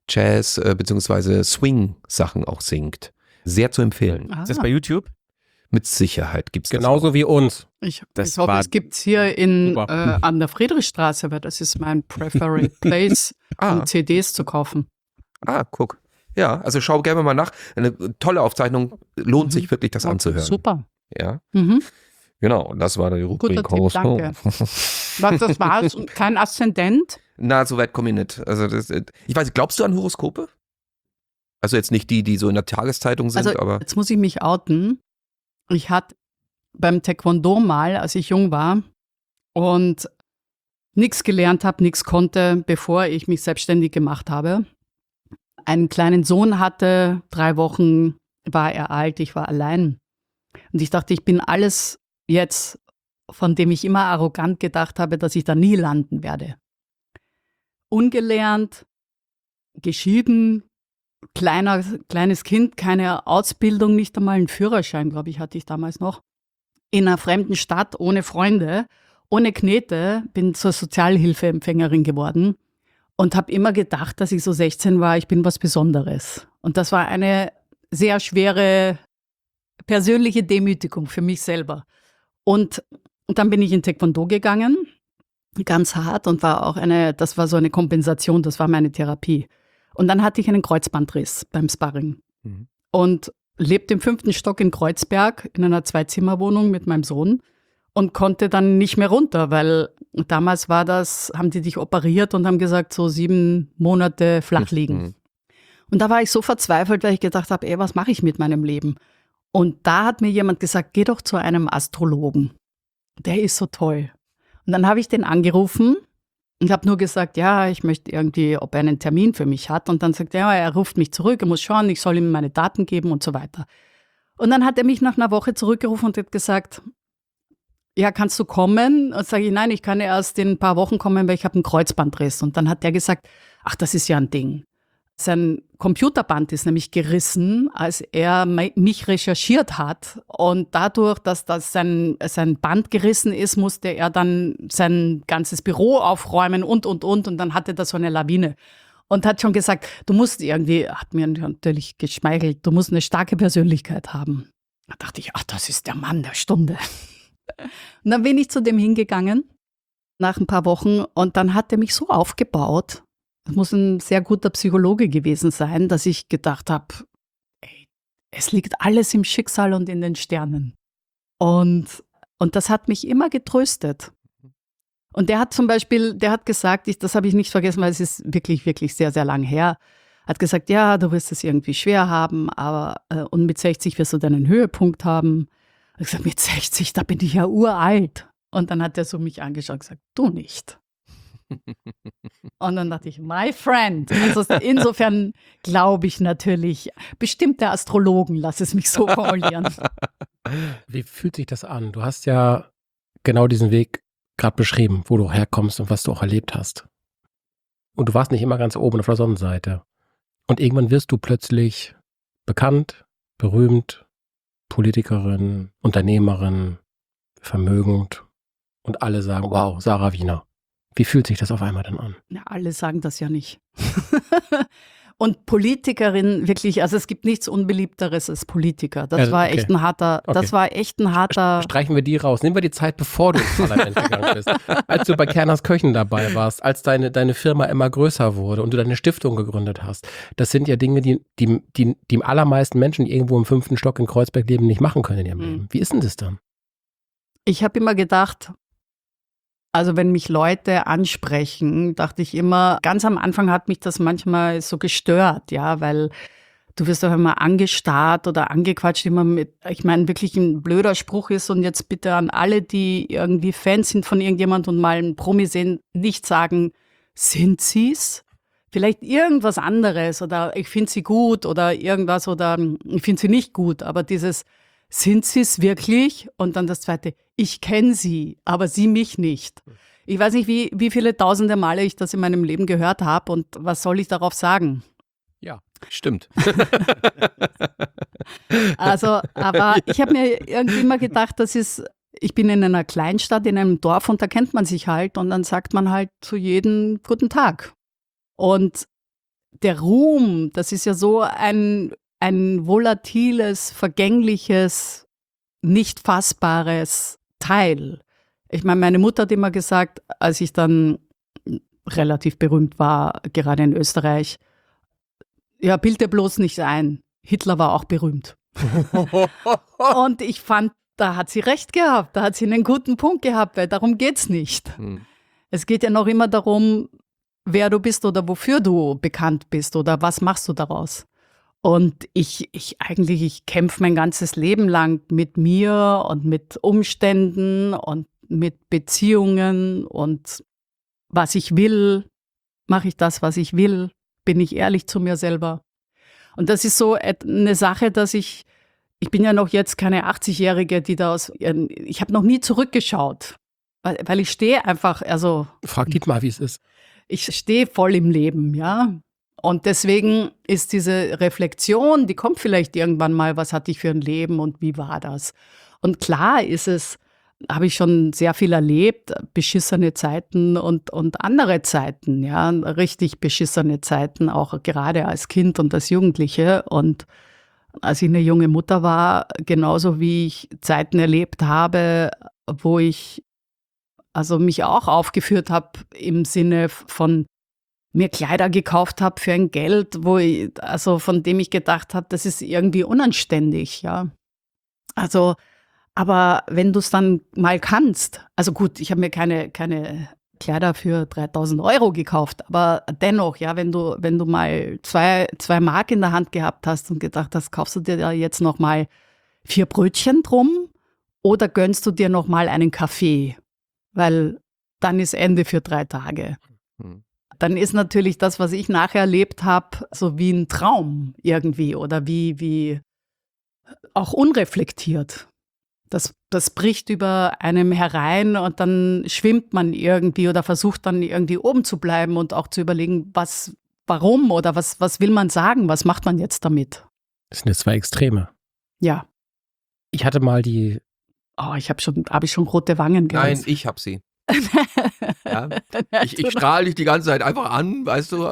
Speaker 2: Jazz bzw. Swing-Sachen auch singt. Sehr zu empfehlen.
Speaker 1: Ah.
Speaker 4: Ist das bei YouTube?
Speaker 2: Mit Sicherheit gibt es das.
Speaker 3: Genauso wie uns.
Speaker 1: Ich
Speaker 4: Das
Speaker 1: hoffe,
Speaker 4: war
Speaker 1: es gibt es hier
Speaker 3: Super.
Speaker 1: an der Friedrichstraße, weil das ist mein preferred place, um CDs zu kaufen.
Speaker 2: Guck. Ja, also schau gerne mal nach. Eine tolle Aufzeichnung. Lohnt sich wirklich, das anzuhören.
Speaker 1: Super.
Speaker 2: Ja,
Speaker 1: Mhm.
Speaker 2: genau. Und das war die Rubrik
Speaker 1: Guter Tipp, danke. Was das war's? Kein Aszendent?
Speaker 2: Na, so weit komme ich nicht. Also ich weiß, glaubst du an Horoskope? Also jetzt nicht die so in der Tageszeitung sind,
Speaker 1: Also
Speaker 2: aber
Speaker 1: jetzt muss ich mich outen. Ich hatte beim Taekwondo mal, als ich jung war und nichts gelernt habe, nichts konnte, bevor ich mich selbstständig gemacht habe, einen kleinen Sohn hatte, 3 Wochen war er alt, ich war allein. Und ich dachte, ich bin alles jetzt, von dem ich immer arrogant gedacht habe, dass ich da nie landen werde. Ungelernt, geschieden, kleines Kind, keine Ausbildung, nicht einmal einen Führerschein, glaube ich, hatte ich damals noch. In einer fremden Stadt, ohne Freunde, ohne Knete, bin zur Sozialhilfeempfängerin geworden und habe immer gedacht, dass ich so 16 war, ich bin was Besonderes. Und das war eine sehr schwere persönliche Demütigung für mich selber. Und dann bin ich in Taekwondo gegangen, ganz hart, und das war so eine Kompensation, das war meine Therapie. Und dann hatte ich einen Kreuzbandriss beim Sparring und lebte im 5. Stock in Kreuzberg in einer 2-Zimmer-Wohnung mit meinem Sohn und konnte dann nicht mehr runter, weil damals haben die dich operiert und haben gesagt, so 7 Monate flach liegen. Und da war ich so verzweifelt, weil ich gedacht habe, was mache ich mit meinem Leben? Und da hat mir jemand gesagt, geh doch zu einem Astrologen. Der ist so toll. Und dann habe ich den angerufen und habe nur gesagt, ja, ich möchte irgendwie, ob er einen Termin für mich hat. Und dann sagt er, ja, er ruft mich zurück, er muss schauen, ich soll ihm meine Daten geben und so weiter. Und dann hat er mich nach einer Woche zurückgerufen und hat gesagt, ja, kannst du kommen? Und sage ich, nein, ich kann erst in ein paar Wochen kommen, weil ich habe einen Kreuzbandriss. Und dann hat der gesagt, ach, das ist ja ein Ding. Sein Computerband ist nämlich gerissen, als er mich recherchiert hat. Und dadurch, dass sein Band gerissen ist, musste er dann sein ganzes Büro aufräumen und. Und dann hatte das so eine Lawine. Und hat schon gesagt, du musst irgendwie, hat mir natürlich geschmeichelt, du musst eine starke Persönlichkeit haben. Da dachte ich, ach, das ist der Mann der Stunde. Und dann bin ich zu dem hingegangen, nach ein paar Wochen. Und dann hat er mich so aufgebaut, das muss ein sehr guter Psychologe gewesen sein, dass ich gedacht habe, es liegt alles im Schicksal und in den Sternen. Und das hat mich immer getröstet. Und der hat zum Beispiel, gesagt, das habe ich nicht vergessen, weil es ist wirklich, wirklich sehr, sehr lang her, hat gesagt, ja, du wirst es irgendwie schwer haben, aber und mit 60 wirst du deinen Höhepunkt haben. Ich habe gesagt, mit 60, da bin ich ja uralt. Und dann hat er so mich angeschaut und gesagt, du nicht. Und dann dachte ich, my friend. Also insofern glaube ich natürlich, bestimmte Astrologen, lass es mich so formulieren.
Speaker 3: Wie fühlt sich das an? Du hast ja genau diesen Weg gerade beschrieben, wo du herkommst und was du auch erlebt hast. Und du warst nicht immer ganz oben auf der Sonnenseite. Und irgendwann wirst du plötzlich bekannt, berühmt, Politikerin, Unternehmerin, vermögend. Und alle sagen, wow, Sarah Wiener. Wie fühlt sich das auf einmal dann an?
Speaker 1: Ja, alle sagen das ja nicht. Und Politikerin, wirklich, also es gibt nichts Unbeliebteres als Politiker. Das war echt ein harter.
Speaker 3: Streichen wir die raus. Nehmen wir die Zeit, bevor du ins Parlament gegangen bist. Als du bei Kerners Köchen dabei warst, als deine Firma immer größer wurde und du deine Stiftung gegründet hast. Das sind ja Dinge, die allermeisten Menschen, die irgendwo im 5. Stock in Kreuzberg leben, nicht machen können in ihrem Leben. Wie ist denn das dann?
Speaker 1: Ich habe immer gedacht, also wenn mich Leute ansprechen, dachte ich immer, ganz am Anfang hat mich das manchmal so gestört, ja, weil du wirst auch immer angestarrt oder angequatscht, immer mit, ich meine, wirklich ein blöder Spruch ist und jetzt bitte an alle, die irgendwie Fans sind von irgendjemand und mal einen Promi sehen, nicht sagen, sind sie's? Vielleicht irgendwas anderes oder ich finde sie gut oder irgendwas oder ich finde sie nicht gut, aber dieses sind sie es wirklich? Und dann das Zweite, ich kenne sie, aber sie mich nicht. Ich weiß nicht, wie viele tausende Male ich das in meinem Leben gehört habe und was soll ich darauf sagen?
Speaker 2: Ja, stimmt.
Speaker 1: Also, aber ich habe mir irgendwie immer gedacht, ich bin in einer Kleinstadt, in einem Dorf und da kennt man sich halt und dann sagt man halt zu jedem guten Tag. Und der Ruhm, das ist ja so ein volatiles, vergängliches, nicht fassbares Teil. Ich meine, meine Mutter hat immer gesagt, als ich dann relativ berühmt war, gerade in Österreich, ja, bild dir bloß nicht ein, Hitler war auch berühmt. Und ich fand, da hat sie recht gehabt, da hat sie einen guten Punkt gehabt, weil darum geht's nicht. Es geht ja noch immer darum, wer du bist oder wofür du bekannt bist oder was machst du daraus. Und ich kämpfe mein ganzes Leben lang mit mir und mit Umständen und mit Beziehungen und was ich will, mache ich das, was ich will, bin ich ehrlich zu mir selber. Und das ist so eine Sache, dass ich bin ja noch jetzt keine 80-Jährige, ich habe noch nie zurückgeschaut, weil ich stehe einfach, also.
Speaker 3: Frag Dietmar, wie es ist.
Speaker 1: Ich stehe voll im Leben, ja. Und deswegen ist diese Reflexion, die kommt vielleicht irgendwann mal, was hatte ich für ein Leben und wie war das? Und klar habe ich schon sehr viel erlebt, beschissene Zeiten und andere Zeiten, ja, richtig beschissene Zeiten, auch gerade als Kind und als Jugendliche. Und als ich eine junge Mutter war, genauso wie ich Zeiten erlebt habe, wo ich also mich auch aufgeführt habe im Sinne von mir Kleider gekauft habe für ein Geld, von dem ich gedacht habe, das ist irgendwie unanständig, ja. Also, aber wenn du es dann mal kannst, also gut, ich habe mir keine Kleider für 3.000 € gekauft, aber dennoch, ja, wenn du mal zwei Mark in der Hand gehabt hast und gedacht hast, kaufst du dir da jetzt noch mal 4 Brötchen drum oder gönnst du dir noch mal einen Kaffee, weil dann ist Ende für 3 Tage. Dann ist natürlich das, was ich nachher erlebt habe, so wie ein Traum irgendwie oder wie auch unreflektiert. Das bricht über einem herein und dann schwimmt man irgendwie oder versucht dann irgendwie oben zu bleiben und auch zu überlegen, warum oder was will man sagen, was macht man jetzt damit?
Speaker 3: Das sind jetzt 2 Extreme.
Speaker 1: Ja.
Speaker 3: Ich hatte mal
Speaker 1: habe ich schon rote Wangen gehabt?
Speaker 2: Nein, ich hab sie. Ja. Ich strahle dich die ganze Zeit einfach an, weißt du.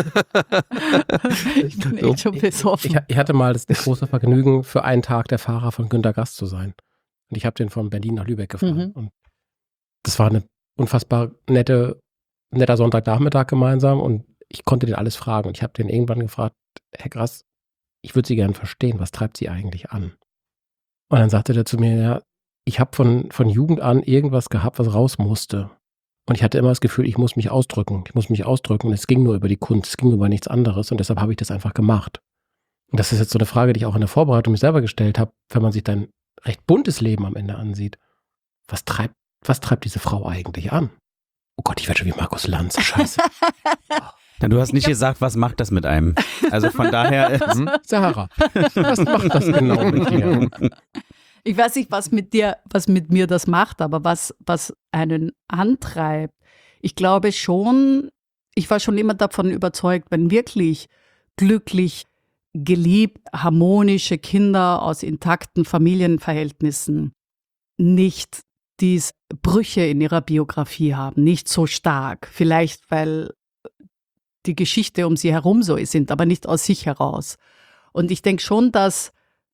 Speaker 1: Ich bin echt schon besoffen.
Speaker 3: Ich hatte mal das große Vergnügen, für einen Tag der Fahrer von Günter Gast zu sein. Und ich habe den von Berlin nach Lübeck gefahren. Und das war eine unfassbar netter Sonntagnachmittag gemeinsam und ich konnte den alles fragen. Und ich habe den irgendwann gefragt, Herr Grass, ich würde Sie gerne verstehen, was treibt Sie eigentlich an? Und dann sagte der zu mir, ja, ich habe von Jugend an irgendwas gehabt, was raus musste. Und ich hatte immer das Gefühl, ich muss mich ausdrücken. Und es ging nur über die Kunst, es ging nur über nichts anderes. Und deshalb habe ich das einfach gemacht. Und das ist jetzt so eine Frage, die ich auch in der Vorbereitung mich selber gestellt habe, wenn man sich dein recht buntes Leben am Ende ansieht. Was treibt diese Frau eigentlich an? Oh Gott, ich werde schon wie Markus Lanz. Scheiße.
Speaker 4: Du hast nicht gesagt, was macht das mit einem? Also von daher.
Speaker 3: Sarah, was macht das genau mit dir?
Speaker 1: Ich weiß nicht, was mit mir das macht, aber was einen antreibt. Ich glaube schon, ich war schon immer davon überzeugt, wenn wirklich glücklich, geliebt, harmonische Kinder aus intakten Familienverhältnissen nicht diese Brüche in ihrer Biografie haben, nicht so stark. Vielleicht, weil die Geschichte um sie herum so sind, aber nicht aus sich heraus. Und ich denke schon, dass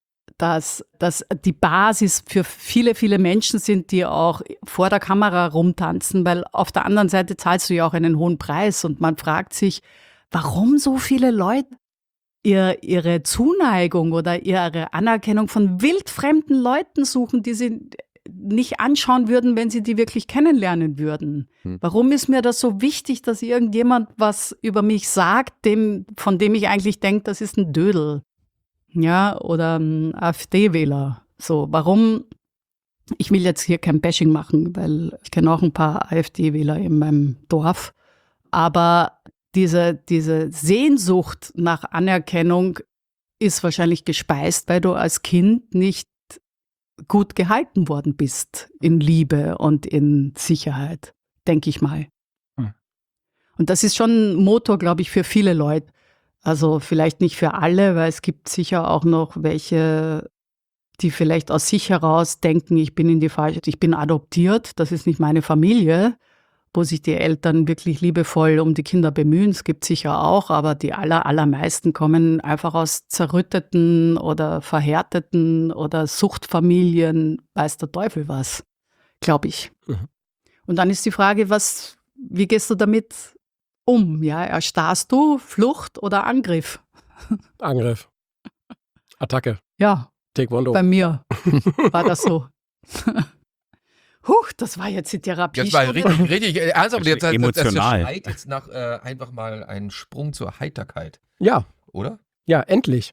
Speaker 1: die Basis für viele, viele Menschen sind, die auch vor der Kamera rumtanzen, weil auf der anderen Seite zahlst du ja auch einen hohen Preis und man fragt sich, warum so viele Leute ihre Zuneigung oder ihre Anerkennung von wildfremden Leuten suchen, die sie nicht anschauen würden, wenn sie die wirklich kennenlernen würden. Warum ist mir das so wichtig, dass irgendjemand was über mich sagt, von dem ich eigentlich denke, das ist ein Dödel? Ja, oder ein AfD-Wähler. So, warum? Ich will jetzt hier kein Bashing machen, weil ich kenne auch ein paar AfD-Wähler in meinem Dorf. Aber diese Sehnsucht nach Anerkennung ist wahrscheinlich gespeist, weil du als Kind nicht gut gehalten worden bist in Liebe und in Sicherheit, denke ich mal. Und das ist schon ein Motor, glaube ich, für viele Leute. Also vielleicht nicht für alle, weil es gibt sicher auch noch welche, die vielleicht aus sich heraus denken, ich bin adoptiert, das ist nicht meine Familie. wo sich die Eltern wirklich liebevoll um die Kinder bemühen. Es gibt sicher auch, aber die allermeisten kommen einfach aus zerrütteten oder verhärteten oder Suchtfamilien, weiß der Teufel was, glaube ich.
Speaker 3: Mhm.
Speaker 1: Und dann ist die Frage, wie gehst du damit um? Ja, erstarrst du, Flucht oder Angriff?
Speaker 3: Angriff. Attacke.
Speaker 1: Ja,
Speaker 3: Taekwondo.
Speaker 1: bei mir war das so. Huch, das war jetzt die Therapie.
Speaker 2: Das war richtig ernsthaft. Jetzt,
Speaker 4: Emotional.
Speaker 2: Das schreit jetzt nach einfach mal einen Sprung zur Heiterkeit,
Speaker 3: Ja,
Speaker 2: oder?
Speaker 3: ja, endlich.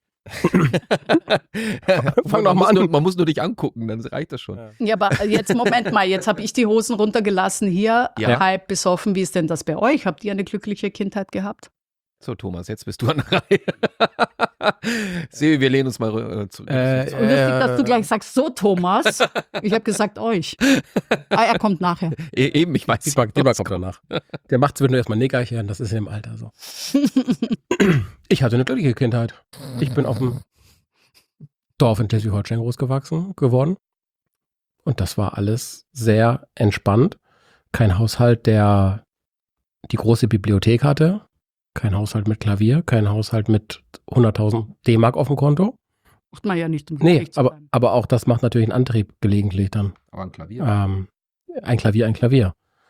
Speaker 3: Fang doch mal an.
Speaker 2: Man muss nur dich angucken, dann reicht das schon.
Speaker 1: Ja, aber jetzt, Moment mal, jetzt habe ich die Hosen runtergelassen hier,
Speaker 2: Ja.
Speaker 1: halb besoffen. Wie ist denn das bei euch? Habt ihr eine glückliche Kindheit gehabt?
Speaker 2: So, Thomas, jetzt bist du an der Reihe. Sebi, wir lehnen uns mal zurück.
Speaker 1: Lustig, dass du gleich sagst, so Thomas. Ich habe gesagt euch. Er kommt nachher.
Speaker 2: Eben, ich weiß.
Speaker 3: Dietmar kommt danach. Der macht zwischendurch erstmal Nickerchen, das ist im Alter so. Ich hatte eine glückliche Kindheit. Ich bin auf dem Dorf in Schleswig-Holstein geworden. Und das war alles sehr entspannt. Kein Haushalt, der die große Bibliothek hatte. Kein Haushalt mit Klavier, kein Haushalt mit 100.000 D-Mark auf dem Konto.
Speaker 1: Macht man ja nicht, um
Speaker 3: Nee,
Speaker 1: glücklich zu sein.
Speaker 3: aber auch das macht natürlich einen Antrieb gelegentlich dann.
Speaker 2: Aber ein Klavier.
Speaker 3: Ein Klavier.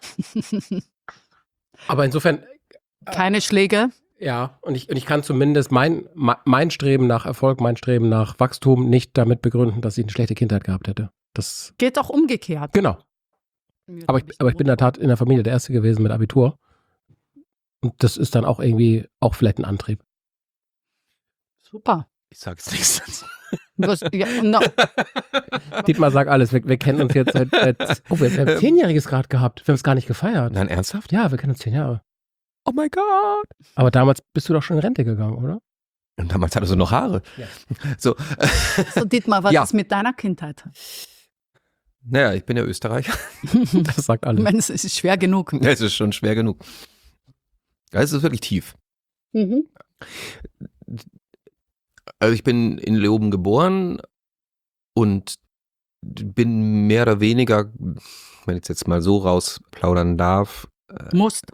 Speaker 3: Aber insofern,
Speaker 1: Keine Schläge.
Speaker 3: ja, und ich kann zumindest mein Streben nach Erfolg, mein Streben nach Wachstum nicht damit begründen, dass ich eine schlechte Kindheit gehabt hätte. Das,
Speaker 1: Geht auch umgekehrt.
Speaker 3: genau. Aber ich bin in der Tat in der Familie der Erste gewesen mit Abitur. Und das ist dann auch irgendwie auch vielleicht ein Antrieb.
Speaker 1: Super.
Speaker 2: Ich sag jetzt nichts dazu.
Speaker 3: Dietmar, sag alles. Wir kennen uns jetzt seit wir haben ein 10-jähriges gerade gehabt. Wir haben es gar nicht gefeiert.
Speaker 2: Nein, ernsthaft?
Speaker 3: Ja, wir kennen uns 10 Jahre.
Speaker 2: Oh mein Gott.
Speaker 3: Aber damals bist du doch schon in Rente gegangen, oder?
Speaker 2: Und damals hattest du noch Haare.
Speaker 3: Ja.
Speaker 2: So.
Speaker 1: So, Dietmar, was
Speaker 2: Ja.
Speaker 1: ist mit deiner Kindheit?
Speaker 2: Naja, ich bin ja Österreicher.
Speaker 3: Das sagt
Speaker 1: Ich
Speaker 3: alles.
Speaker 1: meine, es ist schwer genug.
Speaker 2: Es ist schon schwer genug. Es ist wirklich tief.
Speaker 1: Mhm.
Speaker 2: Also ich bin in Leoben geboren und bin mehr oder weniger, wenn ich jetzt mal so rausplaudern darf,
Speaker 1: Musst.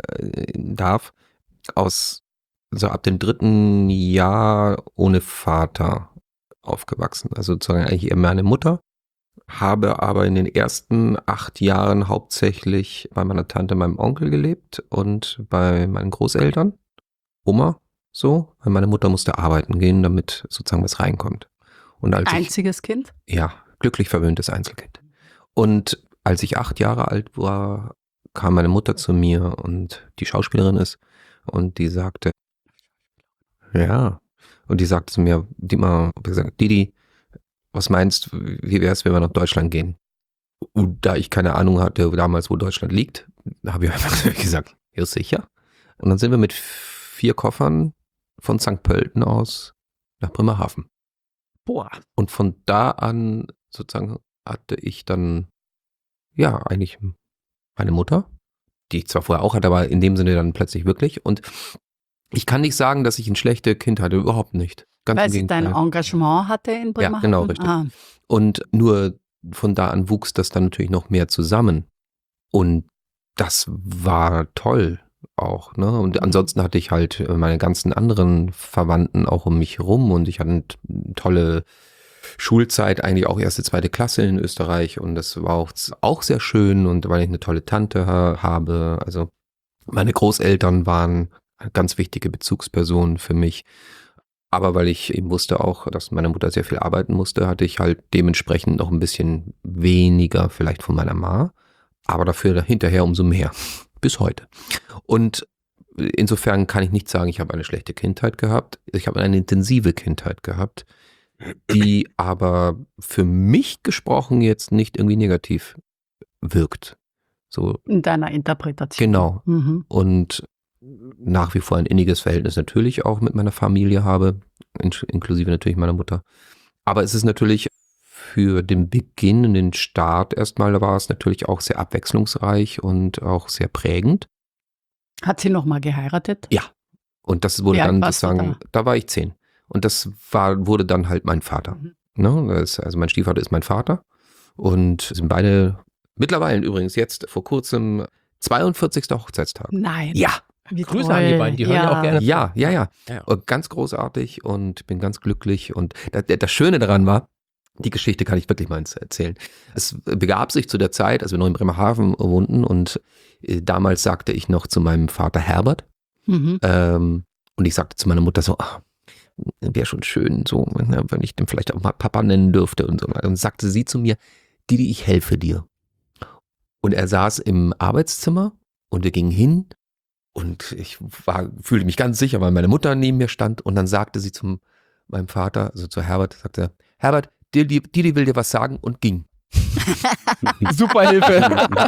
Speaker 2: so ab dem 3. Jahr ohne Vater aufgewachsen. Also sozusagen eigentlich eher meine Mutter. Habe aber in den ersten 8 Jahren hauptsächlich bei meiner Tante, meinem Onkel gelebt und bei meinen Großeltern, Oma, so, weil meine Mutter musste arbeiten gehen, damit sozusagen was reinkommt. Und als
Speaker 1: Einziges Kind?
Speaker 2: glücklich verwöhntes Einzelkind. Und als ich 8 Jahre alt war, kam meine Mutter zu mir und die Schauspielerin ist und die sagte, zu mir, Didi, was meinst, wie wäre es, wenn wir nach Deutschland gehen? Und da ich keine Ahnung hatte damals, wo Deutschland liegt, habe ich einfach gesagt, ja sicher. Und dann sind wir mit 4 Koffern von St. Pölten aus nach Bremerhaven.
Speaker 1: Boah.
Speaker 2: Und von da an sozusagen hatte ich dann, eigentlich meine Mutter, die ich zwar vorher auch hatte, aber in dem Sinne dann plötzlich wirklich. Und ich kann nicht sagen, dass ich eine schlechte Kindheit hatte, überhaupt nicht. Ganz
Speaker 1: Weil
Speaker 2: im
Speaker 1: sie dein
Speaker 2: Gegenteil.
Speaker 1: Engagement hatte in Bremerhaven?
Speaker 2: Ja, genau, richtig.
Speaker 1: Ah.
Speaker 2: Und nur von da an wuchs das dann natürlich noch mehr zusammen. Und das war toll auch, ne? Und ansonsten hatte ich halt meine ganzen anderen Verwandten auch um mich rum und ich hatte eine tolle Schulzeit, eigentlich auch 1., 2. Klasse in Österreich und das war auch sehr schön und weil ich eine tolle Tante habe, also meine Großeltern waren eine ganz wichtige Bezugsperson für mich. Aber weil ich eben wusste auch, dass meine Mutter sehr viel arbeiten musste, hatte ich halt dementsprechend noch ein bisschen weniger vielleicht von meiner Ma, aber dafür hinterher umso mehr. Bis heute. Und insofern kann ich nicht sagen, ich habe eine schlechte Kindheit gehabt. Ich habe eine intensive Kindheit gehabt, die aber für mich gesprochen jetzt nicht irgendwie negativ wirkt. So,
Speaker 1: In deiner Interpretation.
Speaker 2: genau.
Speaker 1: Mhm.
Speaker 2: Und nach wie vor ein inniges Verhältnis natürlich auch mit meiner Familie habe, inklusive natürlich meiner Mutter. Aber es ist natürlich für den Beginn und den Start erstmal war es natürlich auch sehr abwechslungsreich und auch sehr prägend.
Speaker 1: Hat sie noch mal geheiratet?
Speaker 2: Ja. Und das wurde
Speaker 1: Wie alt
Speaker 2: dann
Speaker 1: warst du
Speaker 2: sozusagen, da war ich 10. Und das wurde dann halt mein Vater.
Speaker 1: Mhm.
Speaker 2: Ne? Also mein Stiefvater ist mein Vater und sind beide mittlerweile übrigens jetzt vor kurzem 42. Hochzeitstag.
Speaker 1: Nein.
Speaker 2: Ja.
Speaker 1: Wie
Speaker 3: Grüße
Speaker 1: toll.
Speaker 3: an die beiden, die hören ja auch gerne.
Speaker 2: Ja.
Speaker 3: Ja.
Speaker 2: Und ganz großartig und bin ganz glücklich. Und das Schöne daran war, die Geschichte kann ich wirklich mal erzählen. Es begab sich zu der Zeit, als wir noch in Bremerhaven wohnten und damals sagte ich noch zu meinem Vater Herbert
Speaker 1: Mhm.
Speaker 2: und ich sagte zu meiner Mutter so, wäre schon schön, so, wenn ich den vielleicht auch mal Papa nennen dürfte und so. Und sagte sie zu mir, Didi, ich helfe dir. Und er saß im Arbeitszimmer und wir gingen hin und ich fühlte mich ganz sicher, weil meine Mutter neben mir stand und dann sagte sie zu meinem Vater, also zu Herbert, sagte Herbert, Didi will dir was sagen und ging.
Speaker 3: Super Hilfe.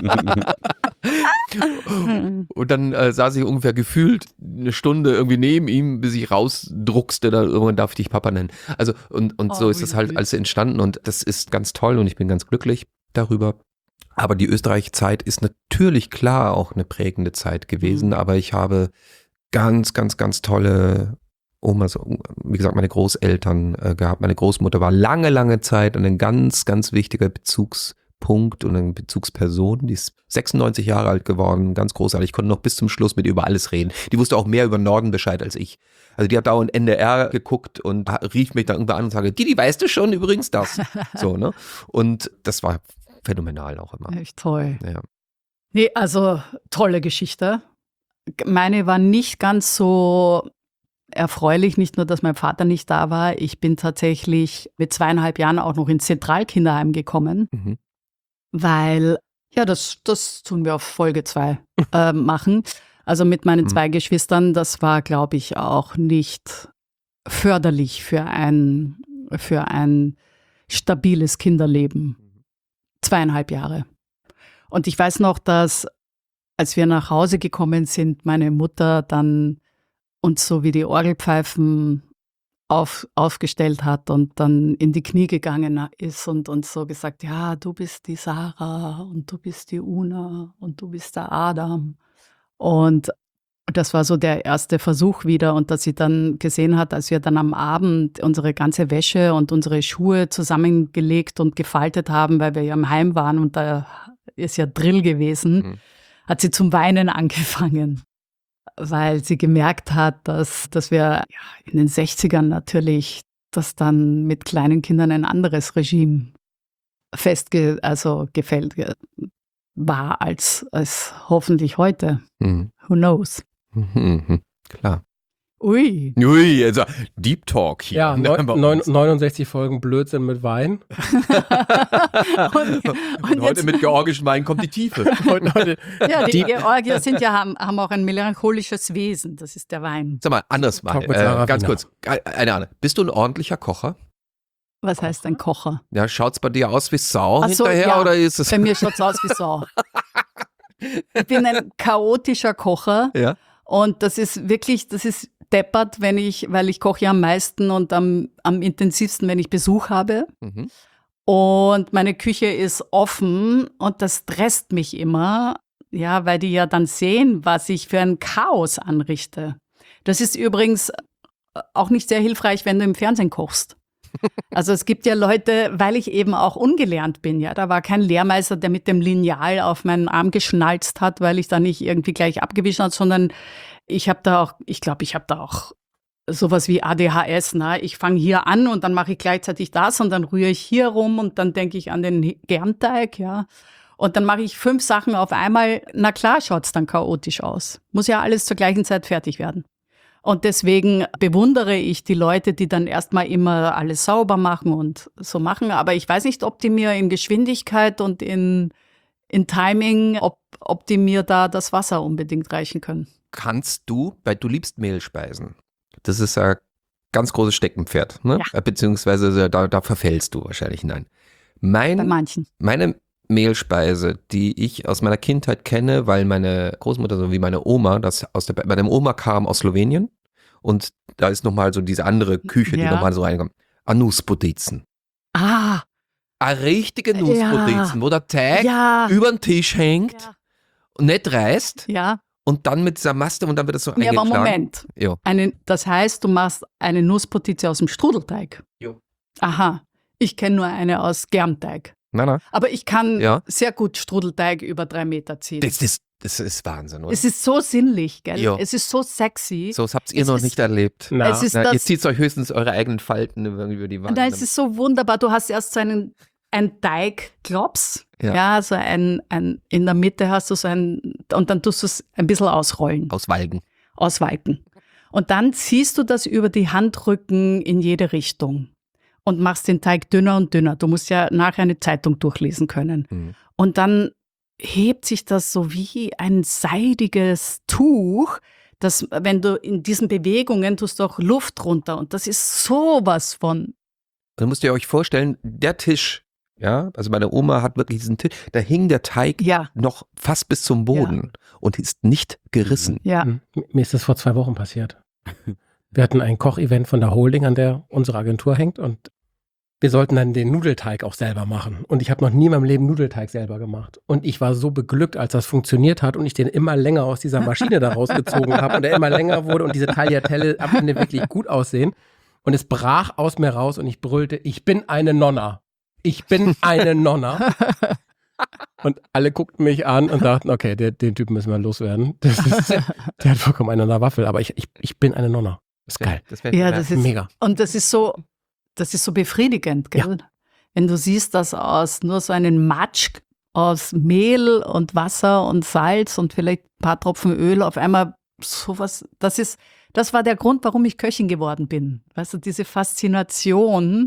Speaker 2: Und dann saß ich ungefähr gefühlt eine Stunde irgendwie neben ihm, bis ich rausdruckste, da irgendwann darf ich dich Papa nennen. Also und so ist das halt alles entstanden und das ist ganz toll und ich bin ganz glücklich darüber. Aber die Österreich-Zeit ist natürlich klar auch eine prägende Zeit gewesen, aber ich habe ganz, ganz, ganz tolle Omas, wie gesagt, meine Großeltern gehabt. Meine Großmutter war lange, lange Zeit ein ganz, ganz wichtiger Bezugspunkt und eine Bezugsperson. Die ist 96 Jahre alt geworden, ganz großartig. Ich konnte noch bis zum Schluss mit ihr über alles reden. Die wusste auch mehr über den Norden Bescheid als ich. Also die hat dauernd NDR geguckt und rief mich dann irgendwann an und sagte, Didi, weißt du schon übrigens das? So, ne? Und das war phänomenal auch immer.
Speaker 1: Echt toll.
Speaker 2: Ja.
Speaker 1: Nee, also tolle Geschichte. Meine war nicht ganz so erfreulich, nicht nur, dass mein Vater nicht da war. Ich bin tatsächlich mit 2,5 Jahren auch noch ins Zentralkinderheim gekommen, weil, ja, das tun wir auf Folge 2 machen. Also mit meinen 2 Geschwistern, das war, glaube ich, auch nicht förderlich für ein stabiles Kinderleben. 2,5 Jahre. Und ich weiß noch, dass als wir nach Hause gekommen sind, meine Mutter dann uns so wie die Orgelpfeifen aufgestellt hat und dann in die Knie gegangen ist und uns so gesagt, ja, du bist die Sarah und du bist die Una und du bist der Adam. Und das war so der erste Versuch wieder und dass sie dann gesehen hat, als wir dann am Abend unsere ganze Wäsche und unsere Schuhe zusammengelegt und gefaltet haben, weil wir ja im Heim waren und da ist ja Drill gewesen, hat sie zum Weinen angefangen, weil sie gemerkt hat, dass wir in den 60ern natürlich, dass dann mit kleinen Kindern ein anderes Regime gefällt war als hoffentlich heute. Who knows?
Speaker 2: Klar.
Speaker 1: Ui,
Speaker 2: Also Deep Talk hier.
Speaker 3: Ja, 69 Folgen Blödsinn mit Wein.
Speaker 2: und heute mit georgischen Wein kommt die Tiefe.
Speaker 1: Ja, die Georgier haben auch ein melancholisches Wesen. Das ist der Wein.
Speaker 2: Sag mal, anders mal. Ganz kurz. Eine Ahnung. Bist du ein ordentlicher Kocher?
Speaker 1: Was heißt ein Kocher?
Speaker 2: Ja, schaut's bei dir aus wie Sau
Speaker 1: Ach so,
Speaker 2: hinterher
Speaker 1: ja.
Speaker 2: oder ist es?
Speaker 1: Bei mir schaut's aus wie Sau. Ich bin ein chaotischer Kocher.
Speaker 2: Ja.
Speaker 1: Und das ist deppert, weil ich koche ja am meisten und am intensivsten, wenn ich Besuch habe. Und meine Küche ist offen und das stresst mich immer, ja, weil die ja dann sehen, was ich für ein Chaos anrichte. Das ist übrigens auch nicht sehr hilfreich, wenn du im Fernsehen kochst. Also es gibt ja Leute, weil ich eben auch ungelernt bin, ja, da war kein Lehrmeister, der mit dem Lineal auf meinen Arm geschnalzt hat, weil ich da nicht irgendwie gleich abgewischt habe, sondern ich glaube, ich habe da auch sowas wie ADHS, ne? Ich fange hier an und dann mache ich gleichzeitig das und dann rühre ich hier rum und dann denke ich an den Germteig, ja. Und dann mache ich 5 Sachen auf einmal, na klar schaut es dann chaotisch aus. Muss ja alles zur gleichen Zeit fertig werden. Und deswegen bewundere ich die Leute, die dann erstmal immer alles sauber machen und so machen. Aber ich weiß nicht, ob die mir in Geschwindigkeit und in Timing, ob die mir da das Wasser unbedingt reichen können.
Speaker 2: Kannst du, weil du liebst Mehlspeisen. Das ist ein ganz großes Steckenpferd, ne?
Speaker 1: Ja.
Speaker 2: Beziehungsweise da verfällst du wahrscheinlich. Nein.
Speaker 1: Bei manchen.
Speaker 2: Meine Mehlspeise, die ich aus meiner Kindheit kenne, weil meine Großmutter sowie meine Oma, meine Oma kam aus Slowenien und da ist nochmal so diese andere Küche, die nochmal so reinkommt. Nusspotizen.
Speaker 1: Ah.
Speaker 2: Eine richtige Nusspotizen, wo der Teig über den Tisch hängt und nicht reißt.
Speaker 1: Ja.
Speaker 2: Und dann mit dieser Maste und dann wird das so
Speaker 1: Ja,
Speaker 2: eingeschlagen.
Speaker 1: aber Moment.
Speaker 2: Jo.
Speaker 1: Das heißt, du machst eine Nusspotitze aus dem Strudelteig.
Speaker 2: Jo.
Speaker 1: Aha. Ich kenne nur eine aus Germteig.
Speaker 2: Nein.
Speaker 1: Aber ich kann sehr gut Strudelteig über 3 Meter ziehen.
Speaker 2: Das Das ist Wahnsinn, oder?
Speaker 1: Es ist so sinnlich, gell?
Speaker 2: Jo.
Speaker 1: Es ist so sexy.
Speaker 2: So, das habt ihr noch nicht erlebt.
Speaker 3: Na,
Speaker 1: Es ist
Speaker 2: Na, ihr
Speaker 1: das,
Speaker 2: zieht euch höchstens eure eigenen Falten über die Wand.
Speaker 1: da ist es so wunderbar. Du hast erst so einen Teigklops,
Speaker 2: Ja.
Speaker 1: so in der Mitte hast du so und dann tust du es ein bisschen ausrollen,
Speaker 2: Auswalgen.
Speaker 1: auswalken. Und dann ziehst du das über die Handrücken in jede Richtung und machst den Teig dünner und dünner. Du musst ja nachher eine Zeitung durchlesen können.
Speaker 2: Mhm.
Speaker 1: Und dann hebt sich das so wie ein seidiges Tuch, dass, wenn du in diesen Bewegungen tust du auch Luft runter. Und das ist sowas von.
Speaker 2: Dann müsst ihr euch vorstellen, der Tisch, ja, also meine Oma hat wirklich diesen Tisch, da hing der Teig
Speaker 1: Ja,
Speaker 2: noch fast bis zum Boden und ist nicht gerissen.
Speaker 1: ja.
Speaker 3: Mir ist das vor 2 Wochen passiert. Wir hatten ein Kochevent von der Holding, an der unsere Agentur hängt, und wir sollten dann den Nudelteig auch selber machen. Und ich habe noch nie in meinem Leben Nudelteig selber gemacht. Und ich war so beglückt, als das funktioniert hat und ich den immer länger aus dieser Maschine da rausgezogen habe und er immer länger wurde und diese Tagliatelle am Ende wirklich gut aussehen. Und es brach aus mir raus und ich brüllte, ich bin eine Nonna. Ich bin eine Nonna. Und alle guckten mich an und dachten, okay, den Typen müssen wir loswerden. Der hat vollkommen eine Waffel, aber ich bin eine Nonna. Das ist geil.
Speaker 1: Ja, das ist
Speaker 3: Mega.
Speaker 1: Und das ist so befriedigend, gell? Wenn du siehst, dass aus nur so einen Matsch aus Mehl und Wasser und Salz und vielleicht ein paar Tropfen Öl auf einmal sowas, das war der Grund, warum ich Köchin geworden bin. Weißt du, diese Faszination.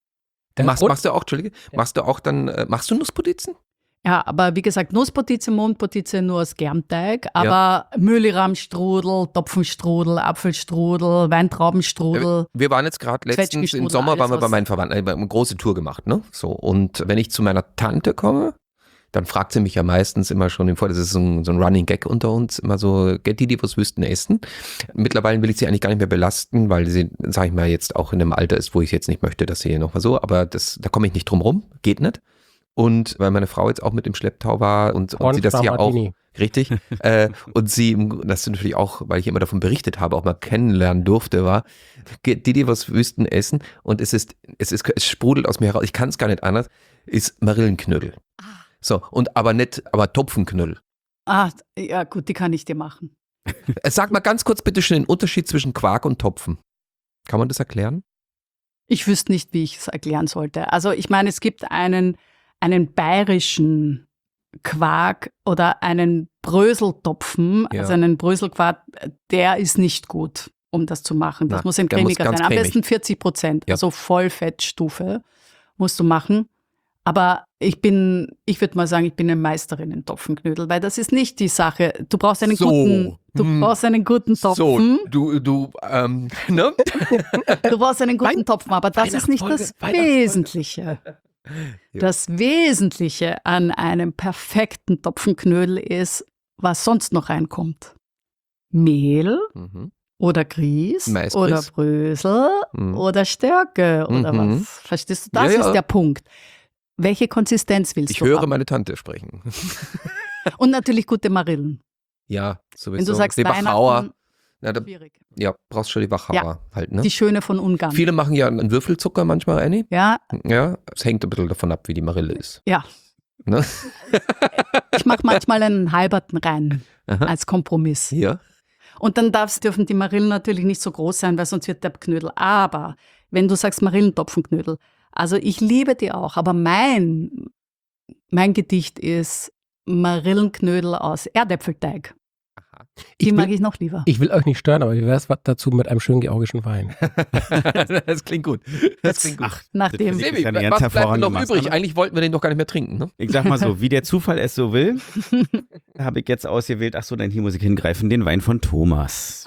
Speaker 2: Machst du auch, Entschuldige, machst du Nusspotizen?
Speaker 1: Ja, aber wie gesagt, Nusspotize, Mondpotize nur aus Germteig, aber Mühlrahmstrudel, Topfenstrudel, Apfelstrudel, Weintraubenstrudel.
Speaker 2: Wir waren jetzt gerade letztens im
Speaker 1: Zwetschgenstrudel,
Speaker 2: Sommer, waren wir
Speaker 1: alles
Speaker 2: bei meinen Verwandten, wir haben eine große Tour gemacht, ne? So, und wenn ich zu meiner Tante komme, dann fragt sie mich ja meistens immer schon im Vorfeld, das ist so ein Running Gag unter uns, immer so, die was wüssten essen. Mittlerweile will ich sie eigentlich gar nicht mehr belasten, weil sie, sag ich mal, jetzt auch in einem Alter ist, wo ich jetzt nicht möchte, dass sie nochmal so, aber da komme ich nicht drum rum, geht nicht. Und weil meine Frau jetzt auch mit im Schlepptau war und sie das ja auch, richtig, und sie, das natürlich auch, weil ich immer davon berichtet habe, auch mal kennenlernen durfte, war, die was wüssten essen, und es sprudelt aus mir heraus, ich kann es gar nicht anders, ist Marillenknödel. So, aber Topfenknödel.
Speaker 1: Ah, ja gut, die kann ich dir machen.
Speaker 2: Sag mal ganz kurz bitte schon den Unterschied zwischen Quark und Topfen. Kann man das erklären?
Speaker 1: Ich wüsste nicht, wie ich es erklären sollte. Also ich meine, es gibt einen bayerischen Quark oder einen Bröseltopfen, also einen Bröselquark, der ist nicht gut, um das zu machen. Das muss ein cremiger sein. Am besten 40%, also Vollfettstufe musst du machen. Aber ich würde mal sagen, ich bin eine Meisterin in Topfenknödel, weil das ist nicht die Sache. Du brauchst einen brauchst einen guten Topfen.
Speaker 2: So, ne?
Speaker 1: Du brauchst einen guten Topfen, aber das ist nicht das Wesentliche. Das Wesentliche an einem perfekten Topfenknödel ist, was sonst noch reinkommt. Mehl oder Grieß
Speaker 2: Maisgrieß
Speaker 1: oder Brösel oder Stärke oder was. Verstehst du? Das ist der Punkt. Welche Konsistenz willst
Speaker 2: Ich
Speaker 1: du
Speaker 2: höre
Speaker 1: haben?
Speaker 2: meine Tante sprechen.
Speaker 1: Und natürlich gute Marillen.
Speaker 2: Ja, sowieso.
Speaker 1: Wenn du sagst
Speaker 2: die Wachauer.
Speaker 1: Weihnachten, schwierig.
Speaker 2: Ja, brauchst schon die Wachauer halt, ne?
Speaker 1: Die Schöne von Ungarn.
Speaker 2: Viele machen ja einen Würfelzucker manchmal, Annie.
Speaker 1: Ja,
Speaker 2: Ja, es hängt ein bisschen davon ab, wie die Marille ist.
Speaker 1: ja.
Speaker 2: Ne?
Speaker 1: Ich mache manchmal einen halberten rein als Kompromiss.
Speaker 2: Ja.
Speaker 1: Und dann dürfen die Marillen natürlich nicht so groß sein, weil sonst wird der Knödel. Aber wenn du sagst Marillentopfenknödel, also ich liebe die auch, aber mein Gedicht ist Marillenknödel aus Erdäpfelteig. Die mag ich noch lieber.
Speaker 3: Ich will euch nicht stören, aber wie wäre es dazu mit einem schönen georgischen Wein?
Speaker 2: Das klingt gut. Das klingt gut.
Speaker 1: Ach, nachdem.
Speaker 4: Das ist ja eine
Speaker 2: Was
Speaker 4: ganz
Speaker 2: bleibt denn noch
Speaker 4: hervorragende
Speaker 2: übrig?
Speaker 4: Maßnahme.
Speaker 2: Eigentlich wollten wir den doch gar nicht mehr trinken, ne?
Speaker 4: Ich sag mal so, wie der Zufall es so will, habe ich jetzt ausgewählt, ach so, dann hier muss ich hingreifen, den Wein von Thomas.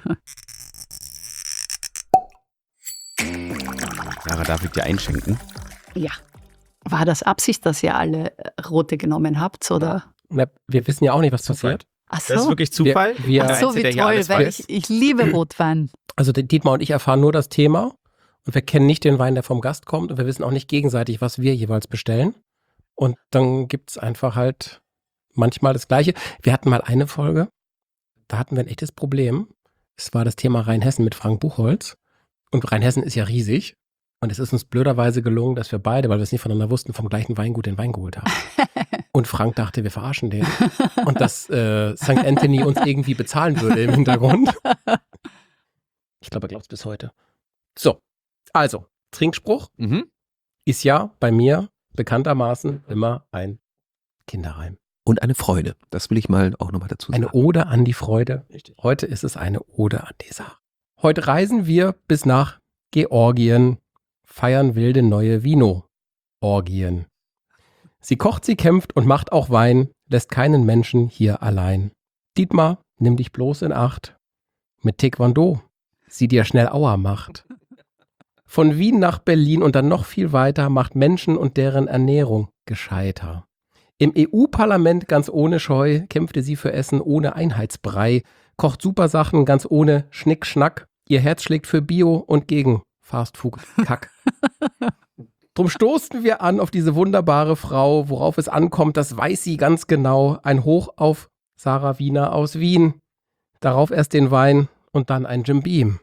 Speaker 4: Sarah, darf ich dir einschenken?
Speaker 1: Ja. War das Absicht, dass ihr alle rote genommen habt, oder?
Speaker 3: Na, wir wissen ja auch nicht, was passiert.
Speaker 1: Ach so.
Speaker 4: Das ist wirklich Zufall.
Speaker 3: Wir-
Speaker 1: Ach so,
Speaker 4: Einzige,
Speaker 1: wie
Speaker 4: der hier
Speaker 1: toll,
Speaker 4: alles
Speaker 1: weil
Speaker 4: weiß.
Speaker 1: ich liebe Rotwein.
Speaker 3: Also der Dietmar und ich erfahren nur das Thema und wir kennen nicht den Wein, der vom Gast kommt, und wir wissen auch nicht gegenseitig, was wir jeweils bestellen. Und dann gibt es einfach halt manchmal das Gleiche. Wir hatten mal eine Folge, da hatten wir ein echtes Problem. Es war das Thema Rheinhessen mit Frank Buchholz. Und Rheinhessen ist ja riesig. Und es ist uns blöderweise gelungen, dass wir beide, weil wir es nicht voneinander wussten, vom gleichen Weingut den Wein geholt haben. Und Frank dachte, wir verarschen den. Und dass St. Anthony uns irgendwie bezahlen würde im Hintergrund. Ich glaube, er glaubt es bis heute. So, also, Trinkspruch ist ja bei mir bekanntermaßen immer ein Kinderreim.
Speaker 2: Und eine Freude. Das will ich mal auch nochmal dazu sagen.
Speaker 3: Eine Ode an die Freude. Heute ist es eine Ode an die Sache. Heute reisen wir bis nach Georgien, feiern wilde neue Vino-Orgien. Sie kocht, sie kämpft und macht auch Wein, lässt keinen Menschen hier allein. Dietmar, nimm dich bloß in Acht. Mit Taekwondo, sie dir schnell Aua macht. Von Wien nach Berlin und dann noch viel weiter macht Menschen und deren Ernährung gescheiter. Im EU-Parlament ganz ohne Scheu kämpfte sie für Essen ohne Einheitsbrei, kocht super Sachen ganz ohne Schnickschnack. Ihr Herz schlägt für Bio und gegen Fastfood-Kack. Drum stoßen wir an auf diese wunderbare Frau, worauf es ankommt, das weiß sie ganz genau. Ein Hoch auf Sarah Wiener aus Wien. Darauf erst den Wein und dann ein Jim Beam.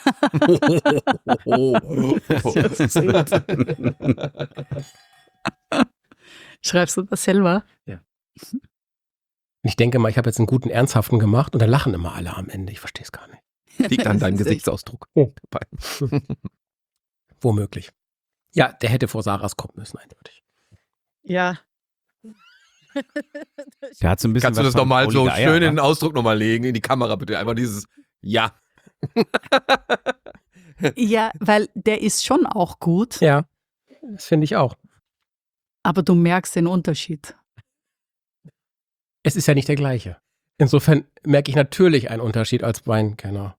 Speaker 1: Schreibst du das selber?
Speaker 3: Ja. Ich denke mal, ich habe jetzt einen guten, ernsthaften gemacht und dann lachen immer alle am Ende. Ich verstehe es gar nicht.
Speaker 2: Liegt an deinem Gesichtsausdruck.
Speaker 3: Womöglich. Ja, der hätte vor Sarahs kommen müssen, eindeutig.
Speaker 1: Ja.
Speaker 4: Der hat so ein bisschen
Speaker 2: Kannst du
Speaker 4: was
Speaker 2: das
Speaker 4: von
Speaker 2: nochmal
Speaker 4: Pauli
Speaker 2: so
Speaker 4: Deier,
Speaker 2: schön in
Speaker 4: wa?
Speaker 2: den Ausdruck nochmal legen, in die Kamera bitte? Einfach dieses Ja.
Speaker 1: Ja, weil der ist schon auch gut,
Speaker 3: Ja, das finde ich auch.
Speaker 1: aber du merkst den Unterschied.
Speaker 3: Es ist ja nicht der gleiche. Insofern merke ich natürlich einen Unterschied als Weinkenner.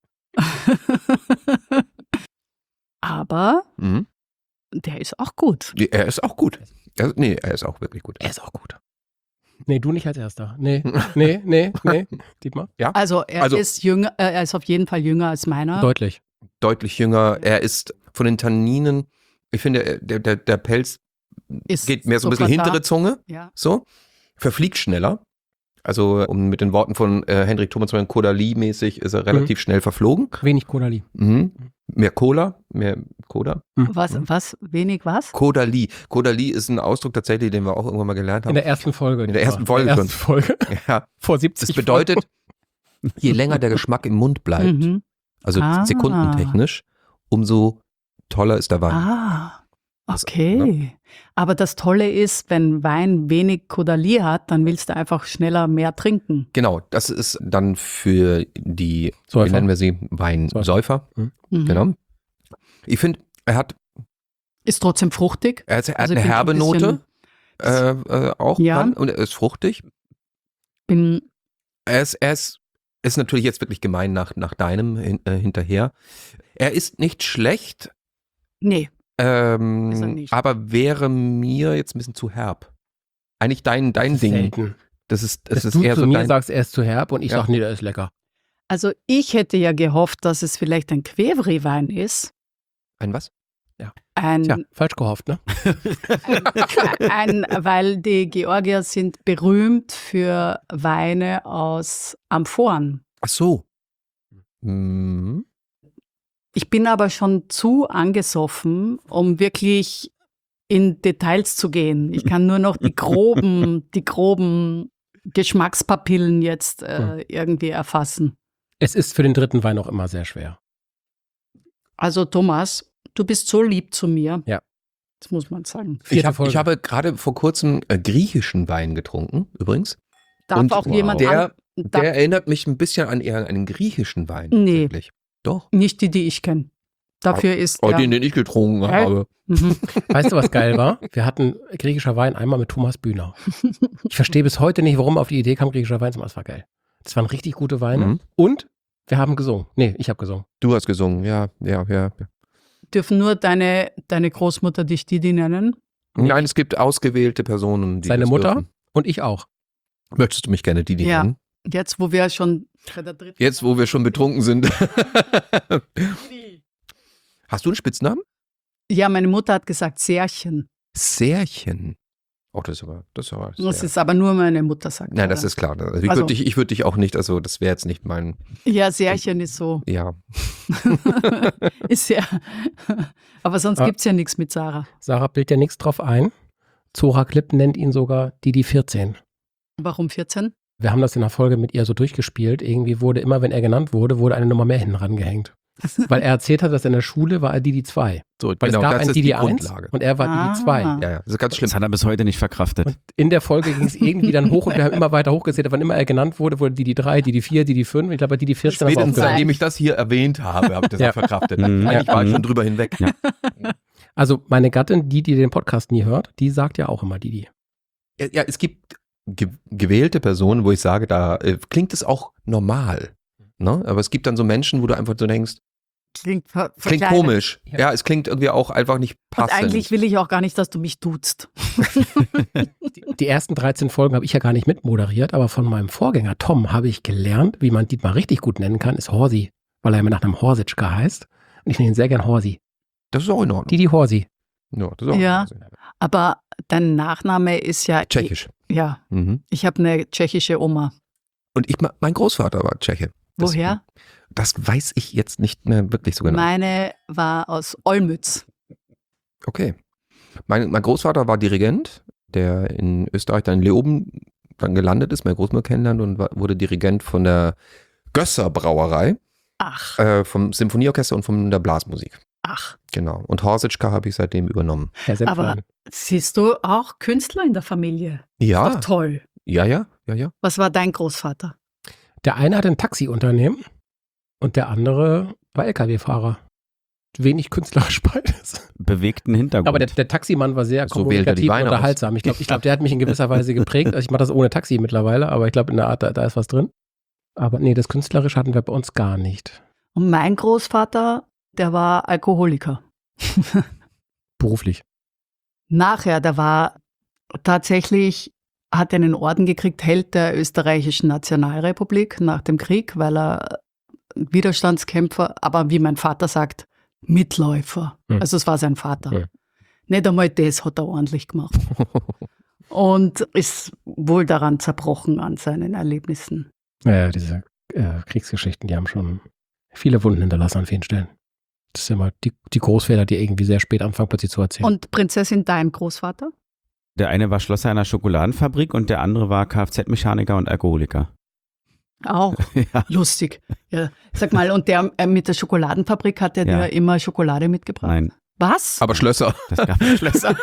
Speaker 1: Aber
Speaker 2: Mhm.
Speaker 1: der ist auch gut.
Speaker 2: Er ist auch gut. Er ist auch wirklich gut.
Speaker 3: Er ist auch gut. Nee, du nicht als Erster. Nee. Dietmar?
Speaker 1: Also er
Speaker 2: Also-
Speaker 1: ist jünger, er ist auf jeden Fall jünger als meiner.
Speaker 3: Deutlich.
Speaker 2: Deutlich jünger. Er ist von den Tanninen, ich finde, der Pelz
Speaker 1: Ist
Speaker 2: geht mehr so ein bisschen
Speaker 1: sofort da.
Speaker 2: hintere Zunge,
Speaker 1: Ja.
Speaker 2: so. Verfliegt schneller. Also, um mit den Worten von Henrik Thomas Kodali-mäßig ist er relativ schnell verflogen.
Speaker 3: Wenig Kodali.
Speaker 2: Mehr Cola, mehr Coda.
Speaker 1: Was? Wenig was?
Speaker 2: Kodali. Kodali ist ein Ausdruck tatsächlich, den wir auch irgendwann mal gelernt
Speaker 3: In
Speaker 2: haben.
Speaker 3: der ersten Folge.
Speaker 2: In der ersten Folge
Speaker 3: In der
Speaker 2: schon.
Speaker 3: ersten Folge.
Speaker 2: Ja,
Speaker 3: Vor 70
Speaker 2: das bedeutet, je länger der Geschmack im Mund bleibt,
Speaker 1: Mhm.
Speaker 2: also
Speaker 1: Ah.
Speaker 2: sekundentechnisch, umso toller ist der Wein.
Speaker 1: Ah,
Speaker 2: Das-
Speaker 1: okay.
Speaker 2: ne?
Speaker 1: Aber das Tolle ist, wenn Wein wenig Kodali hat, dann willst du einfach schneller mehr trinken.
Speaker 2: Genau, das ist dann für die, wie
Speaker 3: Säufer.
Speaker 2: nennen wir sie, Weinsäufer.
Speaker 1: Mhm.
Speaker 2: Genau. Ich finde, er hat
Speaker 1: Ist trotzdem fruchtig.
Speaker 2: eine
Speaker 1: ich bin
Speaker 2: herbe
Speaker 1: ein
Speaker 2: Note
Speaker 1: bisschen-
Speaker 2: auch
Speaker 1: Ja.
Speaker 2: dran und er ist fruchtig.
Speaker 1: Bin,
Speaker 2: Er ist natürlich jetzt wirklich gemein nach deinem hinterher. Er ist nicht schlecht,
Speaker 1: nee, ist er nicht.
Speaker 2: aber wäre mir jetzt ein bisschen zu herb. Eigentlich dein Ding.
Speaker 3: Selten.
Speaker 2: Das ist
Speaker 3: Dass
Speaker 2: eher
Speaker 3: du zu
Speaker 2: so
Speaker 3: mir
Speaker 2: dein.
Speaker 3: sagst, er ist zu herb und ich
Speaker 2: Ja.
Speaker 3: sage, nee, der ist lecker.
Speaker 1: Also ich hätte ja gehofft, dass es vielleicht ein Quevri-Wein ist.
Speaker 2: Ein was?
Speaker 1: Ein,
Speaker 3: Tja, falsch gehofft, ne?
Speaker 1: weil die Georgier sind berühmt für Weine aus Amphoren.
Speaker 2: Ach so. Mhm.
Speaker 1: Ich bin aber schon zu angesoffen, um wirklich in Details zu gehen. Ich kann nur noch die groben Geschmackspapillen jetzt irgendwie erfassen.
Speaker 3: Es ist für den dritten Wein auch immer sehr schwer.
Speaker 1: Also Thomas, du bist so lieb zu mir.
Speaker 3: Ja.
Speaker 1: Das muss man sagen.
Speaker 3: Vierte Folge.
Speaker 2: Ich habe gerade vor kurzem griechischen Wein getrunken, übrigens.
Speaker 1: Darf
Speaker 2: Und
Speaker 1: auch jemand
Speaker 2: der
Speaker 1: darf
Speaker 2: erinnert mich ein bisschen an eher einen griechischen Wein.
Speaker 1: Nee.
Speaker 2: Wirklich. Doch.
Speaker 1: nicht die ich kenne. Dafür ist
Speaker 2: Oh,
Speaker 1: der,
Speaker 2: den ich getrunken habe.
Speaker 1: Mhm.
Speaker 3: Weißt du, was geil war? Wir hatten griechischer Wein einmal mit Thomas Bühner. Ich verstehe bis heute nicht, warum er auf die Idee kam, griechischer Wein zu machen. Das war geil. Das waren richtig gute Weine.
Speaker 2: Mhm.
Speaker 3: Und wir haben gesungen. Nee, ich habe gesungen.
Speaker 2: Du hast gesungen, ja.
Speaker 1: Dürfen nur deine Großmutter dich Didi nennen?
Speaker 2: Nein, es gibt ausgewählte Personen, die
Speaker 3: Seine
Speaker 2: das
Speaker 3: Mutter
Speaker 2: dürfen.
Speaker 3: und ich auch.
Speaker 2: Möchtest du mich gerne Didi
Speaker 1: Ja.
Speaker 2: nennen?
Speaker 1: Jetzt, wo wir schon bei der dritten
Speaker 2: Jetzt, wo wir schon betrunken sind. Hast du einen Spitznamen?
Speaker 1: Ja, meine Mutter hat gesagt Särchen.
Speaker 2: Särchen. Oh, das ist aber
Speaker 1: Das ist aber nur meine Mutter sagt.
Speaker 2: Nein,
Speaker 1: oder?
Speaker 2: das ist klar. Also
Speaker 1: Also-
Speaker 2: ich würd dich auch nicht, also das wäre jetzt nicht mein,
Speaker 1: Ja, Särchen ist so.
Speaker 2: ja.
Speaker 1: Ist ja. Aber sonst
Speaker 3: Ah.
Speaker 1: gibt es ja nichts mit Sarah.
Speaker 3: Sarah bildet ja nichts drauf ein. Zora Klipp nennt ihn sogar Didi 14.
Speaker 1: Warum 14?
Speaker 3: Wir haben das in der Folge mit ihr so durchgespielt. Irgendwie wurde immer, wenn er genannt wurde eine Nummer mehr hinten rangehängt. Weil er erzählt hat, dass in der Schule war er Didi 2.
Speaker 2: So,
Speaker 3: Weil es gab
Speaker 2: das
Speaker 3: ein
Speaker 2: ist
Speaker 3: Didi
Speaker 2: die
Speaker 3: 1
Speaker 2: Grundlage.
Speaker 3: und er war Didi 2.
Speaker 1: Ah.
Speaker 2: Ja, das ist ganz schlimm.
Speaker 4: Das hat er bis heute nicht verkraftet.
Speaker 3: Und in der Folge ging es irgendwie dann hoch und wir haben immer weiter hochgezählt. Wann immer er genannt wurde Didi 3, Didi 4, Didi 5. Ich glaube, bei Didi 14 haben wir
Speaker 2: Spätestens
Speaker 3: aufgehört.
Speaker 2: seitdem ich das hier erwähnt habe ich das
Speaker 3: Ja.
Speaker 2: auch verkraftet.
Speaker 4: Mhm.
Speaker 2: Eigentlich war ich
Speaker 4: Ja.
Speaker 2: schon drüber hinweg.
Speaker 4: Ja.
Speaker 3: Also meine Gattin, die den Podcast nie hört, die sagt ja auch immer Didi.
Speaker 2: Ja, es gibt gewählte Personen, wo ich sage, da klingt es auch normal. Ne? Aber es gibt dann so Menschen, wo du einfach so denkst,
Speaker 1: Klingt
Speaker 2: klingt komisch. Ja. Es klingt irgendwie auch einfach nicht
Speaker 1: Und
Speaker 2: passend.
Speaker 1: eigentlich will ich auch gar nicht, dass du mich duzt.
Speaker 3: Die ersten 13 Folgen habe ich ja gar nicht mitmoderiert, aber von meinem Vorgänger Tom habe ich gelernt, wie man Dietmar richtig gut nennen kann, ist Horsi, weil er immer nach einem Horsitschka heißt. Und ich nenne ihn sehr gern Horsi.
Speaker 2: Das ist auch in Ordnung.
Speaker 3: Didi Horsi.
Speaker 2: Ja, das ist auch
Speaker 1: Ja.
Speaker 2: in Ordnung.
Speaker 1: Aber dein Nachname ist ja.
Speaker 2: Tschechisch.
Speaker 1: Ja,
Speaker 2: Mhm.
Speaker 1: ich habe eine tschechische Oma.
Speaker 2: Und mein Großvater war Tscheche.
Speaker 1: Woher?
Speaker 2: Das weiß ich jetzt nicht mehr wirklich so genau.
Speaker 1: Meine war aus Olmütz.
Speaker 2: Okay. Mein Großvater war Dirigent, der in Österreich dann in Leoben dann gelandet ist, meine Großmutter kennenlernt und wurde Dirigent von der Gösser Brauerei,
Speaker 1: Ach,
Speaker 2: vom Symphonieorchester und von der Blasmusik.
Speaker 1: ach.
Speaker 2: Genau. Und Horsitschka habe ich seitdem übernommen.
Speaker 3: Herr Senflein.
Speaker 1: Aber siehst du auch Künstler in der Familie?
Speaker 2: Ja,
Speaker 1: Doch toll.
Speaker 2: ja.
Speaker 1: Was war dein Großvater?
Speaker 3: Der eine hatte ein Taxiunternehmen und der andere war LKW-Fahrer. Wenig künstlerisch beides.
Speaker 4: Bewegten Hintergrund.
Speaker 3: Aber der Taximann war sehr
Speaker 2: So wählt er die
Speaker 3: kommunikativ und
Speaker 2: Weine aus.
Speaker 3: unterhaltsam. Ich glaube, der hat mich in gewisser Weise geprägt. Also ich mache das ohne Taxi mittlerweile, aber ich glaube, in der Art, da ist was drin. Aber nee, das Künstlerische hatten wir bei uns gar nicht.
Speaker 1: Und mein Großvater, der war Alkoholiker.
Speaker 3: Beruflich.
Speaker 1: Nachher, der war tatsächlich, hat er einen Orden gekriegt, Held der österreichischen Nationalrepublik nach dem Krieg, weil er Widerstandskämpfer, aber wie mein Vater sagt, Mitläufer.
Speaker 3: Hm.
Speaker 1: Also es war sein Vater.
Speaker 3: Hm.
Speaker 1: Nicht einmal das hat er ordentlich gemacht. Und ist wohl daran zerbrochen an seinen Erlebnissen.
Speaker 3: Ja, diese Kriegsgeschichten, die haben schon viele Wunden hinterlassen an vielen Stellen. Das sind immer die Großväter, die irgendwie sehr spät anfangen, plötzlich zu erzählen.
Speaker 1: Und Prinzessin, dein Großvater?
Speaker 4: Der eine war Schlosser einer Schokoladenfabrik und der andere war Kfz-Mechaniker und Alkoholiker.
Speaker 1: Auch.
Speaker 4: Ja.
Speaker 1: Lustig. Ja. Sag mal, und der mit der Schokoladenfabrik hat der
Speaker 4: Ja.
Speaker 1: dir immer Schokolade mitgebracht?
Speaker 4: Nein,
Speaker 1: Was?
Speaker 2: Aber Schlösser.
Speaker 4: das gab Schlösser.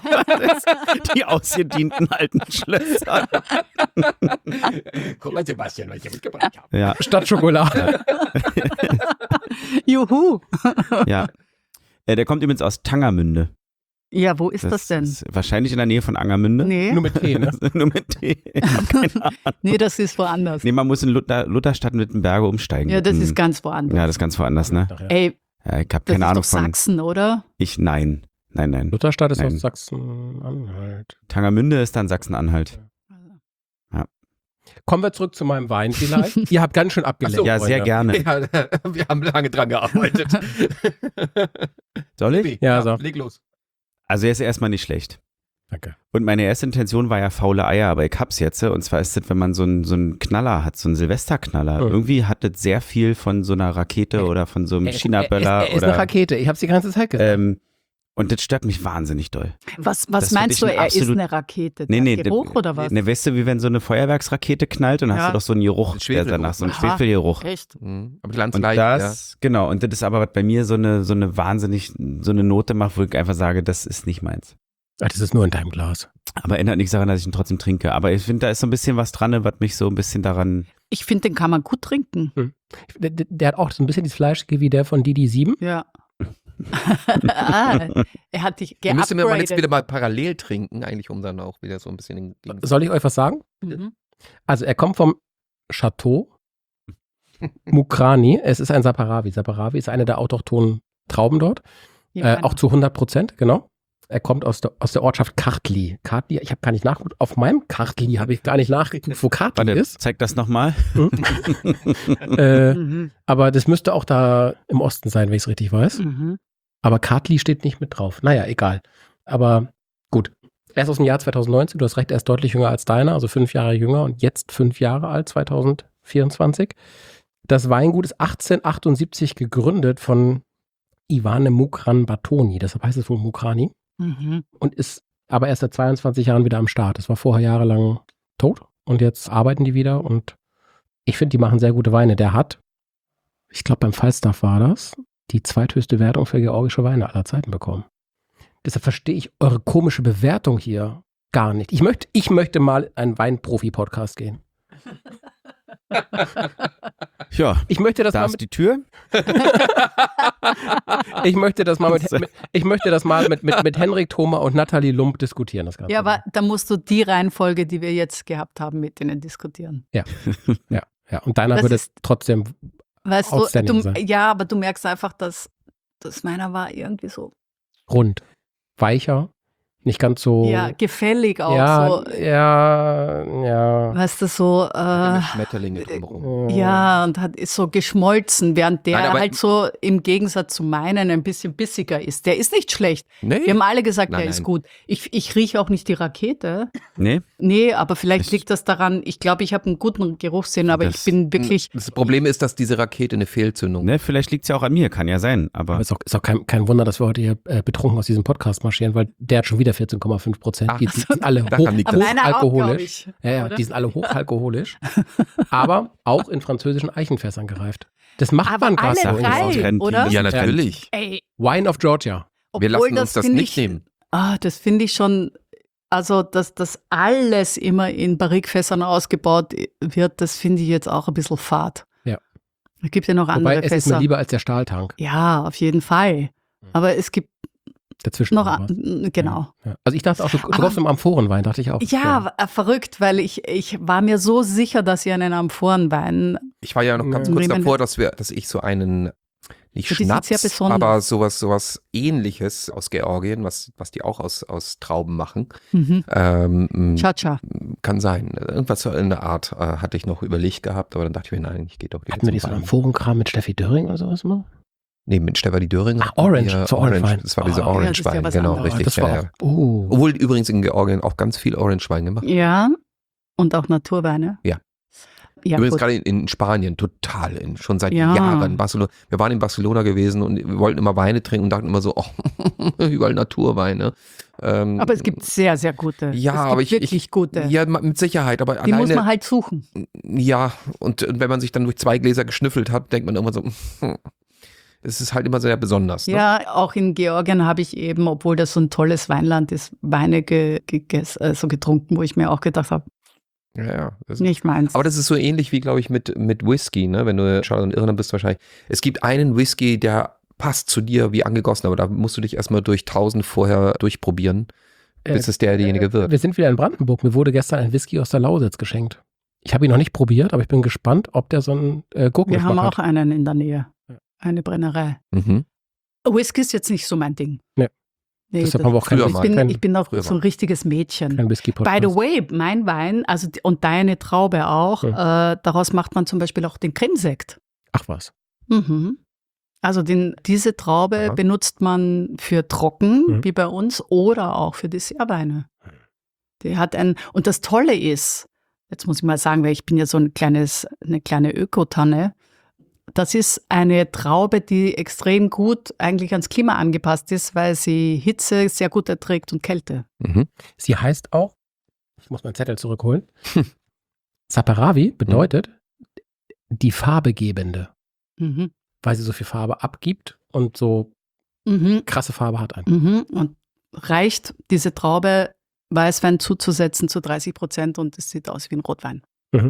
Speaker 4: Die ausgedienten alten Schlösser.
Speaker 2: Guck mal, Sebastian, was ich mitgebracht habe.
Speaker 4: Ja,
Speaker 3: Statt Schokolade.
Speaker 1: Juhu.
Speaker 4: ja. Der kommt übrigens aus Tangermünde.
Speaker 1: Ja, wo ist das denn?
Speaker 4: Ist wahrscheinlich in der Nähe von Angermünde.
Speaker 1: Nee.
Speaker 3: Nur mit T, ne?
Speaker 4: Nur mit T. Ich hab keine Ahnung.
Speaker 1: Nee, das ist woanders.
Speaker 4: Nee, man muss in Lutherstadt-Wittenberge umsteigen.
Speaker 1: Ja, das
Speaker 4: Mit
Speaker 1: ist
Speaker 4: dem-
Speaker 1: ganz woanders.
Speaker 4: Ja, das ist ganz woanders, ne?
Speaker 1: Ey,
Speaker 4: Ja, ich habe
Speaker 1: das
Speaker 4: keine
Speaker 1: ist
Speaker 4: Ahnung
Speaker 1: doch
Speaker 4: von.
Speaker 1: Sachsen, oder?
Speaker 4: Nein.
Speaker 3: Lutherstadt ist
Speaker 4: Nein.
Speaker 3: aus Sachsen-Anhalt.
Speaker 4: Tangermünde ist dann Sachsen-Anhalt.
Speaker 3: Kommen wir zurück zu meinem Wein vielleicht. Ihr habt ganz schön abgelenkt.
Speaker 2: Ach so,
Speaker 4: Ja, sehr
Speaker 3: Freunde.
Speaker 4: gerne.
Speaker 2: Ja, wir haben lange dran gearbeitet.
Speaker 4: Soll ich?
Speaker 3: Ja, so.
Speaker 2: Leg los.
Speaker 4: Also er ist erstmal nicht schlecht.
Speaker 3: Danke.
Speaker 4: Und meine erste Intention war ja faule Eier, aber ich hab's jetzt. Und zwar ist das, wenn man so einen Knaller hat, so einen Silvesterknaller.
Speaker 3: Mhm.
Speaker 4: Irgendwie hat das sehr viel von so einer Rakete oder von so einem China-Böller.
Speaker 3: Er ist eine Rakete. Ich habe es die ganze Zeit gesagt.
Speaker 4: Und das stört mich wahnsinnig doll.
Speaker 1: Was
Speaker 4: Das
Speaker 1: meinst du,
Speaker 4: find ich
Speaker 1: er ist
Speaker 4: absolut-
Speaker 1: eine Rakete?
Speaker 4: Nee,
Speaker 1: Der
Speaker 4: nee.
Speaker 1: Geruch oder was?
Speaker 4: Ne, weißt du, wie wenn so eine Feuerwerksrakete knallt und hast
Speaker 1: Ja.
Speaker 4: du doch so einen Geruch, der
Speaker 2: Schwefelgeruch.
Speaker 4: danach, so einen
Speaker 1: Aha.
Speaker 4: Schwefelgeruch.
Speaker 1: Echt?
Speaker 2: Mhm. Aber ganz
Speaker 4: Und
Speaker 2: leicht,
Speaker 4: das, genau, und das ist aber, was bei mir so eine wahnsinnig, so eine Note macht, wo ich einfach sage, das ist nicht meins.
Speaker 3: Ach, das ist nur in deinem Glas.
Speaker 4: Aber ändert nichts daran, dass ich ihn trotzdem trinke. Aber ich finde, da ist so ein bisschen was dran, was mich so ein bisschen daran.
Speaker 1: Ich finde, den kann man gut trinken.
Speaker 3: Der hat auch so ein bisschen das Fleischige wie der von Didi 7.
Speaker 1: Ja. Er hat dich
Speaker 2: ja. Müsste man jetzt
Speaker 1: geupgradet.
Speaker 2: wieder mal parallel trinken, eigentlich, um dann auch wieder so ein bisschen in
Speaker 3: Soll ich euch was sagen?
Speaker 1: Mhm.
Speaker 3: Also er kommt vom Chateau Mukrani. Es ist ein Saparavi. Saparavi ist eine der autochthonen Trauben dort.
Speaker 1: Ja,
Speaker 3: Auch zu 100%, genau. Er kommt aus der Ortschaft Kartli. Kartli, ich habe gar nicht nachgeguckt. Auf meinem Kartli habe ich gar nicht nachgeguckt, wo Kartli
Speaker 4: Warte,
Speaker 3: ist.
Speaker 4: zeig das nochmal.
Speaker 1: Mhm.
Speaker 3: Aber das müsste auch da im Osten sein, wenn ich es richtig weiß.
Speaker 1: Mhm.
Speaker 3: Aber Kartli steht nicht mit drauf. Naja, egal. Aber gut. Er ist aus dem Jahr 2019, du hast recht, er ist deutlich jünger als deiner, also 5 Jahre jünger und jetzt 5 Jahre alt, 2024. Das Weingut ist 1878 gegründet von Ivane Mukran Batoni, deshalb heißt es wohl Mukrani, und ist aber erst seit 22 Jahren wieder am Start. Das war vorher jahrelang tot und jetzt arbeiten die wieder und ich finde, die machen sehr gute Weine. Der hat, ich glaube beim Falstaff war das, die zweithöchste Wertung für georgische Weine aller Zeiten bekommen. Deshalb verstehe ich eure komische Bewertung hier gar nicht. Ich möchte mal einen Weinprofi-Podcast gehen.
Speaker 4: Ja,
Speaker 3: Ich möchte das
Speaker 4: da
Speaker 3: mal
Speaker 4: ist die Tür.
Speaker 3: ich möchte das mal mit Henrik Thoma und Nathalie Lump diskutieren. Das Ganze.
Speaker 1: Ja, aber da musst du die Reihenfolge, die wir jetzt gehabt haben, mit denen diskutieren.
Speaker 3: Ja. Und deiner
Speaker 1: Das
Speaker 3: würde
Speaker 1: ist-
Speaker 3: trotzdem
Speaker 1: Weißt
Speaker 3: outstanding sein.
Speaker 1: ja, aber du merkst einfach, dass meiner war irgendwie so,
Speaker 3: Rund, weicher, nicht ganz so.
Speaker 1: ja, gefällig auch
Speaker 3: ja,
Speaker 1: so.
Speaker 3: ja.
Speaker 1: Weißt du, so,
Speaker 2: Mit Schmetterlinge drumherum.
Speaker 1: ja, und ist so geschmolzen, während der
Speaker 2: Nein, aber-
Speaker 1: halt so im Gegensatz zu meinen ein bisschen bissiger ist. Der ist nicht schlecht.
Speaker 2: Nee.
Speaker 1: Wir haben alle gesagt,
Speaker 2: Nein,
Speaker 1: der ist
Speaker 2: nein.
Speaker 1: gut. Ich rieche auch nicht die Rakete.
Speaker 4: Nee,
Speaker 1: Nee, aber vielleicht
Speaker 4: Ich-
Speaker 1: liegt das daran, ich glaube, ich habe einen guten Geruchssinn, aber
Speaker 4: Das-
Speaker 1: ich bin wirklich,
Speaker 2: Das Problem ist, dass diese Rakete eine Fehlzündung
Speaker 4: ne, vielleicht liegt es ja auch an mir, kann ja sein. Aber
Speaker 3: Aber ist auch kein Wunder, dass wir heute hier betrunken aus diesem Podcast marschieren, weil der hat schon wieder 14,5%.
Speaker 2: Ach,
Speaker 3: Die sind alle
Speaker 2: daran liegt
Speaker 1: aber meiner auch, glaube
Speaker 3: hochalkoholisch.
Speaker 1: ich.
Speaker 3: Ja,
Speaker 1: oder?
Speaker 3: die sind alle hochalkoholisch, aber auch in französischen Eichenfässern gereift. Das macht
Speaker 1: Aber
Speaker 3: man gerade
Speaker 1: alle
Speaker 3: so.
Speaker 4: Sachen
Speaker 1: drei,
Speaker 4: ist auch trendy,
Speaker 1: oder?
Speaker 4: ne?
Speaker 2: Ja, natürlich.
Speaker 1: Ey,
Speaker 3: Wine of Georgia.
Speaker 2: Wir
Speaker 1: obwohl
Speaker 2: lassen uns das
Speaker 1: finde
Speaker 2: nicht
Speaker 1: ich,
Speaker 2: nehmen.
Speaker 1: das finde ich schon, also dass das alles immer in Barrikfässern ausgebaut wird, das finde ich jetzt auch ein bisschen fad.
Speaker 3: Ja.
Speaker 1: Es gibt ja noch andere
Speaker 3: Wobei es ist mir
Speaker 1: Fässer.
Speaker 3: lieber als der Stahltank
Speaker 1: Ja, auf jeden Fall. Aber es gibt
Speaker 3: dazwischen.
Speaker 1: noch,
Speaker 3: was.
Speaker 1: genau.
Speaker 3: Ja. Also ich dachte auch, du kaufst einen Amphorenwein, dachte ich auch.
Speaker 1: Ja, verrückt, weil ich war mir so sicher, dass ihr einen Amphorenwein,
Speaker 2: Ich war ja noch ganz
Speaker 3: Ja.
Speaker 2: kurz
Speaker 1: Nehmen-
Speaker 2: davor, dass ich so einen, nicht
Speaker 1: Ja, die sind
Speaker 2: Schnaps,
Speaker 1: sehr besonders.
Speaker 2: aber sowas Ähnliches aus Georgien, was die auch aus Trauben machen.
Speaker 1: Cha-Cha.
Speaker 2: Kann sein. Irgendwas so in der Art hatte ich noch überlegt gehabt, aber dann dachte ich mir, nein, ich gehe doch
Speaker 3: Hatten wir nicht so einen Amphorenkram mit Steffi Döring oder sowas mal?
Speaker 2: Nee, mit Stefanie Döring.
Speaker 3: Ach, Orange,
Speaker 2: Ja,
Speaker 3: so Orange-Wein.
Speaker 2: Das war dieser
Speaker 3: Oh,
Speaker 1: ja, das ist ja
Speaker 2: Orange-Wein,
Speaker 1: was
Speaker 2: genau,
Speaker 1: anderes.
Speaker 2: richtig.
Speaker 3: Das war
Speaker 2: ja,
Speaker 3: auch,
Speaker 2: ja.
Speaker 3: oh.
Speaker 2: Obwohl übrigens in Georgien auch ganz viel Orange-Wein gemacht.
Speaker 1: Ja, und auch Naturweine.
Speaker 2: Ja.
Speaker 1: Ja,
Speaker 2: Übrigens
Speaker 1: gut.
Speaker 2: gerade in Spanien, total, schon seit
Speaker 1: Ja.
Speaker 2: Jahren. Barcelona. Wir waren in Barcelona gewesen und wir wollten immer Weine trinken und dachten immer so, oh, überall Naturweine.
Speaker 1: Aber es gibt sehr, sehr gute.
Speaker 2: Ja,
Speaker 1: es gibt
Speaker 2: aber ich-
Speaker 1: wirklich gute.
Speaker 2: Ja, mit Sicherheit, aber
Speaker 1: Die
Speaker 2: alleine,
Speaker 1: muss man halt suchen.
Speaker 2: ja, und wenn man sich dann durch 2 Gläser geschnüffelt hat, denkt man immer so, es ist halt immer sehr besonders. Ne?
Speaker 1: Ja, auch in Georgien habe ich eben, obwohl das so ein tolles Weinland ist, Weine so getrunken, wo ich mir auch gedacht habe,
Speaker 2: Ja.
Speaker 1: nicht meins.
Speaker 2: Aber das ist so ähnlich wie, glaube ich, mit Whisky, ne? Wenn du Charlotte und Irland bist wahrscheinlich. Es gibt einen Whisky, der passt zu dir wie angegossen, aber da musst du dich erstmal durch 1000 vorher durchprobieren, bis es derjenige wird.
Speaker 3: Wir sind wieder in Brandenburg. Mir wurde gestern ein Whisky aus der Lausitz geschenkt. Ich habe ihn noch nicht probiert, aber ich bin gespannt, ob der so einen
Speaker 1: Wir haben
Speaker 3: Gurkengeschmack
Speaker 1: auch
Speaker 3: hat.
Speaker 1: einen in der Nähe.
Speaker 3: Ja.
Speaker 1: Eine Brennerei.
Speaker 2: Mhm.
Speaker 1: Whisky ist jetzt nicht so mein Ding.
Speaker 3: Nee.
Speaker 1: Nee,
Speaker 3: Deshalb haben wir auch kein
Speaker 2: früher
Speaker 3: Whisky,
Speaker 2: mal.
Speaker 3: kein,
Speaker 1: ich bin auch
Speaker 2: früher
Speaker 1: so ein richtiges Mädchen.
Speaker 3: kein Whisky-Podcast.
Speaker 1: By the way, mein Wein, also und deine Traube auch, daraus macht man zum Beispiel auch den Cremesekt.
Speaker 3: Ach was.
Speaker 1: Mhm. Also diese Traube
Speaker 2: Aha.
Speaker 1: benutzt man für trocken,
Speaker 3: Mhm.
Speaker 1: wie bei uns, oder auch für Dessertweine. Die hat und das Tolle ist, jetzt muss ich mal sagen, weil ich bin ja so eine kleine Ökotanne, das ist eine Traube, die extrem gut eigentlich ans Klima angepasst ist, weil sie Hitze sehr gut erträgt und Kälte.
Speaker 2: Mhm.
Speaker 3: Sie heißt auch, ich muss meinen Zettel zurückholen, Saperavi bedeutet die Farbegebende,
Speaker 1: Mhm.
Speaker 3: weil sie so viel Farbe abgibt und so
Speaker 1: Mhm.
Speaker 3: krasse Farbe hat einfach.
Speaker 1: Mhm. Und reicht diese Traube Weißwein zuzusetzen zu 30% und es sieht aus wie ein Rotwein.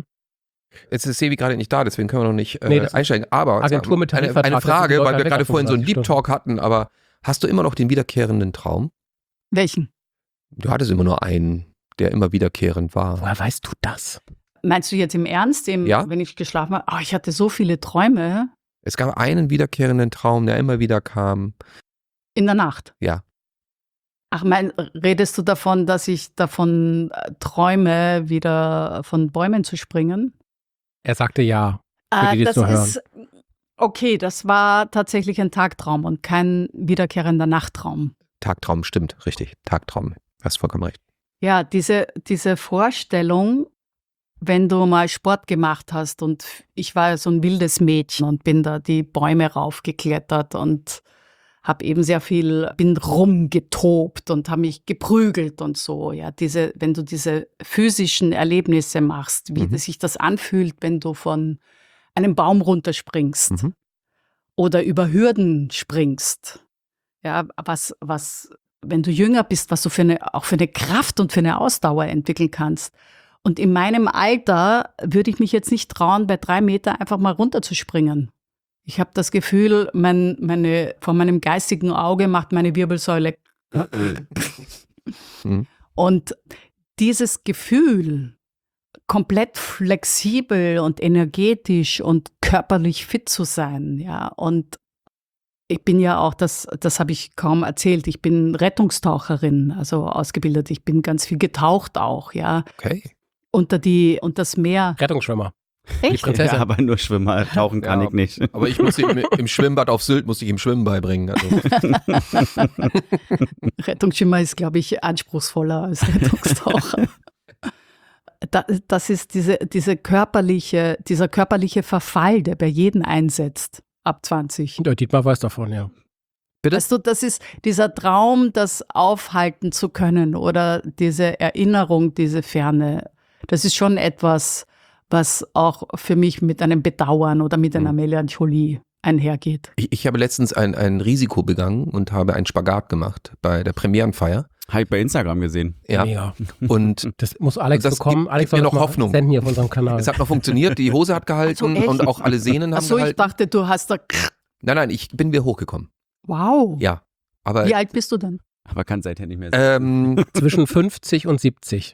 Speaker 2: Jetzt ist Sebi gerade nicht da, deswegen können wir noch nicht
Speaker 3: Nee, das ist
Speaker 2: einsteigen. Aber
Speaker 3: Agentur mit
Speaker 2: eine
Speaker 3: Tarifvertrag,
Speaker 2: Frage,
Speaker 3: das sind die
Speaker 2: weil wir
Speaker 3: Leute
Speaker 2: gerade
Speaker 3: weg
Speaker 2: vorhin so einen
Speaker 3: 35
Speaker 2: Deep Talk hatten, aber hast du immer noch den wiederkehrenden Traum?
Speaker 1: Welchen?
Speaker 2: Du hattest immer nur einen, der immer wiederkehrend war.
Speaker 3: Woher weißt du das?
Speaker 1: Meinst du jetzt im Ernst,
Speaker 2: Ja.
Speaker 1: wenn ich geschlafen habe? Oh, ich hatte so viele Träume
Speaker 2: Es gab einen wiederkehrenden Traum, der immer wieder kam.
Speaker 1: in der Nacht.
Speaker 2: Ja.
Speaker 1: Ach, redest du davon, dass ich davon träume, wieder von Bäumen zu springen?
Speaker 3: Er sagte ja. Für die, die es
Speaker 1: Das
Speaker 3: nur hören.
Speaker 1: ist, okay, das war tatsächlich ein Tagtraum und kein wiederkehrender Nachttraum.
Speaker 2: Tagtraum, stimmt, richtig. Tagtraum. Hast vollkommen recht.
Speaker 1: Ja, diese Vorstellung, wenn du mal Sport gemacht hast und ich war so ein wildes Mädchen und bin da die Bäume raufgeklettert und habe eben bin rumgetobt und habe mich geprügelt und so. Ja, wenn du diese physischen Erlebnisse machst, wie sich das anfühlt, wenn du von einem Baum runterspringst oder über Hürden springst. Ja, wenn du jünger bist, was du auch für eine Kraft und für eine Ausdauer entwickeln kannst. Und in meinem Alter würde ich mich jetzt nicht trauen, bei 3 Meter einfach mal runterzuspringen. Ich habe das Gefühl, vor meinem geistigen Auge macht meine Wirbelsäule. Und dieses Gefühl, komplett flexibel und energetisch und körperlich fit zu sein, ja, und ich bin ja auch, das habe ich kaum erzählt, ich bin Rettungstaucherin, also ausgebildet. Ich bin ganz viel getaucht auch, ja.
Speaker 2: Okay.
Speaker 1: Unter das Meer.
Speaker 3: Rettungsschwimmer.
Speaker 1: Echt?
Speaker 3: Die Prinzessin.
Speaker 4: Ja, aber nur Schwimmer, tauchen kann ich nicht.
Speaker 2: Aber ich muss ihm im Schwimmbad auf Sylt ihm Schwimmen beibringen. Also.
Speaker 1: Rettungsschwimmer ist, glaube ich, anspruchsvoller als Rettungstaucher. Das ist dieser körperliche Verfall, der bei jedem einsetzt, ab 20.
Speaker 3: Der Dietmar weiß davon, ja.
Speaker 2: Bitte?
Speaker 1: Weißt du, das ist dieser Traum, das aufhalten zu können oder diese Erinnerung, diese Ferne. Das ist schon etwas, was auch für mich mit einem Bedauern oder mit einer Melancholie einhergeht.
Speaker 2: Ich habe letztens ein Risiko begangen und habe einen Spagat gemacht bei der Premierenfeier.
Speaker 4: Habe ich bei Instagram gesehen.
Speaker 2: Ja.
Speaker 3: Mega.
Speaker 2: Und
Speaker 3: Das muss Alex
Speaker 2: das
Speaker 3: bekommen.
Speaker 2: gibt
Speaker 3: Alex
Speaker 2: mir
Speaker 3: soll
Speaker 2: noch
Speaker 3: das mal
Speaker 2: Hoffnung.
Speaker 3: senden hier auf unserem Kanal.
Speaker 2: es hat noch funktioniert, die Hose hat gehalten
Speaker 1: Ach so, echt?
Speaker 2: und auch alle Sehnen haben
Speaker 1: Achso, ich
Speaker 2: gehalten.
Speaker 1: dachte, du hast da.
Speaker 2: Nein, ich bin wieder hochgekommen.
Speaker 1: Wow.
Speaker 2: Ja. Aber
Speaker 1: Wie alt bist du denn?
Speaker 4: Aber kann seither nicht mehr sein.
Speaker 3: Zwischen 50 und 70.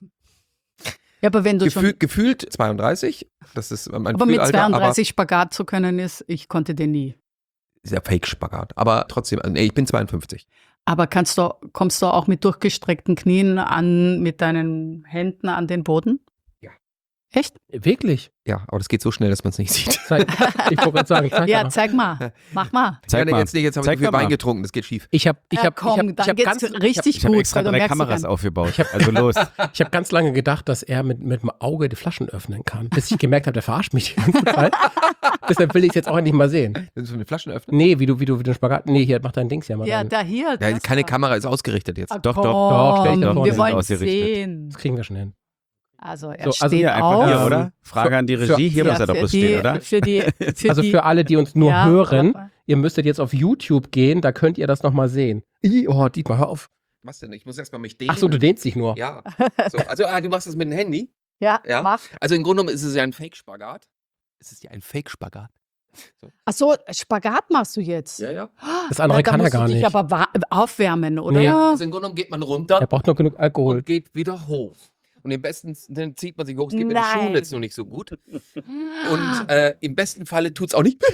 Speaker 1: Ja, aber wenn du
Speaker 2: gefühlt 32. Das ist mein
Speaker 1: aber mit
Speaker 2: Fühlalter,
Speaker 1: 32 Spagat zu können ich konnte den nie.
Speaker 2: Ist ja Fake-Spagat. Aber trotzdem, nee, ich bin 52.
Speaker 1: Aber kommst du auch mit durchgestreckten Knien mit deinen Händen an den Boden?
Speaker 2: Ja.
Speaker 1: Echt?
Speaker 3: Wirklich?
Speaker 2: Ja, aber das geht so schnell, dass man es nicht sieht.
Speaker 3: Ich wollte gerade sagen,
Speaker 1: Ja, zeig mal. Mach mal.
Speaker 4: Zeig mal.
Speaker 2: Jetzt nicht, jetzt habe ich
Speaker 4: Zeig
Speaker 2: so viel
Speaker 4: doch mal.
Speaker 2: Wein getrunken, das geht schief.
Speaker 3: Ich habe
Speaker 1: Dann geht's richtig
Speaker 4: Ich habe
Speaker 1: gut.
Speaker 4: extra
Speaker 1: weil du
Speaker 4: 3
Speaker 1: merkst
Speaker 4: Kameras
Speaker 1: dann-
Speaker 4: aufgebaut. Also los.
Speaker 3: Ich habe ganz lange gedacht, dass er mit dem Auge die Flaschen öffnen kann, bis ich gemerkt habe, der verarscht mich die ganze Zeit. Deshalb will ich es jetzt auch endlich mal sehen.
Speaker 2: Willst du eine Flaschen öffnen?
Speaker 3: Nee, wie du den Spagat. Nee, hier, mach dein Dings ja mal.
Speaker 1: Ja,
Speaker 3: rein.
Speaker 1: da hier.
Speaker 2: Ja,
Speaker 1: das
Speaker 2: keine
Speaker 1: da.
Speaker 2: Kamera ist ausgerichtet jetzt.
Speaker 4: Doch,
Speaker 3: Doch, stell dich da
Speaker 1: Komm,
Speaker 3: vorne
Speaker 1: wir
Speaker 3: hin.
Speaker 1: wollen
Speaker 4: Ausgerichtet.
Speaker 1: sehen.
Speaker 3: Das kriegen wir schon hin.
Speaker 1: Also er
Speaker 3: So, also
Speaker 1: steht
Speaker 4: Hier, einfach
Speaker 1: auf.
Speaker 4: hier, oder? Frage an die Regie. Hier
Speaker 1: Ja,
Speaker 4: muss er doch
Speaker 1: für
Speaker 4: bloß
Speaker 1: die-
Speaker 4: stehen, oder?
Speaker 3: Also für alle, die uns nur
Speaker 1: Ja,
Speaker 3: hören,
Speaker 1: aber-
Speaker 3: ihr müsstet jetzt auf YouTube gehen, da könnt ihr das nochmal sehen. Oh, Dietmar, hör auf.
Speaker 2: Was denn? Ich muss erstmal mich dehnen.
Speaker 3: Ach so, du dehnst dich nur.
Speaker 2: Ja. So, also, du machst das mit dem Handy?
Speaker 1: Ja,
Speaker 2: Ja.
Speaker 1: mach.
Speaker 2: Also im Grunde genommen ist es ja ein Fake-Spagat. Es ist ja ein Fake-Spagat.
Speaker 1: Ach so, Spagat machst du jetzt.
Speaker 2: Ja.
Speaker 3: Das andere
Speaker 1: Da
Speaker 3: kann er
Speaker 1: musst
Speaker 3: gar
Speaker 1: du dich
Speaker 3: nicht.
Speaker 1: aber aufwärmen, oder?
Speaker 3: Nee.
Speaker 2: Also im Grunde genommen geht man runter
Speaker 3: Er braucht nur genug Alkohol.
Speaker 2: und geht wieder hoch. Und im besten dann zieht man sich hoch. Es geht mit den
Speaker 1: Nein.
Speaker 2: Schuhen jetzt noch nicht so gut. Und im besten Falle tut es auch nicht.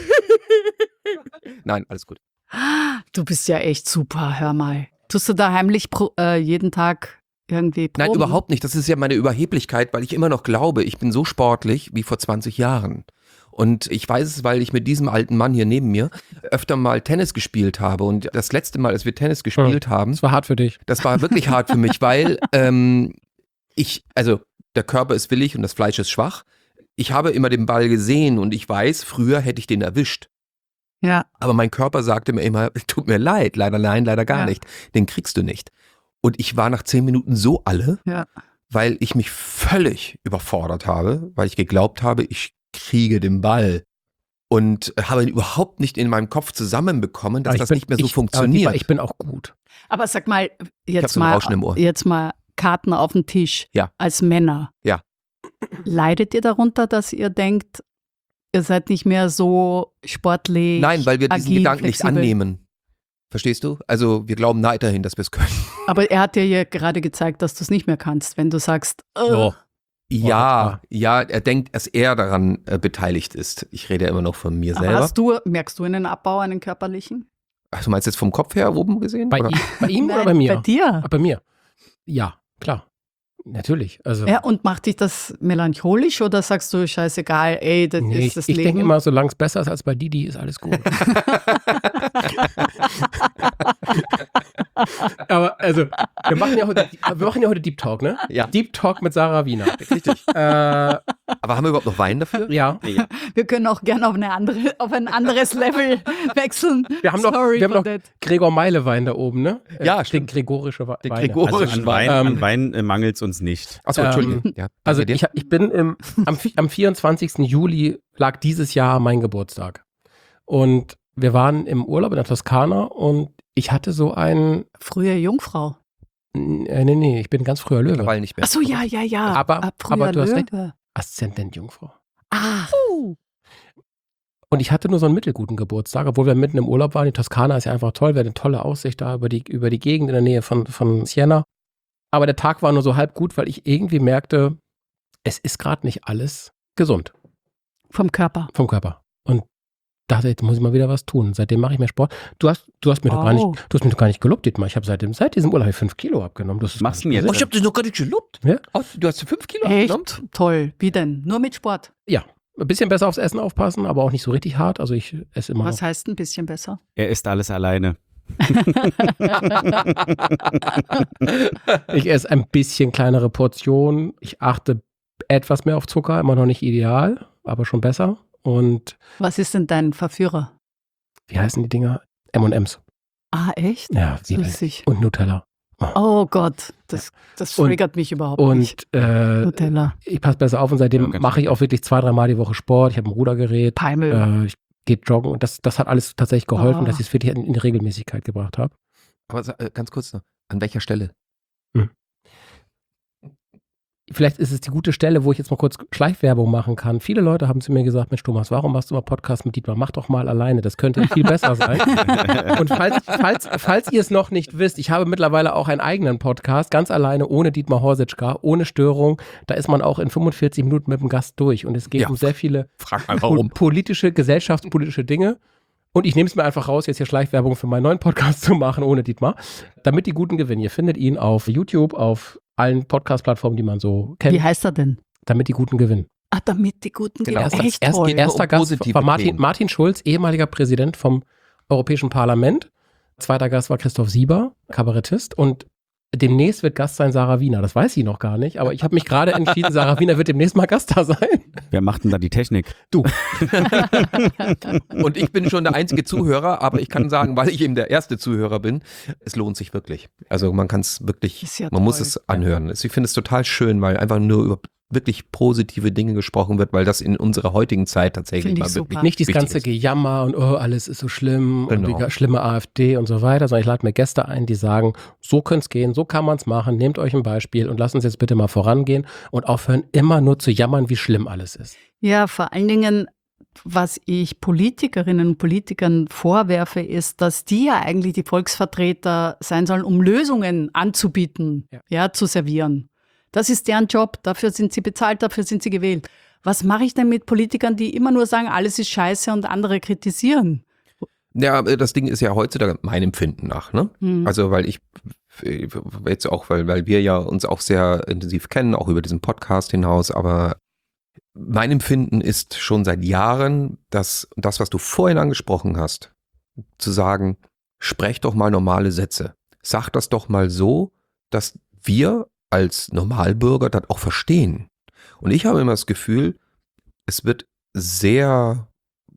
Speaker 2: Nein, alles gut.
Speaker 1: Du bist ja echt super, hör mal. Tust du da heimlich jeden Tag irgendwie proben?
Speaker 2: Nein, überhaupt nicht. Das ist ja meine Überheblichkeit, weil ich immer noch glaube, ich bin so sportlich wie vor 20 Jahren. Und ich weiß es, weil ich mit diesem alten Mann hier neben mir öfter mal Tennis gespielt habe. Und das letzte Mal, als wir Tennis gespielt haben,
Speaker 3: Das war hart für dich.
Speaker 2: das war wirklich hart für mich, weil der Körper ist willig und das Fleisch ist schwach. Ich habe immer den Ball gesehen und ich weiß, früher hätte ich den erwischt.
Speaker 1: Ja.
Speaker 2: Aber mein Körper sagte mir immer, tut mir leid, leider nein, leider gar
Speaker 1: Ja.
Speaker 2: nicht. Den kriegst du nicht. Und ich war nach 10 Minuten so alle,
Speaker 1: Ja.
Speaker 2: weil ich mich völlig überfordert habe, weil ich geglaubt habe, ich kriege den Ball. Und habe ihn überhaupt nicht in meinem Kopf zusammenbekommen, dass
Speaker 3: Aber
Speaker 2: das
Speaker 3: ich bin-
Speaker 2: nicht mehr so
Speaker 3: ich-
Speaker 2: funktioniert.
Speaker 3: Aber ich bin auch gut.
Speaker 1: Aber sag mal,
Speaker 2: hab
Speaker 1: jetzt
Speaker 2: so ein Rauschen im Ohr.
Speaker 1: mal Karten auf den Tisch.
Speaker 2: Ja.
Speaker 1: Als Männer.
Speaker 2: Ja.
Speaker 1: Leidet ihr darunter, dass ihr denkt, ihr seid nicht mehr so sportlich?
Speaker 2: Nein, weil wir diesen
Speaker 1: agil,
Speaker 2: Gedanken nicht
Speaker 1: flexibel?
Speaker 2: annehmen. Verstehst du? Also wir glauben weiterhin, dass wir es können.
Speaker 1: Aber er hat dir ja gerade gezeigt, dass du es nicht mehr kannst, wenn du sagst,
Speaker 3: So.
Speaker 2: Ja, er denkt, dass er daran beteiligt ist. Ich rede ja immer noch von mir
Speaker 1: aber
Speaker 2: selber.
Speaker 1: merkst du einen Abbau, einen körperlichen?
Speaker 2: Ach, du meinst jetzt vom Kopf her oben gesehen?
Speaker 3: Bei,
Speaker 2: oder?
Speaker 3: bei ihm oder
Speaker 1: Nein,
Speaker 3: bei mir?
Speaker 1: Bei dir.
Speaker 3: Ah, bei mir. Ja, klar. Natürlich. Also,
Speaker 1: Ja, und macht dich das melancholisch oder sagst du, scheißegal, ey, das
Speaker 3: nee,
Speaker 1: ist das
Speaker 3: ich
Speaker 1: Leben?
Speaker 3: denke immer, solange es besser ist als bei Didi, ist alles gut. Aber also, Wir machen ja heute Deep Talk, ne?
Speaker 2: Ja.
Speaker 3: Deep Talk mit Sarah Wiener.
Speaker 2: Richtig.
Speaker 3: Äh,
Speaker 2: Aber haben wir überhaupt noch Wein dafür?
Speaker 3: ja.
Speaker 1: Wir können auch gerne auf ein anderes Level wechseln.
Speaker 3: Wir haben noch Gregor Meile-Wein da oben, ne?
Speaker 2: Ja,
Speaker 3: Den
Speaker 2: stimmt.
Speaker 3: gregorische Wein.
Speaker 2: Den
Speaker 4: Also
Speaker 2: gregorischen
Speaker 4: an Wein mangelt es uns nicht.
Speaker 2: Achso, Entschuldigung. Ja,
Speaker 3: Also
Speaker 2: danke dir.
Speaker 3: ich bin am 24. Juli lag dieses Jahr mein Geburtstag. Und wir waren im Urlaub in der Toskana und ich hatte so einen,
Speaker 1: Frühe Jungfrau.
Speaker 3: nee, ich bin ganz früher Löwe.
Speaker 2: Mittlerweile nicht mehr.
Speaker 1: Achso, ja.
Speaker 3: Aber
Speaker 1: Früher
Speaker 3: du hast recht.
Speaker 1: Löwe.
Speaker 3: Aszendent Jungfrau.
Speaker 1: Ah,
Speaker 3: Und ich hatte nur so einen mittelguten Geburtstag, obwohl wir mitten im Urlaub waren. Die Toskana ist ja einfach toll, wir hatten eine tolle Aussicht da über die Gegend in der Nähe von Siena. Aber der Tag war nur so halb gut, weil ich irgendwie merkte, es ist gerade nicht alles gesund
Speaker 1: vom Körper.
Speaker 3: vom Körper. Und dachte, jetzt muss ich mal wieder was tun. Seitdem mache ich mehr Sport. Du hast mir doch gar nicht gelobt, Dietmar. Ich habe seit diesem Urlaub 5 Kilo abgenommen. Das ist
Speaker 4: Machst du
Speaker 3: gar nicht
Speaker 4: jetzt?
Speaker 2: Oh, ich hab dich noch gar nicht gelobt.
Speaker 3: Ja?
Speaker 2: Oh, du hast 5 Kilo abgenommen?
Speaker 1: Echt toll. Wie denn? Nur mit Sport.
Speaker 3: Ja, ein bisschen besser aufs Essen aufpassen, aber auch nicht so richtig hart. Also ich esse immer
Speaker 1: Was
Speaker 3: noch.
Speaker 1: heißt ein bisschen besser?
Speaker 4: Er isst alles alleine.
Speaker 3: Ich esse ein bisschen kleinere Portionen. Ich achte etwas mehr auf Zucker, immer noch nicht ideal, aber schon besser. Und
Speaker 1: Was ist denn dein Verführer?
Speaker 3: wie heißen die Dinger? M&M's.
Speaker 1: Ah, echt?
Speaker 3: Ja,
Speaker 1: Süßig.
Speaker 3: und Nutella.
Speaker 1: Oh Gott, das
Speaker 3: Und-
Speaker 1: triggert mich überhaupt nicht.
Speaker 3: Und
Speaker 1: Nutella.
Speaker 3: ich passe besser auf und seitdem
Speaker 4: Ja, ganz
Speaker 3: mache ich auch wirklich 2-3 Mal die Woche Sport. Ich habe ein Rudergerät.
Speaker 1: Peimel.
Speaker 3: Ich gehe joggen und das hat alles tatsächlich geholfen,
Speaker 1: Oh.
Speaker 3: dass ich es wirklich in die Regelmäßigkeit gebracht habe.
Speaker 2: Aber ganz kurz noch, an welcher Stelle?
Speaker 3: Vielleicht ist es die gute Stelle, wo ich jetzt mal kurz Schleichwerbung machen kann. Viele Leute haben zu mir gesagt, Mensch Thomas, warum machst du mal Podcast mit Dietmar? Mach doch mal alleine, das könnte viel besser sein. Und falls ihr es noch nicht wisst, ich habe mittlerweile auch einen eigenen Podcast, ganz alleine, ohne Dietmar Horsitschka, ohne Störung. Da ist man auch in 45 Minuten mit dem Gast durch und es geht
Speaker 2: Ja.
Speaker 3: um sehr viele
Speaker 2: Frag mal warum.
Speaker 3: gesellschaftspolitische Dinge. Und ich nehme es mir einfach raus, jetzt hier Schleichwerbung für meinen neuen Podcast zu machen, ohne Dietmar, damit die Guten gewinnen. Ihr findet ihn auf YouTube, auf allen Podcast-Plattformen, die man so kennt,
Speaker 1: Wie heißt er denn?
Speaker 3: damit die Guten gewinnen.
Speaker 1: Ah, damit die Guten
Speaker 2: Genau.
Speaker 1: gewinnen. Echt
Speaker 3: Erster
Speaker 1: toll.
Speaker 2: um
Speaker 3: Gast
Speaker 2: positive
Speaker 3: war
Speaker 2: Themen.
Speaker 3: Martin Schulz, ehemaliger Präsident vom Europäischen Parlament. Zweiter Gast war Christoph Sieber, Kabarettist. Und demnächst wird Gast sein Sarah Wiener. Das weiß sie noch gar nicht, aber ich habe mich gerade entschieden, Sarah Wiener wird demnächst mal Gast da sein.
Speaker 4: Wer macht denn da die Technik?
Speaker 3: Du.
Speaker 2: Und ich bin schon der einzige Zuhörer, aber ich kann sagen, weil ich eben der erste Zuhörer bin, es lohnt sich wirklich. Also man kann es wirklich,
Speaker 1: Ist ja
Speaker 2: man muss
Speaker 1: toll.
Speaker 2: es anhören. Ich finde es total schön, weil einfach nur über wirklich positive Dinge gesprochen wird, weil das in unserer heutigen Zeit tatsächlich
Speaker 1: Finde ich
Speaker 2: mal
Speaker 1: super.
Speaker 2: wirklich
Speaker 3: Nicht dieses
Speaker 2: wichtig
Speaker 3: ganze
Speaker 2: ist.
Speaker 3: Gejammer und oh, alles ist so schlimm und
Speaker 2: Genau.
Speaker 3: die schlimme AfD und so weiter, sondern ich lade mir Gäste ein, die sagen, so könnte es gehen, so kann man es machen, nehmt euch ein Beispiel und lasst uns jetzt bitte mal vorangehen und aufhören, immer nur zu jammern, wie schlimm alles ist.
Speaker 1: Ja, vor allen Dingen, was ich Politikerinnen und Politikern vorwerfe, ist, dass die ja eigentlich die Volksvertreter sein sollen, um Lösungen anzubieten, ja, zu servieren. Das ist deren Job, dafür sind sie bezahlt, dafür sind sie gewählt. Was mache ich denn mit Politikern, die immer nur sagen, alles ist scheiße und andere kritisieren?
Speaker 2: Ja, das Ding ist ja heutzutage mein Empfinden nach, ne? Also weil ich jetzt auch, weil wir ja uns auch sehr intensiv kennen, auch über diesen Podcast hinaus, aber mein Empfinden ist schon seit Jahren, dass das, was du vorhin angesprochen hast, zu sagen, sprech doch mal normale Sätze. Sag das doch mal so, dass wir als Normalbürger das auch verstehen. Und ich habe immer das Gefühl, es wird sehr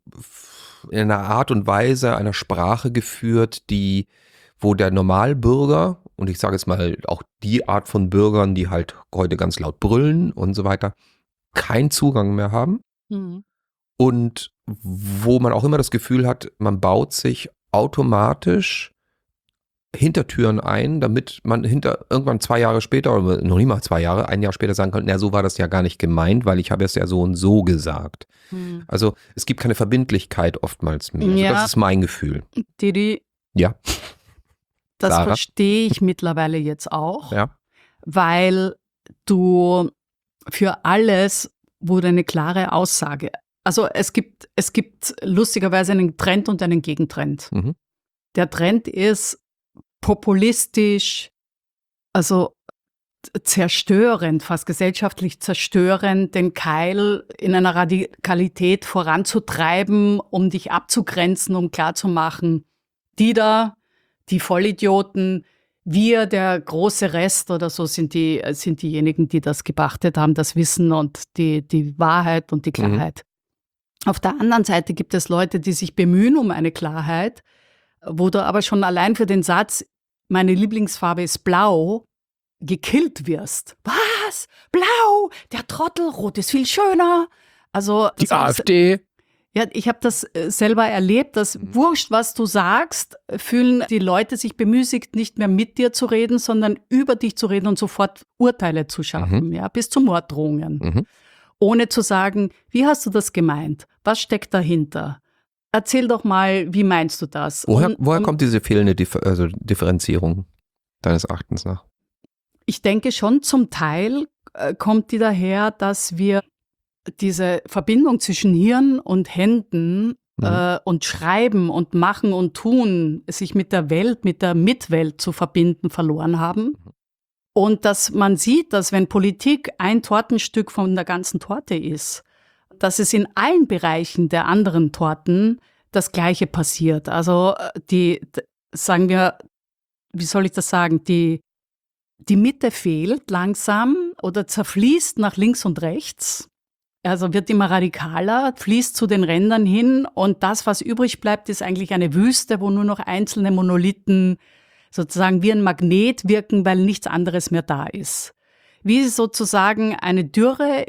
Speaker 2: in einer Art und Weise einer Sprache geführt, wo der Normalbürger, und ich sage jetzt mal auch die Art von Bürgern, die halt heute ganz laut brüllen und so weiter, keinen Zugang mehr haben. Und wo man auch immer das Gefühl hat, man baut sich automatisch Hintertüren ein, damit man irgendwann 2 Jahre später, oder noch nicht mal 2 Jahre, 1 Jahr später sagen kann, na, so war das ja gar nicht gemeint, weil ich habe es ja so und so gesagt. Also es gibt keine Verbindlichkeit oftmals mehr. Also
Speaker 1: Ja.
Speaker 2: das ist mein Gefühl.
Speaker 1: Didi,
Speaker 2: Ja.
Speaker 1: das
Speaker 2: Sarah?
Speaker 1: verstehe ich mittlerweile jetzt auch,
Speaker 2: Ja.
Speaker 1: weil du für alles wurde eine klare Aussage. Also es gibt lustigerweise einen Trend und einen Gegentrend.
Speaker 2: Mhm.
Speaker 1: Der Trend ist populistisch, also zerstörend, fast gesellschaftlich zerstörend, den Keil in einer Radikalität voranzutreiben, um dich abzugrenzen, um klarzumachen, die Vollidioten, Wir, der große Rest oder so, sind diejenigen, die das gepachtet haben, das Wissen und die Wahrheit und die Klarheit. Auf der anderen Seite gibt es Leute, die sich bemühen um eine Klarheit, wo du aber schon allein für den Satz, meine Lieblingsfarbe ist blau, gekillt wirst. Was? Blau? Der Trottel, rot ist viel schöner. Also
Speaker 3: Die AfD.
Speaker 1: Ja, ich habe das selber erlebt, dass wurscht, was du sagst, fühlen die Leute sich bemüßigt, nicht mehr mit dir zu reden, sondern über dich zu reden und sofort Urteile zu schaffen, ja, bis zu Morddrohungen. Ohne zu sagen, wie hast du das gemeint? Was steckt dahinter? Erzähl doch mal, wie meinst du das?
Speaker 2: Woher kommt diese fehlende Differenzierung deines Erachtens nach?
Speaker 1: Ich denke schon, zum Teil kommt die daher, dass wir diese Verbindung zwischen Hirn und Händen und Schreiben und Machen und Tun, sich mit der Welt, mit der Mitwelt zu verbinden, verloren haben. Und dass man sieht, dass wenn Politik ein Tortenstück von der ganzen Torte ist, dass es in allen Bereichen der anderen Torten das Gleiche passiert. Also sagen wir, wie soll ich das sagen, die Mitte fehlt langsam oder zerfließt nach links und rechts. Also wird immer radikaler, fließt zu den Rändern hin und das, was übrig bleibt, ist eigentlich eine Wüste, wo nur noch einzelne Monolithen sozusagen wie ein Magnet wirken, weil nichts anderes mehr da ist. Wie sozusagen eine Dürre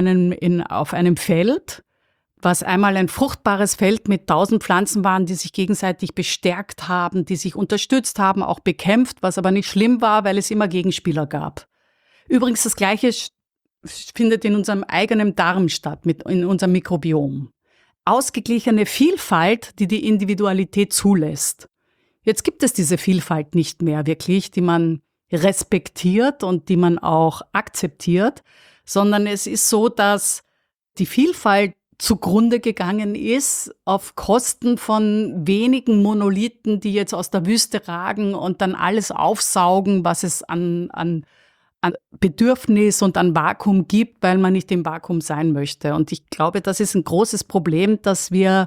Speaker 1: auf einem Feld, was einmal ein fruchtbares Feld mit 1000 Pflanzen waren, die sich gegenseitig bestärkt haben, die sich unterstützt haben, auch bekämpft, was aber nicht schlimm war, weil es immer Gegenspieler gab. Übrigens das Gleiche findet in unserem eigenen Darm statt, in unserem Mikrobiom. Ausgeglichene Vielfalt, die die Individualität zulässt. Jetzt gibt es diese Vielfalt nicht mehr wirklich, die man respektiert und die man auch akzeptiert, sondern es ist so, dass die Vielfalt zugrunde gegangen ist auf Kosten von wenigen Monolithen, die jetzt aus der Wüste ragen und dann alles aufsaugen, was es an Bedürfnis und an Vakuum gibt, weil man nicht im Vakuum sein möchte. Und ich glaube, das ist ein großes Problem, dass wir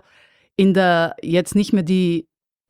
Speaker 1: jetzt nicht mehr die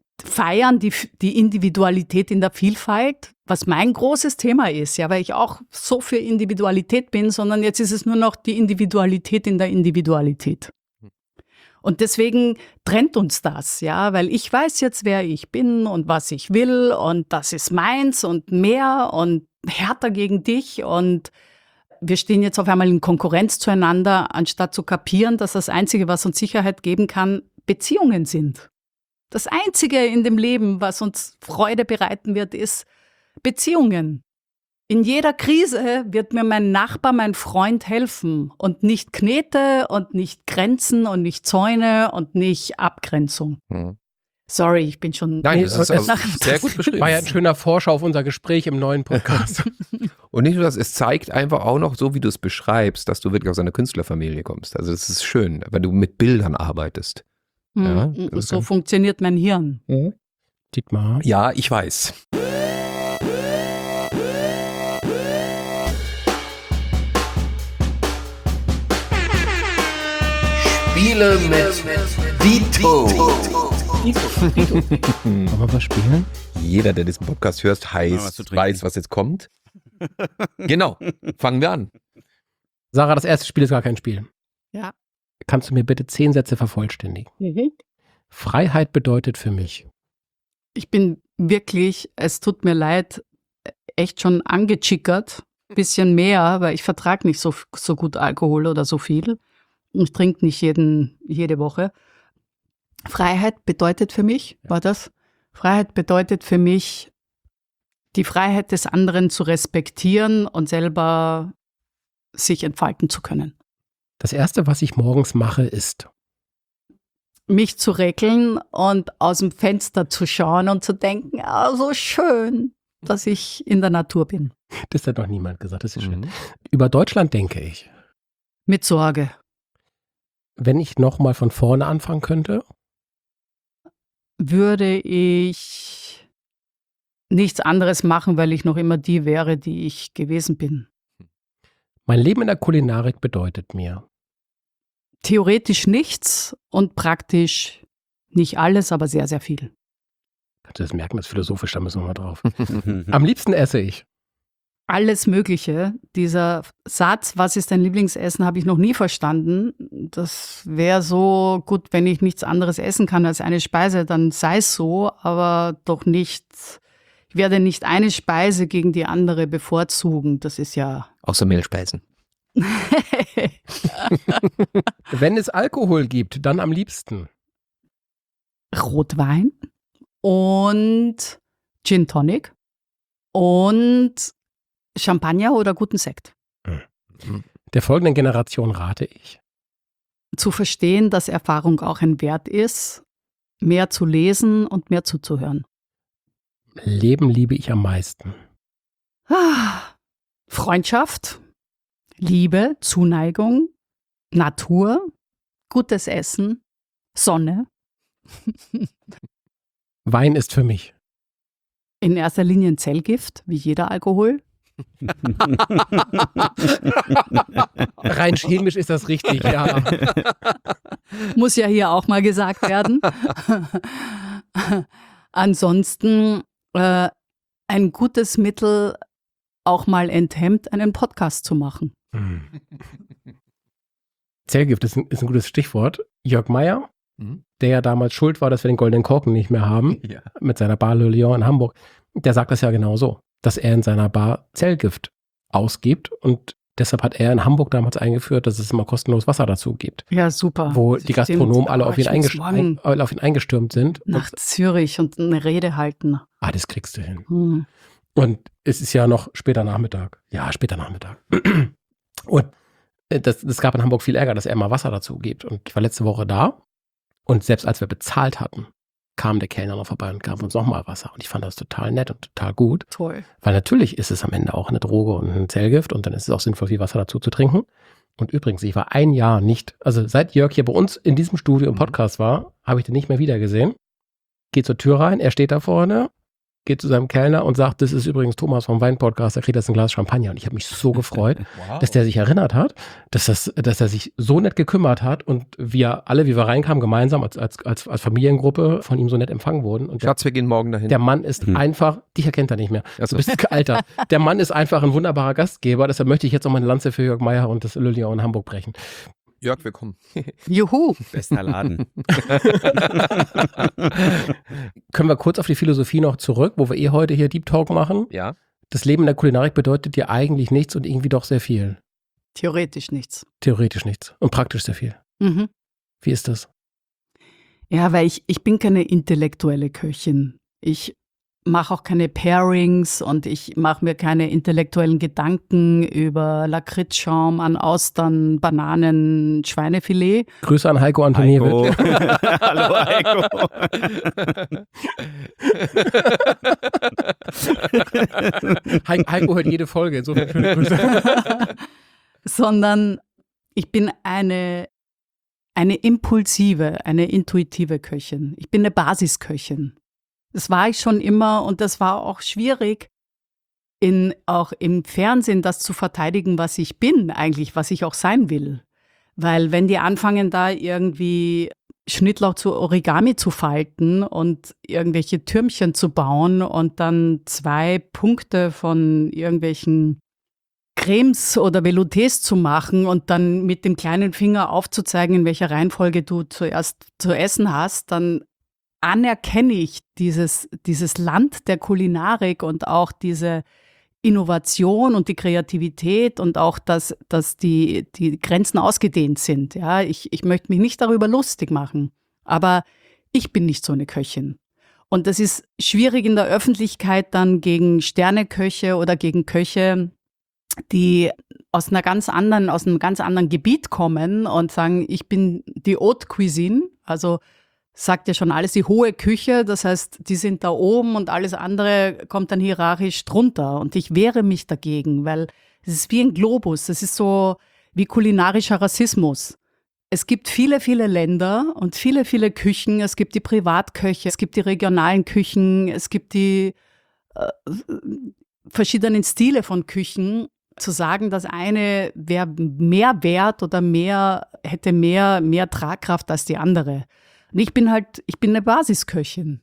Speaker 1: Individualität in der Vielfalt, was mein großes Thema ist, ja, weil ich auch so für Individualität bin, sondern jetzt ist es nur noch die Individualität in der Individualität. Und deswegen trennt uns das, ja, weil ich weiß jetzt, wer ich bin und was ich will und das ist meins und mehr und härter gegen dich und wir stehen jetzt auf einmal in Konkurrenz zueinander, anstatt zu kapieren, dass das Einzige, was uns Sicherheit geben kann, Beziehungen sind. Das Einzige in dem Leben, was uns Freude bereiten wird, ist Beziehungen. In jeder Krise wird mir mein Nachbar, mein Freund helfen und nicht Knete und nicht Grenzen und nicht Zäune und nicht Abgrenzung. Sorry, ich bin schon...
Speaker 2: Nein, das ist sehr gut beschrieben.
Speaker 3: War ja ein schöner Vorschau auf unser Gespräch im neuen Podcast.
Speaker 2: Und nicht nur das, es zeigt einfach auch noch, so wie du es beschreibst, dass du wirklich aus einer Künstlerfamilie kommst. Also das ist schön, wenn du mit Bildern arbeitest. Ja,
Speaker 1: so funktioniert mein Hirn.
Speaker 3: Dietmar.
Speaker 2: Ja, ich weiß.
Speaker 5: Spiele mit Vito.
Speaker 3: Wollen wir was spielen?
Speaker 2: Jeder, der diesen Podcast hört, weiß, was jetzt kommt. Genau, fangen wir an.
Speaker 3: Sarah, das erste Spiel ist gar kein Spiel.
Speaker 1: Ja.
Speaker 3: Kannst du mir bitte 10 Sätze vervollständigen? Freiheit bedeutet für mich.
Speaker 1: Ich bin wirklich, es tut mir leid, echt schon angechickert. Bisschen mehr, weil ich vertrage nicht so gut Alkohol oder so viel. Ich trinke nicht jede Woche. Freiheit bedeutet für mich, war das? Freiheit bedeutet für mich, die Freiheit des anderen zu respektieren und selber sich entfalten zu können.
Speaker 3: Das Erste, was ich morgens mache, ist
Speaker 1: mich zu räkeln und aus dem Fenster zu schauen und zu denken, so schön, dass ich in der Natur bin.
Speaker 3: Das hat noch niemand gesagt, das ist schön. Über Deutschland denke ich.
Speaker 1: Mit Sorge.
Speaker 3: Wenn ich nochmal von vorne anfangen könnte?
Speaker 1: Würde ich nichts anderes machen, weil ich noch immer die wäre, die ich gewesen bin.
Speaker 3: Mein Leben in der Kulinarik bedeutet mir
Speaker 1: theoretisch nichts und praktisch nicht alles, aber sehr, sehr viel.
Speaker 3: Kannst du das merken, das ist philosophisch, da müssen wir mal drauf. Am liebsten esse ich.
Speaker 1: Alles Mögliche. Dieser Satz, was ist dein Lieblingsessen, habe ich noch nie verstanden. Das wäre so gut, wenn ich nichts anderes essen kann als eine Speise, dann sei es so, aber doch nicht, ich werde nicht eine Speise gegen die andere bevorzugen. Das ist ja...
Speaker 2: Außer Mehlspeisen.
Speaker 3: Wenn es Alkohol gibt, dann am liebsten.
Speaker 1: Rotwein und Gin Tonic und Champagner oder guten Sekt.
Speaker 3: Der folgenden Generation rate ich.
Speaker 1: Zu verstehen, dass Erfahrung auch ein Wert ist, mehr zu lesen und mehr zuzuhören.
Speaker 3: Leben liebe ich am meisten.
Speaker 1: Freundschaft, Liebe, Zuneigung, Natur, gutes Essen, Sonne.
Speaker 3: Wein ist für mich.
Speaker 1: In erster Linie ein Zellgift, wie jeder Alkohol.
Speaker 3: Rein chemisch ist das richtig, ja.
Speaker 1: Muss ja hier auch mal gesagt werden. Ansonsten ein gutes Mittel, auch mal enthemmt einen Podcast zu machen.
Speaker 3: Zellgift ist ein gutes Stichwort. Jörg Meyer, der ja damals schuld war, dass wir den Goldenen Korken nicht mehr haben, mit seiner Bar Le Lion in Hamburg, der sagt das ja genau so, dass er in seiner Bar Zellgift ausgibt und deshalb hat er in Hamburg damals eingeführt, dass es immer kostenlos Wasser dazu gibt.
Speaker 1: Ja, super.
Speaker 3: Wo die Gastronomen alle auf ihn
Speaker 1: auf
Speaker 3: eingestürmt sind.
Speaker 1: Nach Zürich und eine Rede halten.
Speaker 3: Das kriegst du hin. Und es ist ja noch später Nachmittag. Ja, später Nachmittag. Und das gab in Hamburg viel Ärger, dass er immer Wasser dazu gibt. Und ich war letzte Woche da und selbst als wir bezahlt hatten, kam der Kellner noch vorbei und gab uns nochmal Wasser. Und ich fand das total nett und total gut.
Speaker 1: Toll.
Speaker 3: Weil natürlich ist es am Ende auch eine Droge und ein Zellgift und dann ist es auch sinnvoll, viel Wasser dazu zu trinken. Und übrigens, ich war ein Jahr nicht, also seit Jörg hier bei uns in diesem Studio im Podcast war, habe ich den nicht mehr wieder gesehen. Geht zur Tür rein, er steht da vorne, geht zu seinem Kellner und sagt, das ist übrigens Thomas vom Wein-Podcast, der kriegt jetzt ein Glas Champagner. Und ich habe mich so gefreut, dass der sich erinnert hat, dass er sich so nett gekümmert hat und wir alle, wie wir reinkamen, gemeinsam als Familiengruppe von ihm so nett empfangen wurden. Und
Speaker 2: Schatz, wir gehen morgen dahin.
Speaker 3: der Mann ist einfach, dich erkennt er nicht mehr. Du bist gealtert. Der Mann ist einfach ein wunderbarer Gastgeber, deshalb möchte ich jetzt noch mal eine Lanze für Jörg Meyer und das Le Lion in Hamburg brechen.
Speaker 2: Jörg, willkommen.
Speaker 1: Juhu.
Speaker 4: Bester Laden.
Speaker 3: Können wir kurz auf die Philosophie noch zurück, wo wir heute hier Deep Talk machen?
Speaker 2: Ja.
Speaker 3: Das Leben in der Kulinarik bedeutet dir eigentlich nichts und irgendwie doch sehr viel.
Speaker 1: Theoretisch nichts.
Speaker 3: Theoretisch nichts und praktisch sehr viel.
Speaker 1: Mhm.
Speaker 3: Wie ist das?
Speaker 1: Ja, weil ich bin keine intellektuelle Köchin. Ich mache auch keine Pairings und ich mache mir keine intellektuellen Gedanken über Lakritzschaum an Austern, Bananen, Schweinefilet.
Speaker 3: Grüße an Heiko Antoniewicz.
Speaker 4: Hallo Heiko.
Speaker 3: Heiko hört jede Folge, insofern schöne Grüße.
Speaker 1: Sondern ich bin eine impulsive, eine intuitive Köchin. Ich bin eine Basisköchin. Das war ich schon immer und das war auch schwierig, auch im Fernsehen das zu verteidigen, was ich bin eigentlich, was ich auch sein will. Weil wenn die anfangen, da irgendwie Schnittlauch zu Origami zu falten und irgendwelche Türmchen zu bauen und dann 2 Punkte von irgendwelchen Cremes oder Veloutés zu machen und dann mit dem kleinen Finger aufzuzeigen, in welcher Reihenfolge du zuerst zu essen hast, dann anerkenne ich dieses Land der Kulinarik und auch diese Innovation und die Kreativität und auch, dass die Grenzen ausgedehnt sind. Ja, ich möchte mich nicht darüber lustig machen, aber ich bin nicht so eine Köchin. Und das ist schwierig in der Öffentlichkeit dann gegen Sterneköche oder gegen Köche, die aus einem ganz anderen Gebiet kommen und sagen, ich bin die Haute Cuisine, also sagt ja schon alles, die hohe Küche, das heißt, die sind da oben und alles andere kommt dann hierarchisch drunter. Und ich wehre mich dagegen, weil es ist wie ein Globus, das ist so wie kulinarischer Rassismus. Es gibt viele, viele Länder und viele, viele Küchen. Es gibt die Privatköche, es gibt die regionalen Küchen, es gibt die verschiedenen Stile von Küchen. Zu sagen, das eine wäre mehr wert oder hätte mehr Tragkraft als die andere. Und ich bin eine Basisköchin.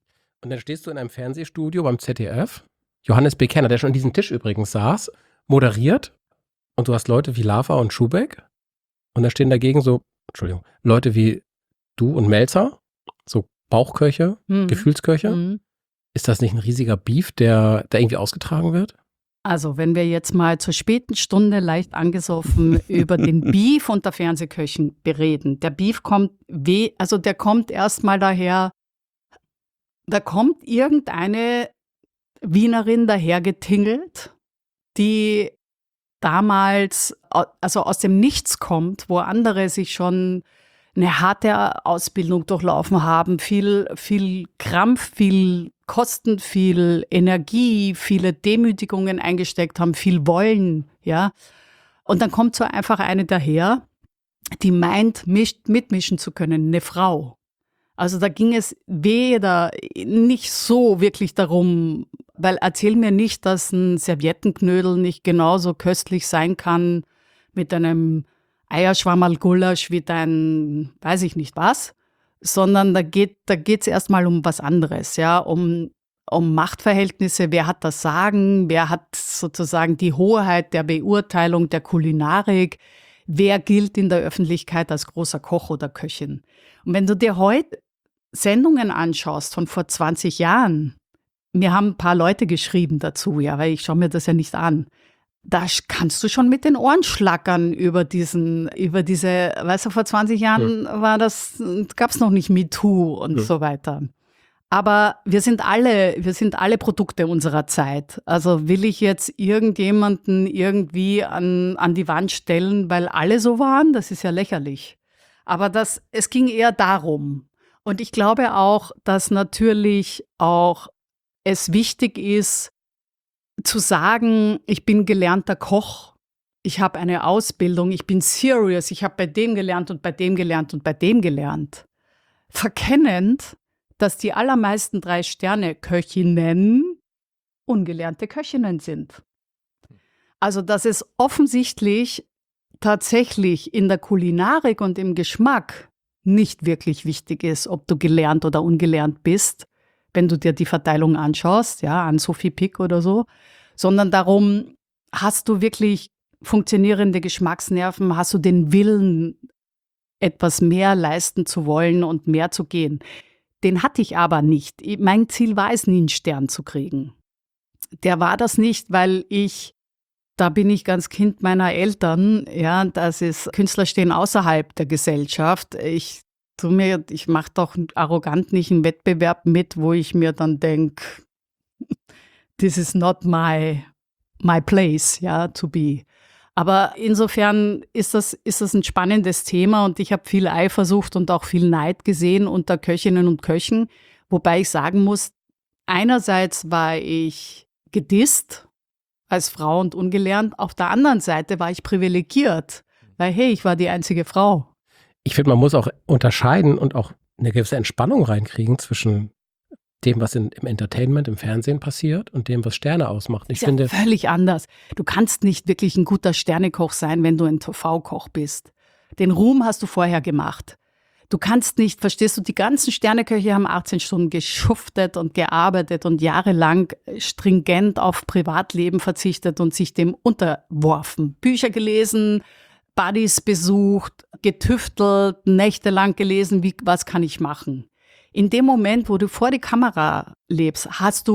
Speaker 3: Und dann stehst du in einem Fernsehstudio beim ZDF, Johannes B. Kerner, der schon an diesem Tisch übrigens saß, moderiert und du hast Leute wie Lava und Schubeck und da stehen dagegen Leute wie du und Melzer, so Bauchköche, Gefühlsköche. Ist das nicht ein riesiger Beef, der irgendwie ausgetragen wird?
Speaker 1: Also, wenn wir jetzt mal zur späten Stunde leicht angesoffen über den Beef unter Fernsehköchen bereden. Der Beef kommt der kommt erstmal daher, da kommt irgendeine Wienerin dahergetingelt, die damals aus dem Nichts kommt, wo andere sich schon eine harte Ausbildung durchlaufen haben, viel Krampf, viel Kosten, viel Energie, viele Demütigungen eingesteckt haben, viel Wollen, ja. Und dann kommt so einfach eine daher, die meint, mitmischen zu können, eine Frau. Also da ging es weder nicht so wirklich darum, weil erzähl mir nicht, dass ein Serviettenknödel nicht genauso köstlich sein kann mit einem Eierschwammerl-Gulasch wie dein, weiß ich nicht was, sondern da geht's erstmal um was anderes, ja, um Machtverhältnisse, wer hat das Sagen, wer hat sozusagen die Hoheit der Beurteilung der Kulinarik, wer gilt in der Öffentlichkeit als großer Koch oder Köchin. Und wenn du dir heute Sendungen anschaust von vor 20 Jahren, mir haben ein paar Leute geschrieben dazu, ja, weil ich schaue mir das ja nicht an. Da kannst du schon mit den Ohren schlackern über diese, weißt du, vor 20 Jahren gab's noch nicht MeToo und so weiter. Aber wir sind alle Produkte unserer Zeit. Also will ich jetzt irgendjemanden irgendwie an die Wand stellen, weil alle so waren? Das ist ja lächerlich. Aber es ging eher darum. Und ich glaube auch, dass natürlich auch es wichtig ist, zu sagen, ich bin gelernter Koch, ich habe eine Ausbildung, ich bin serious, ich habe bei dem gelernt und bei dem gelernt und bei dem gelernt. Verkennend, dass die allermeisten 3-Sterne-Köchinnen ungelernte Köchinnen sind. Also, dass es offensichtlich tatsächlich in der Kulinarik und im Geschmack nicht wirklich wichtig ist, ob du gelernt oder ungelernt bist, wenn du dir die Verteilung anschaust, ja, an Sophie Pick oder so, sondern darum, hast du wirklich funktionierende Geschmacksnerven, hast du den Willen, etwas mehr leisten zu wollen und mehr zu gehen. Den hatte ich aber nicht. Mein Ziel war es nie, einen Stern zu kriegen. Der war das nicht, weil da bin ich ganz Kind meiner Eltern, ja, das ist, Künstler stehen außerhalb der Gesellschaft. Ich mache doch arrogant nicht einen Wettbewerb mit, wo ich mir dann denke, this is not my place, ja, to be. Aber insofern ist das ein spannendes Thema und ich habe viel Eifersucht und auch viel Neid gesehen unter Köchinnen und Köchen, wobei ich sagen muss, einerseits war ich gedisst als Frau und ungelernt, auf der anderen Seite war ich privilegiert, weil hey, ich war die einzige Frau.
Speaker 3: Ich finde, man muss auch unterscheiden und auch eine gewisse Entspannung reinkriegen zwischen dem, was im Entertainment, im Fernsehen passiert und dem, was Sterne ausmacht. Ich finde,
Speaker 1: völlig anders. Du kannst nicht wirklich ein guter Sternekoch sein, wenn du ein TV-Koch bist. Den Ruhm hast du vorher gemacht. Du kannst nicht, verstehst du, die ganzen Sterneköche haben 18 Stunden geschuftet und gearbeitet und jahrelang stringent auf Privatleben verzichtet und sich dem unterworfen. Bücher gelesen, Buddies besucht, getüftelt, nächtelang gelesen, was kann ich machen? In dem Moment, wo du vor die Kamera lebst,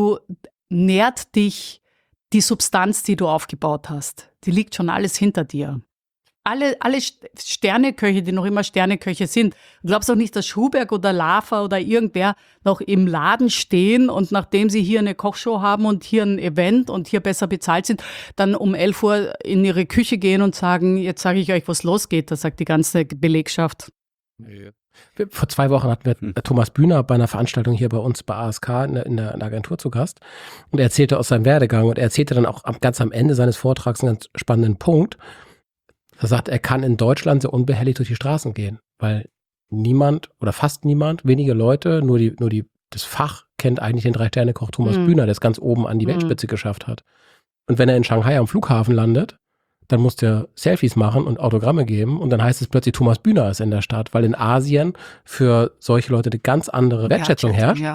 Speaker 1: nährt dich die Substanz, die du aufgebaut hast. Die liegt schon alles hinter dir. Alle Sterneköche, die noch immer Sterneköche sind, du glaubst doch nicht, dass Schuberg oder Lava oder irgendwer noch im Laden stehen und nachdem sie hier eine Kochshow haben und hier ein Event und hier besser bezahlt sind, dann um 11 Uhr in ihre Küche gehen und sagen, jetzt sage ich euch, was losgeht. Das sagt die ganze Belegschaft.
Speaker 3: Nee. Vor 2 Wochen hatten wir Thomas Bühner bei einer Veranstaltung hier bei uns bei ASK in der Agentur zu Gast und er erzählte aus seinem Werdegang und er erzählte dann auch ganz am Ende seines Vortrags einen ganz spannenden Punkt. Er sagt, er kann in Deutschland sehr unbehelligt durch die Straßen gehen, weil niemand oder fast niemand, wenige Leute, nur das Fach kennt eigentlich den 3-Sterne-Koch Thomas Bühner, der es ganz oben an die Weltspitze geschafft hat. Und wenn er in Shanghai am Flughafen landet, dann muss der Selfies machen und Autogramme geben und dann heißt es plötzlich, Thomas Bühner ist in der Stadt, weil in Asien für solche Leute eine ganz andere Wertschätzung herrscht. Ja.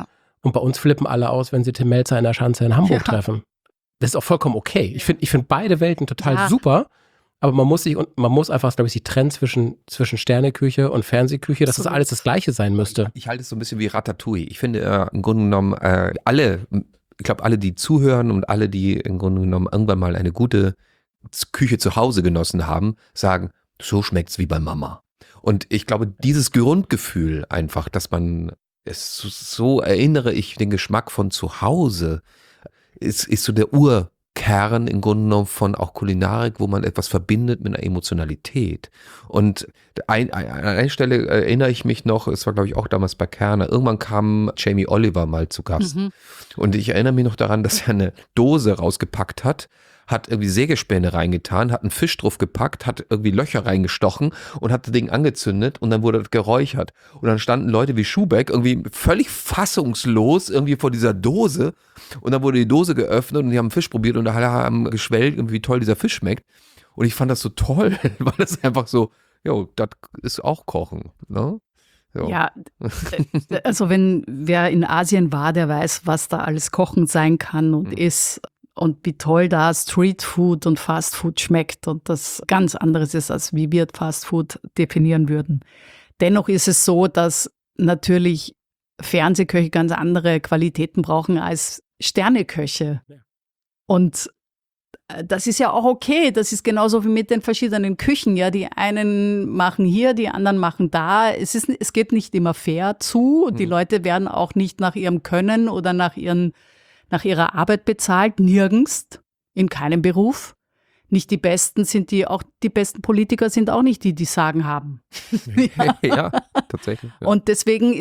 Speaker 3: Und bei uns flippen alle aus, wenn sie Tim Melzer in der Schanze in Hamburg treffen. Das ist auch vollkommen okay. Ich find beide Welten total super, aber man muss einfach, glaube ich, sich trennen zwischen Sterneküche und Fernsehküche, dass das alles das Gleiche sein müsste.
Speaker 2: Ich halte es so ein bisschen wie Ratatouille. Ich finde im Grunde genommen alle, die zuhören und alle, die im Grunde genommen irgendwann mal eine gute Küche zu Hause genossen haben, sagen, so schmeckt's wie bei Mama. Und ich glaube, dieses Grundgefühl einfach, dass man so erinnere ich den Geschmack von zu Hause, ist so der Urkern im Grunde genommen von auch Kulinarik, wo man etwas verbindet mit einer Emotionalität. Und an einer Stelle erinnere ich mich noch, es war glaube ich auch damals bei Kerner, irgendwann kam Jamie Oliver mal zu Gast. Und ich erinnere mich noch daran, dass er eine Dose rausgepackt hat irgendwie Sägespäne reingetan, hat einen Fisch drauf gepackt, hat irgendwie Löcher reingestochen und hat das Ding angezündet und dann wurde das geräuchert. Und dann standen Leute wie Schubeck irgendwie völlig fassungslos irgendwie vor dieser Dose und dann wurde die Dose geöffnet und die haben Fisch probiert und da haben geschwelgt, wie toll dieser Fisch schmeckt. Und ich fand das so toll, weil das einfach so, das ist auch Kochen, ne? So.
Speaker 1: Ja, also wer in Asien war, der weiß, was da alles Kochen sein kann und ist. Und wie toll da Streetfood und Fastfood schmeckt und das ganz anderes ist, als wie wir Fastfood definieren würden. Dennoch ist es so, dass natürlich Fernsehköche ganz andere Qualitäten brauchen als Sterneköche. Ja. Und das ist ja auch okay. Das ist genauso wie mit den verschiedenen Küchen. Ja, die einen machen hier, die anderen machen da. Es geht nicht immer fair zu. Die Leute werden auch nicht nach ihrem Können oder nach ihrer Arbeit bezahlt, nirgends, in keinem Beruf. Nicht die Besten die besten Politiker sind auch nicht die Sagen haben.
Speaker 2: Ja, tatsächlich. Ja.
Speaker 1: Und deswegen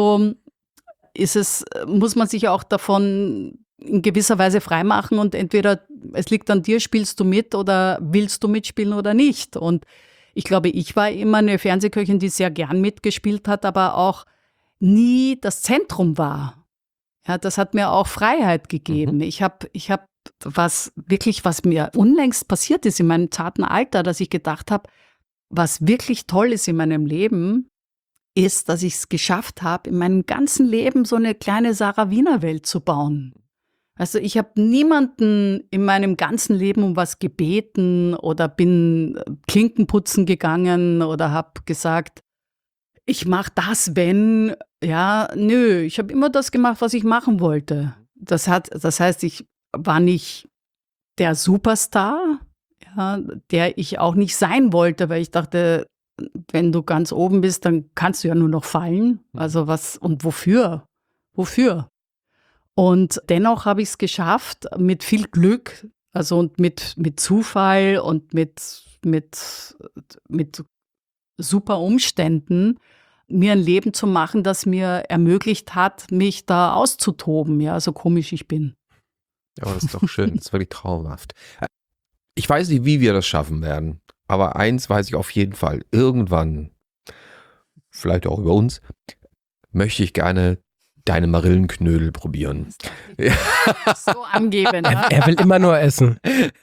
Speaker 1: muss man sich auch davon in gewisser Weise freimachen und entweder es liegt an dir, spielst du mit oder willst du mitspielen oder nicht. Und ich glaube, ich war immer eine Fernsehköchin, die sehr gern mitgespielt hat, aber auch nie das Zentrum war. Ja, das hat mir auch Freiheit gegeben. Ich hab was mir unlängst passiert ist in meinem zarten Alter, dass ich gedacht habe, was wirklich toll ist in meinem Leben, ist, dass ich es geschafft habe, in meinem ganzen Leben so eine kleine Sarah Wiener Welt zu bauen. Also ich habe niemanden in meinem ganzen Leben um was gebeten oder bin Klinken putzen gegangen oder habe gesagt, ich mache das, wenn, ich habe immer das gemacht, was ich machen wollte. Das heißt, ich war nicht der Superstar, der ich auch nicht sein wollte, weil ich dachte, wenn du ganz oben bist, dann kannst du ja nur noch fallen. Also was und wofür? Wofür? Und dennoch habe ich es geschafft, mit viel Glück, also und mit Zufall und mit super Umständen, mir ein Leben zu machen, das mir ermöglicht hat, mich da auszutoben, so komisch ich bin.
Speaker 2: Ja, das ist doch schön, das ist wirklich traumhaft. Ich weiß nicht, wie wir das schaffen werden, aber eins weiß ich auf jeden Fall, irgendwann, vielleicht auch über uns, möchte ich gerne deine Marillenknödel probieren.
Speaker 1: So angeben. Ne?
Speaker 3: Er will immer nur essen.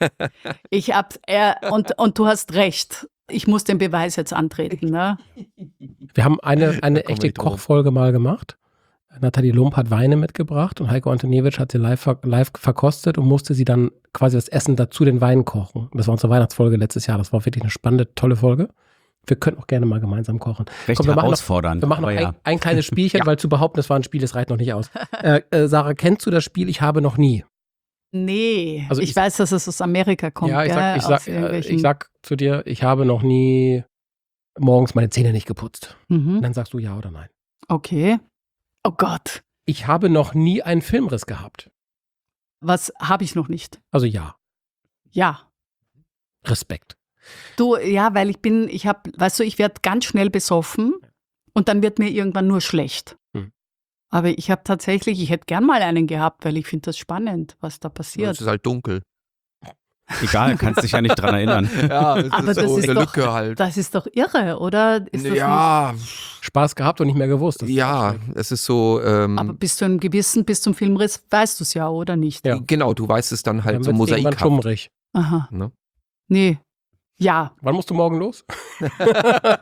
Speaker 1: Und du hast recht. Ich muss den Beweis jetzt antreten. Ne?
Speaker 3: Wir haben eine echte Kochfolge mal gemacht. Nathalie Lump hat Weine mitgebracht und Heiko Antoniewicz hat sie live verkostet und musste sie dann quasi das Essen dazu den Wein kochen. Das war unsere Weihnachtsfolge letztes Jahr. Das war wirklich eine spannende, tolle Folge. Wir könnten auch gerne mal gemeinsam kochen.
Speaker 4: Recht herausfordernd.
Speaker 3: Wir machen noch ein kleines Spielchen, weil zu behaupten, das war ein Spiel, das reicht noch nicht aus. Sarah, kennst du das Spiel Ich habe noch nie?
Speaker 1: Nee, also ich weiß, dass es aus Amerika kommt.
Speaker 3: Ja, ich sag zu dir, ich habe noch nie morgens meine Zähne nicht geputzt. Und dann sagst du ja oder nein.
Speaker 1: Okay. Oh Gott.
Speaker 3: Ich habe noch nie einen Filmriss gehabt.
Speaker 1: Was habe ich noch nicht?
Speaker 3: Also ja.
Speaker 1: Ja.
Speaker 3: Respekt.
Speaker 1: Du, ja, weil ich werde ganz schnell besoffen und dann wird mir irgendwann nur schlecht. Aber ich hätte gern mal einen gehabt, weil ich finde das spannend, was da passiert.
Speaker 2: Es ist halt dunkel.
Speaker 4: Egal, kannst dich ja nicht dran erinnern.
Speaker 2: Ja,
Speaker 1: aber das ist
Speaker 2: eine Lücke halt.
Speaker 1: Das ist doch irre, oder? Ist das
Speaker 3: nicht? Spaß gehabt und nicht mehr gewusst.
Speaker 2: Ja, es ist so.
Speaker 1: Aber bis zum Filmriss weißt du es ja, oder nicht?
Speaker 2: Ja. Genau, du weißt es dann halt so mosaikhaft.
Speaker 3: Schummrig.
Speaker 1: Aha.
Speaker 2: Ne?
Speaker 1: Nee. Ja.
Speaker 3: Wann musst du morgen los?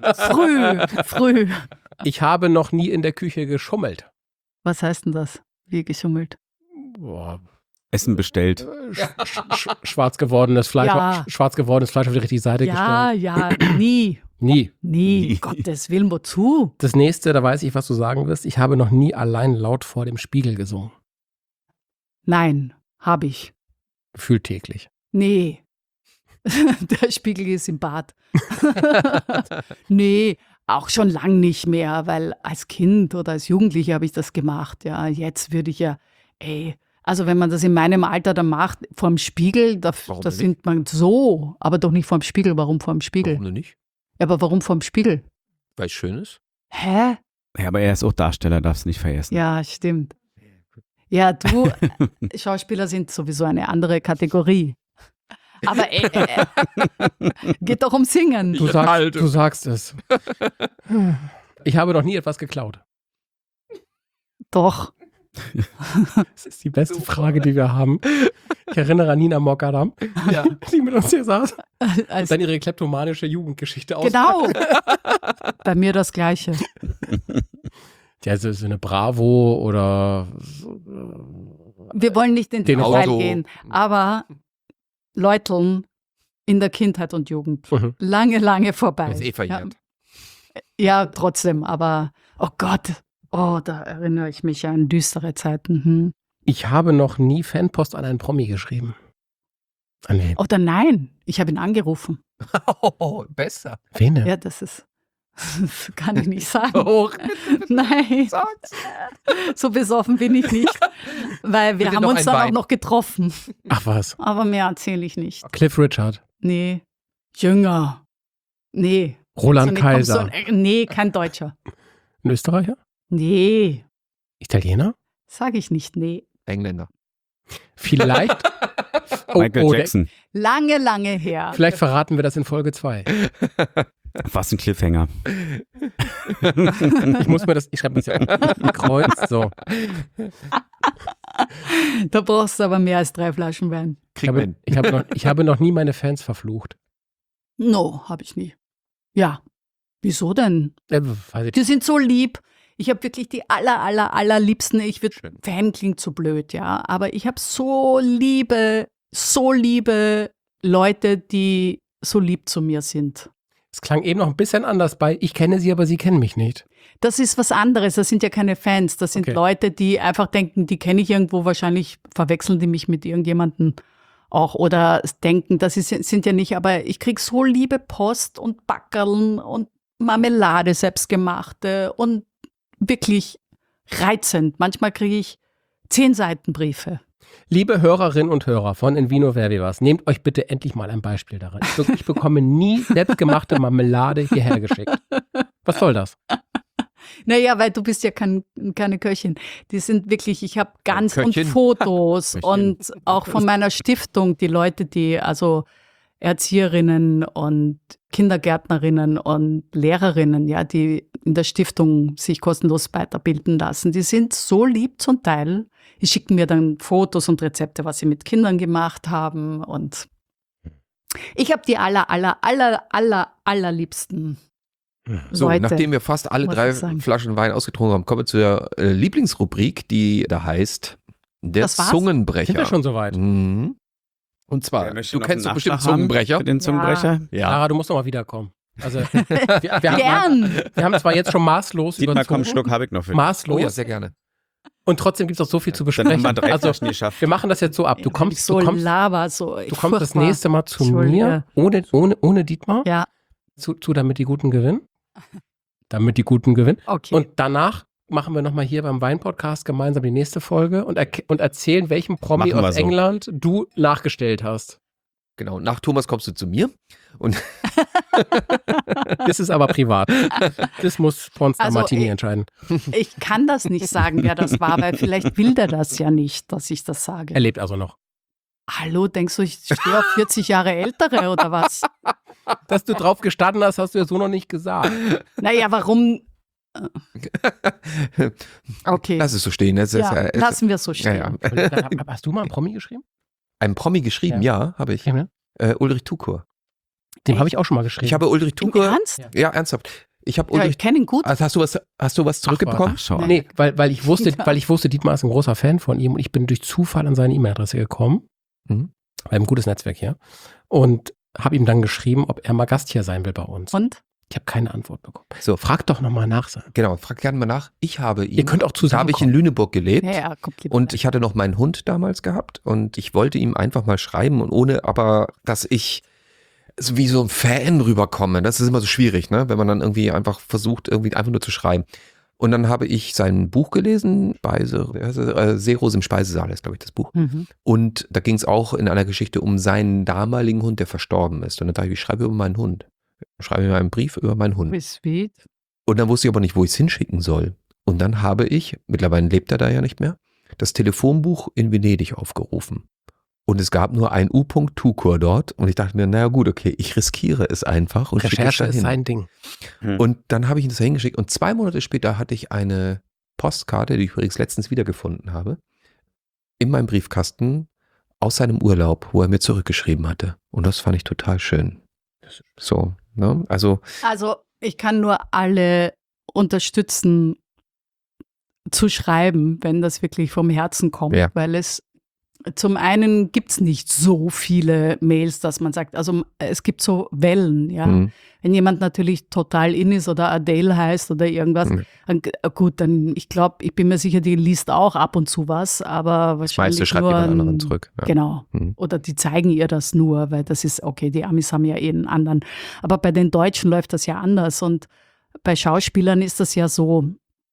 Speaker 1: Früh.
Speaker 3: Ich habe noch nie in der Küche geschummelt.
Speaker 1: Was heißt denn das? Wie geschummelt?
Speaker 3: Boah.
Speaker 4: Essen bestellt.
Speaker 3: Schwarz gewordenes Fleisch,
Speaker 1: Ja.
Speaker 3: schwarz gewordenes Fleisch auf die richtige Seite
Speaker 1: Ja,
Speaker 3: gestellt.
Speaker 1: ja, nie.
Speaker 3: Nie.
Speaker 1: Nie. Gottes Willen, wozu?
Speaker 3: Das nächste, da weiß ich, was du sagen wirst. Ich habe noch nie allein laut vor dem Spiegel gesungen.
Speaker 1: Nein, habe ich.
Speaker 3: Gefühlt täglich.
Speaker 1: Nee. Der Spiegel ist im Bad. Nee, auch schon lang nicht mehr, weil als Kind oder als Jugendliche habe ich das gemacht. Ja, jetzt würde ich ja, also wenn man das in meinem Alter dann macht, vorm Spiegel, da
Speaker 2: Warum denn
Speaker 1: singt man so, aber doch nicht vorm Spiegel. Warum vorm Spiegel?
Speaker 2: Warum denn nicht?
Speaker 1: Ja, aber warum vorm Spiegel?
Speaker 2: Weil es schön ist.
Speaker 1: Hä?
Speaker 4: Ja, aber er ist auch Darsteller, darfst du nicht vergessen.
Speaker 1: Ja, stimmt. Ja, du, Schauspieler sind sowieso eine andere Kategorie. Aber geht doch um Singen.
Speaker 3: Du sagst es. Ich habe noch nie etwas geklaut.
Speaker 1: Doch.
Speaker 3: Das ist die beste Frage, die wir haben. Ich erinnere an Nina Mokadam, die mit uns hier saß und dann ihre kleptomanische Jugendgeschichte aus.
Speaker 1: Genau. Bei mir das Gleiche.
Speaker 3: Ja, so eine Bravo oder
Speaker 1: Wir wollen nicht in
Speaker 3: Den
Speaker 1: Detail
Speaker 2: Auto.
Speaker 1: gehen, aber Leuteln in der Kindheit und Jugend.
Speaker 3: Mhm.
Speaker 1: Lange, lange vorbei.
Speaker 2: Das ist verjährt.
Speaker 1: Ja, trotzdem, aber oh Gott, da erinnere ich mich an düstere Zeiten. Hm.
Speaker 3: Ich habe noch nie Fanpost an einen Promi geschrieben. Nee.
Speaker 1: Oder nein, ich habe ihn angerufen.
Speaker 2: Oh, besser.
Speaker 3: Wen denn?
Speaker 1: Ja, das kann ich nicht sagen.
Speaker 2: Oh,
Speaker 1: Nein, so besoffen bin ich nicht, weil wir
Speaker 2: Bitte
Speaker 1: haben
Speaker 2: noch
Speaker 1: uns
Speaker 2: ein
Speaker 1: dann
Speaker 2: Wein.
Speaker 1: auch noch getroffen.
Speaker 3: Ach was.
Speaker 1: Aber mehr erzähle ich nicht.
Speaker 3: Cliff Richard.
Speaker 1: Nee, Jünger. Nee.
Speaker 3: Roland
Speaker 1: So eine- komm, so
Speaker 3: Kaiser.
Speaker 1: nee, kein Deutscher.
Speaker 3: Ein Österreicher?
Speaker 1: Nee,
Speaker 3: Italiener?
Speaker 1: sage ich nicht, nee.
Speaker 2: Engländer.
Speaker 3: Vielleicht.
Speaker 4: Michael Jackson.
Speaker 1: Lange, lange her.
Speaker 3: Vielleicht verraten wir das in Folge 2.
Speaker 4: Was ein Cliffhanger.
Speaker 3: Ich schreibe das ja auf. Kreuz, so.
Speaker 1: Da brauchst du aber mehr als 3 Flaschen Wein.
Speaker 2: Kriegen wir hin.
Speaker 3: Ich habe noch nie meine Fans verflucht.
Speaker 1: No, habe ich nie. Ja. Wieso denn?
Speaker 3: Weiß ich
Speaker 1: Die sind so lieb. Ich habe wirklich die allerliebsten. Ich würde,
Speaker 2: Schön.
Speaker 1: Fan klingt so blöd, ja. Aber ich habe so liebe Leute, die so lieb zu mir sind.
Speaker 3: Es klang eben noch ein bisschen anders bei, ich kenne sie, aber sie kennen mich nicht.
Speaker 1: Das ist was anderes. Das sind ja keine Fans. Das sind
Speaker 3: Okay.
Speaker 1: Leute, die einfach denken, die kenne ich irgendwo. Wahrscheinlich verwechseln die mich mit irgendjemandem auch oder denken, sind ja nicht. Aber ich kriege so liebe Post und Backerln und Marmelade selbstgemachte und wirklich reizend. Manchmal kriege ich 10 Seitenbriefe.
Speaker 3: Liebe Hörerinnen und Hörer von In Vino Verbi Was, nehmt euch bitte endlich mal ein Beispiel daran. Ich bekomme nie selbstgemachte Marmelade hierher geschickt. Was soll das?
Speaker 1: Naja, weil du bist ja keine Köchin. Die sind wirklich, ich habe ganz und
Speaker 2: Köchin.
Speaker 1: Fotos
Speaker 2: Köchin.
Speaker 1: und auch von meiner Stiftung, die Leute, die also Erzieherinnen und Kindergärtnerinnen und Lehrerinnen, ja, die in der Stiftung sich kostenlos weiterbilden lassen, die sind so lieb zum Teil. Die schicken mir dann Fotos und Rezepte, was sie mit Kindern gemacht haben und ich habe die allerliebsten
Speaker 2: So,
Speaker 1: Leute.
Speaker 2: nachdem wir fast alle
Speaker 1: muss
Speaker 2: 3
Speaker 1: ich sagen.
Speaker 2: Flaschen Wein ausgetrunken haben, kommen wir zur Lieblingsrubrik, die da heißt Der
Speaker 1: Das war's?
Speaker 2: Zungenbrecher.
Speaker 3: Sind wir schon soweit?
Speaker 2: Mhm. Und zwar,
Speaker 4: Wer möchte
Speaker 2: du
Speaker 4: noch
Speaker 2: kennst
Speaker 4: einen
Speaker 2: doch bestimmt
Speaker 4: Nachschlag haben
Speaker 2: Zungenbrecher.
Speaker 4: Für den Zungenbrecher?
Speaker 3: Lara, du musst noch mal wiederkommen. Also, wir haben zwar jetzt schon maßlos
Speaker 4: Dietmar, komm,
Speaker 3: überzogen,
Speaker 4: Schluck habe ich noch für dich.
Speaker 3: maßlos,
Speaker 2: Oh ja, sehr gerne.
Speaker 3: und trotzdem gibt es noch so viel zu
Speaker 4: Dann haben
Speaker 3: besprechen.
Speaker 4: wir 3
Speaker 3: Also,
Speaker 4: Flaschen geschafft.
Speaker 3: wir machen das jetzt so ab. Du kommst
Speaker 1: so laber, so
Speaker 3: das
Speaker 1: furchtbar.
Speaker 3: nächste Mal zu
Speaker 1: Entschuldige.
Speaker 3: mir, ohne Dietmar,
Speaker 1: Ja,
Speaker 3: damit die Guten gewinnen. Damit die Guten gewinnen.
Speaker 1: okay.
Speaker 3: Und danach machen wir nochmal hier beim Wein-Podcast gemeinsam die nächste Folge und erzählen, welchen Promi
Speaker 4: Machen wir
Speaker 3: aus
Speaker 4: so.
Speaker 3: England du nachgestellt hast.
Speaker 2: Genau, nach Thomas kommst du zu mir. Und
Speaker 3: Das ist aber privat. Das muss Pornstar
Speaker 1: Also,
Speaker 3: Martini entscheiden.
Speaker 1: Ich kann das nicht sagen, wer das war, weil vielleicht will der das ja nicht, dass ich das sage.
Speaker 3: Er lebt also noch.
Speaker 1: Hallo, denkst du, ich stehe auf 40 Jahre Ältere oder was?
Speaker 3: Dass du drauf gestanden hast, hast du ja so noch nicht gesagt.
Speaker 1: Naja, warum? Okay,
Speaker 2: lass es so stehen. Es ist,
Speaker 1: ja, lassen wir es so stehen.
Speaker 2: ja.
Speaker 3: Hast du mal einen Promi geschrieben?
Speaker 2: Ein Promi geschrieben, ja, habe ich.
Speaker 3: Ja.
Speaker 2: Ulrich Tukur.
Speaker 3: Dem habe ich auch schon mal geschrieben.
Speaker 2: Ich habe Ulrich
Speaker 1: Im
Speaker 2: Tukur.
Speaker 1: Ernst?
Speaker 3: Ja.
Speaker 2: Ja, ernsthaft. Ich habe
Speaker 1: Ja, ich kenne ihn gut.
Speaker 2: Also hast du was zurückbekommen?
Speaker 4: Ach, schau an.
Speaker 3: Nee, weil ich wusste, Dietmar ist ein großer Fan von ihm und ich bin durch Zufall an seine E-Mail-Adresse gekommen.
Speaker 2: Mhm.
Speaker 3: Wir haben ein gutes Netzwerk hier. Und habe ihm dann geschrieben, ob er mal Gast hier sein will bei uns.
Speaker 1: Und?
Speaker 3: Ich habe keine Antwort bekommen.
Speaker 2: So,
Speaker 3: Frag doch nochmal nach.
Speaker 2: genau, frag gerne mal nach. Ich habe ihn.
Speaker 3: Ihr könnt auch
Speaker 2: Da
Speaker 3: zusammen
Speaker 2: habe ich in Lüneburg gelebt.
Speaker 1: Ja, kommt lieber.
Speaker 2: Und ich hatte noch meinen Hund damals gehabt und ich wollte ihm einfach mal schreiben und ohne aber, dass ich so wie so ein Fan rüberkomme. Das ist immer so schwierig, ne? Wenn man dann irgendwie einfach versucht, irgendwie einfach nur zu schreiben. Und dann habe ich sein Buch gelesen, Seerose im Speisesaal ist, glaube ich, das Buch.
Speaker 1: Mhm.
Speaker 2: Und da ging es auch in einer Geschichte um seinen damaligen Hund, der verstorben ist. Und dann dachte ich schreibe über meinen Hund. Ich schreibe mir einen Brief über meinen Hund.
Speaker 1: Wie sweet.
Speaker 2: Und dann wusste ich aber nicht, wo ich es hinschicken soll. Und dann habe ich, mittlerweile lebt er da ja nicht mehr, das Telefonbuch in Venedig aufgerufen. Und es gab nur ein U.Tukur dort. Und ich dachte mir, naja gut, okay, ich riskiere es einfach und schicke es
Speaker 3: Recherche
Speaker 2: dahin.
Speaker 3: ist sein Ding.
Speaker 2: Und dann habe ich ihn das hingeschickt. Und 2 Monate später hatte ich eine Postkarte, die ich übrigens letztens wiedergefunden habe, in meinem Briefkasten aus seinem Urlaub, wo er mir zurückgeschrieben hatte. Und das fand ich total schön. So, ne? Also
Speaker 1: ich kann nur alle unterstützen, zu schreiben, wenn das wirklich vom Herzen kommt,
Speaker 2: Ja.
Speaker 1: weil es zum einen gibt es nicht so viele Mails, dass man sagt, also es gibt so Wellen, ja.
Speaker 2: Mhm.
Speaker 1: Wenn jemand natürlich total in ist oder Adele heißt oder irgendwas, dann, gut, dann ich bin mir sicher, die liest auch ab und zu was, aber
Speaker 2: das
Speaker 1: wahrscheinlich
Speaker 2: meiste schreibt
Speaker 1: nur
Speaker 2: jemand anderen zurück. Ja.
Speaker 1: Genau.
Speaker 2: Mhm.
Speaker 1: Oder die zeigen ihr das nur, weil das ist, okay, die Amis haben ja einen anderen. Aber bei den Deutschen läuft das ja anders und bei Schauspielern ist das ja so,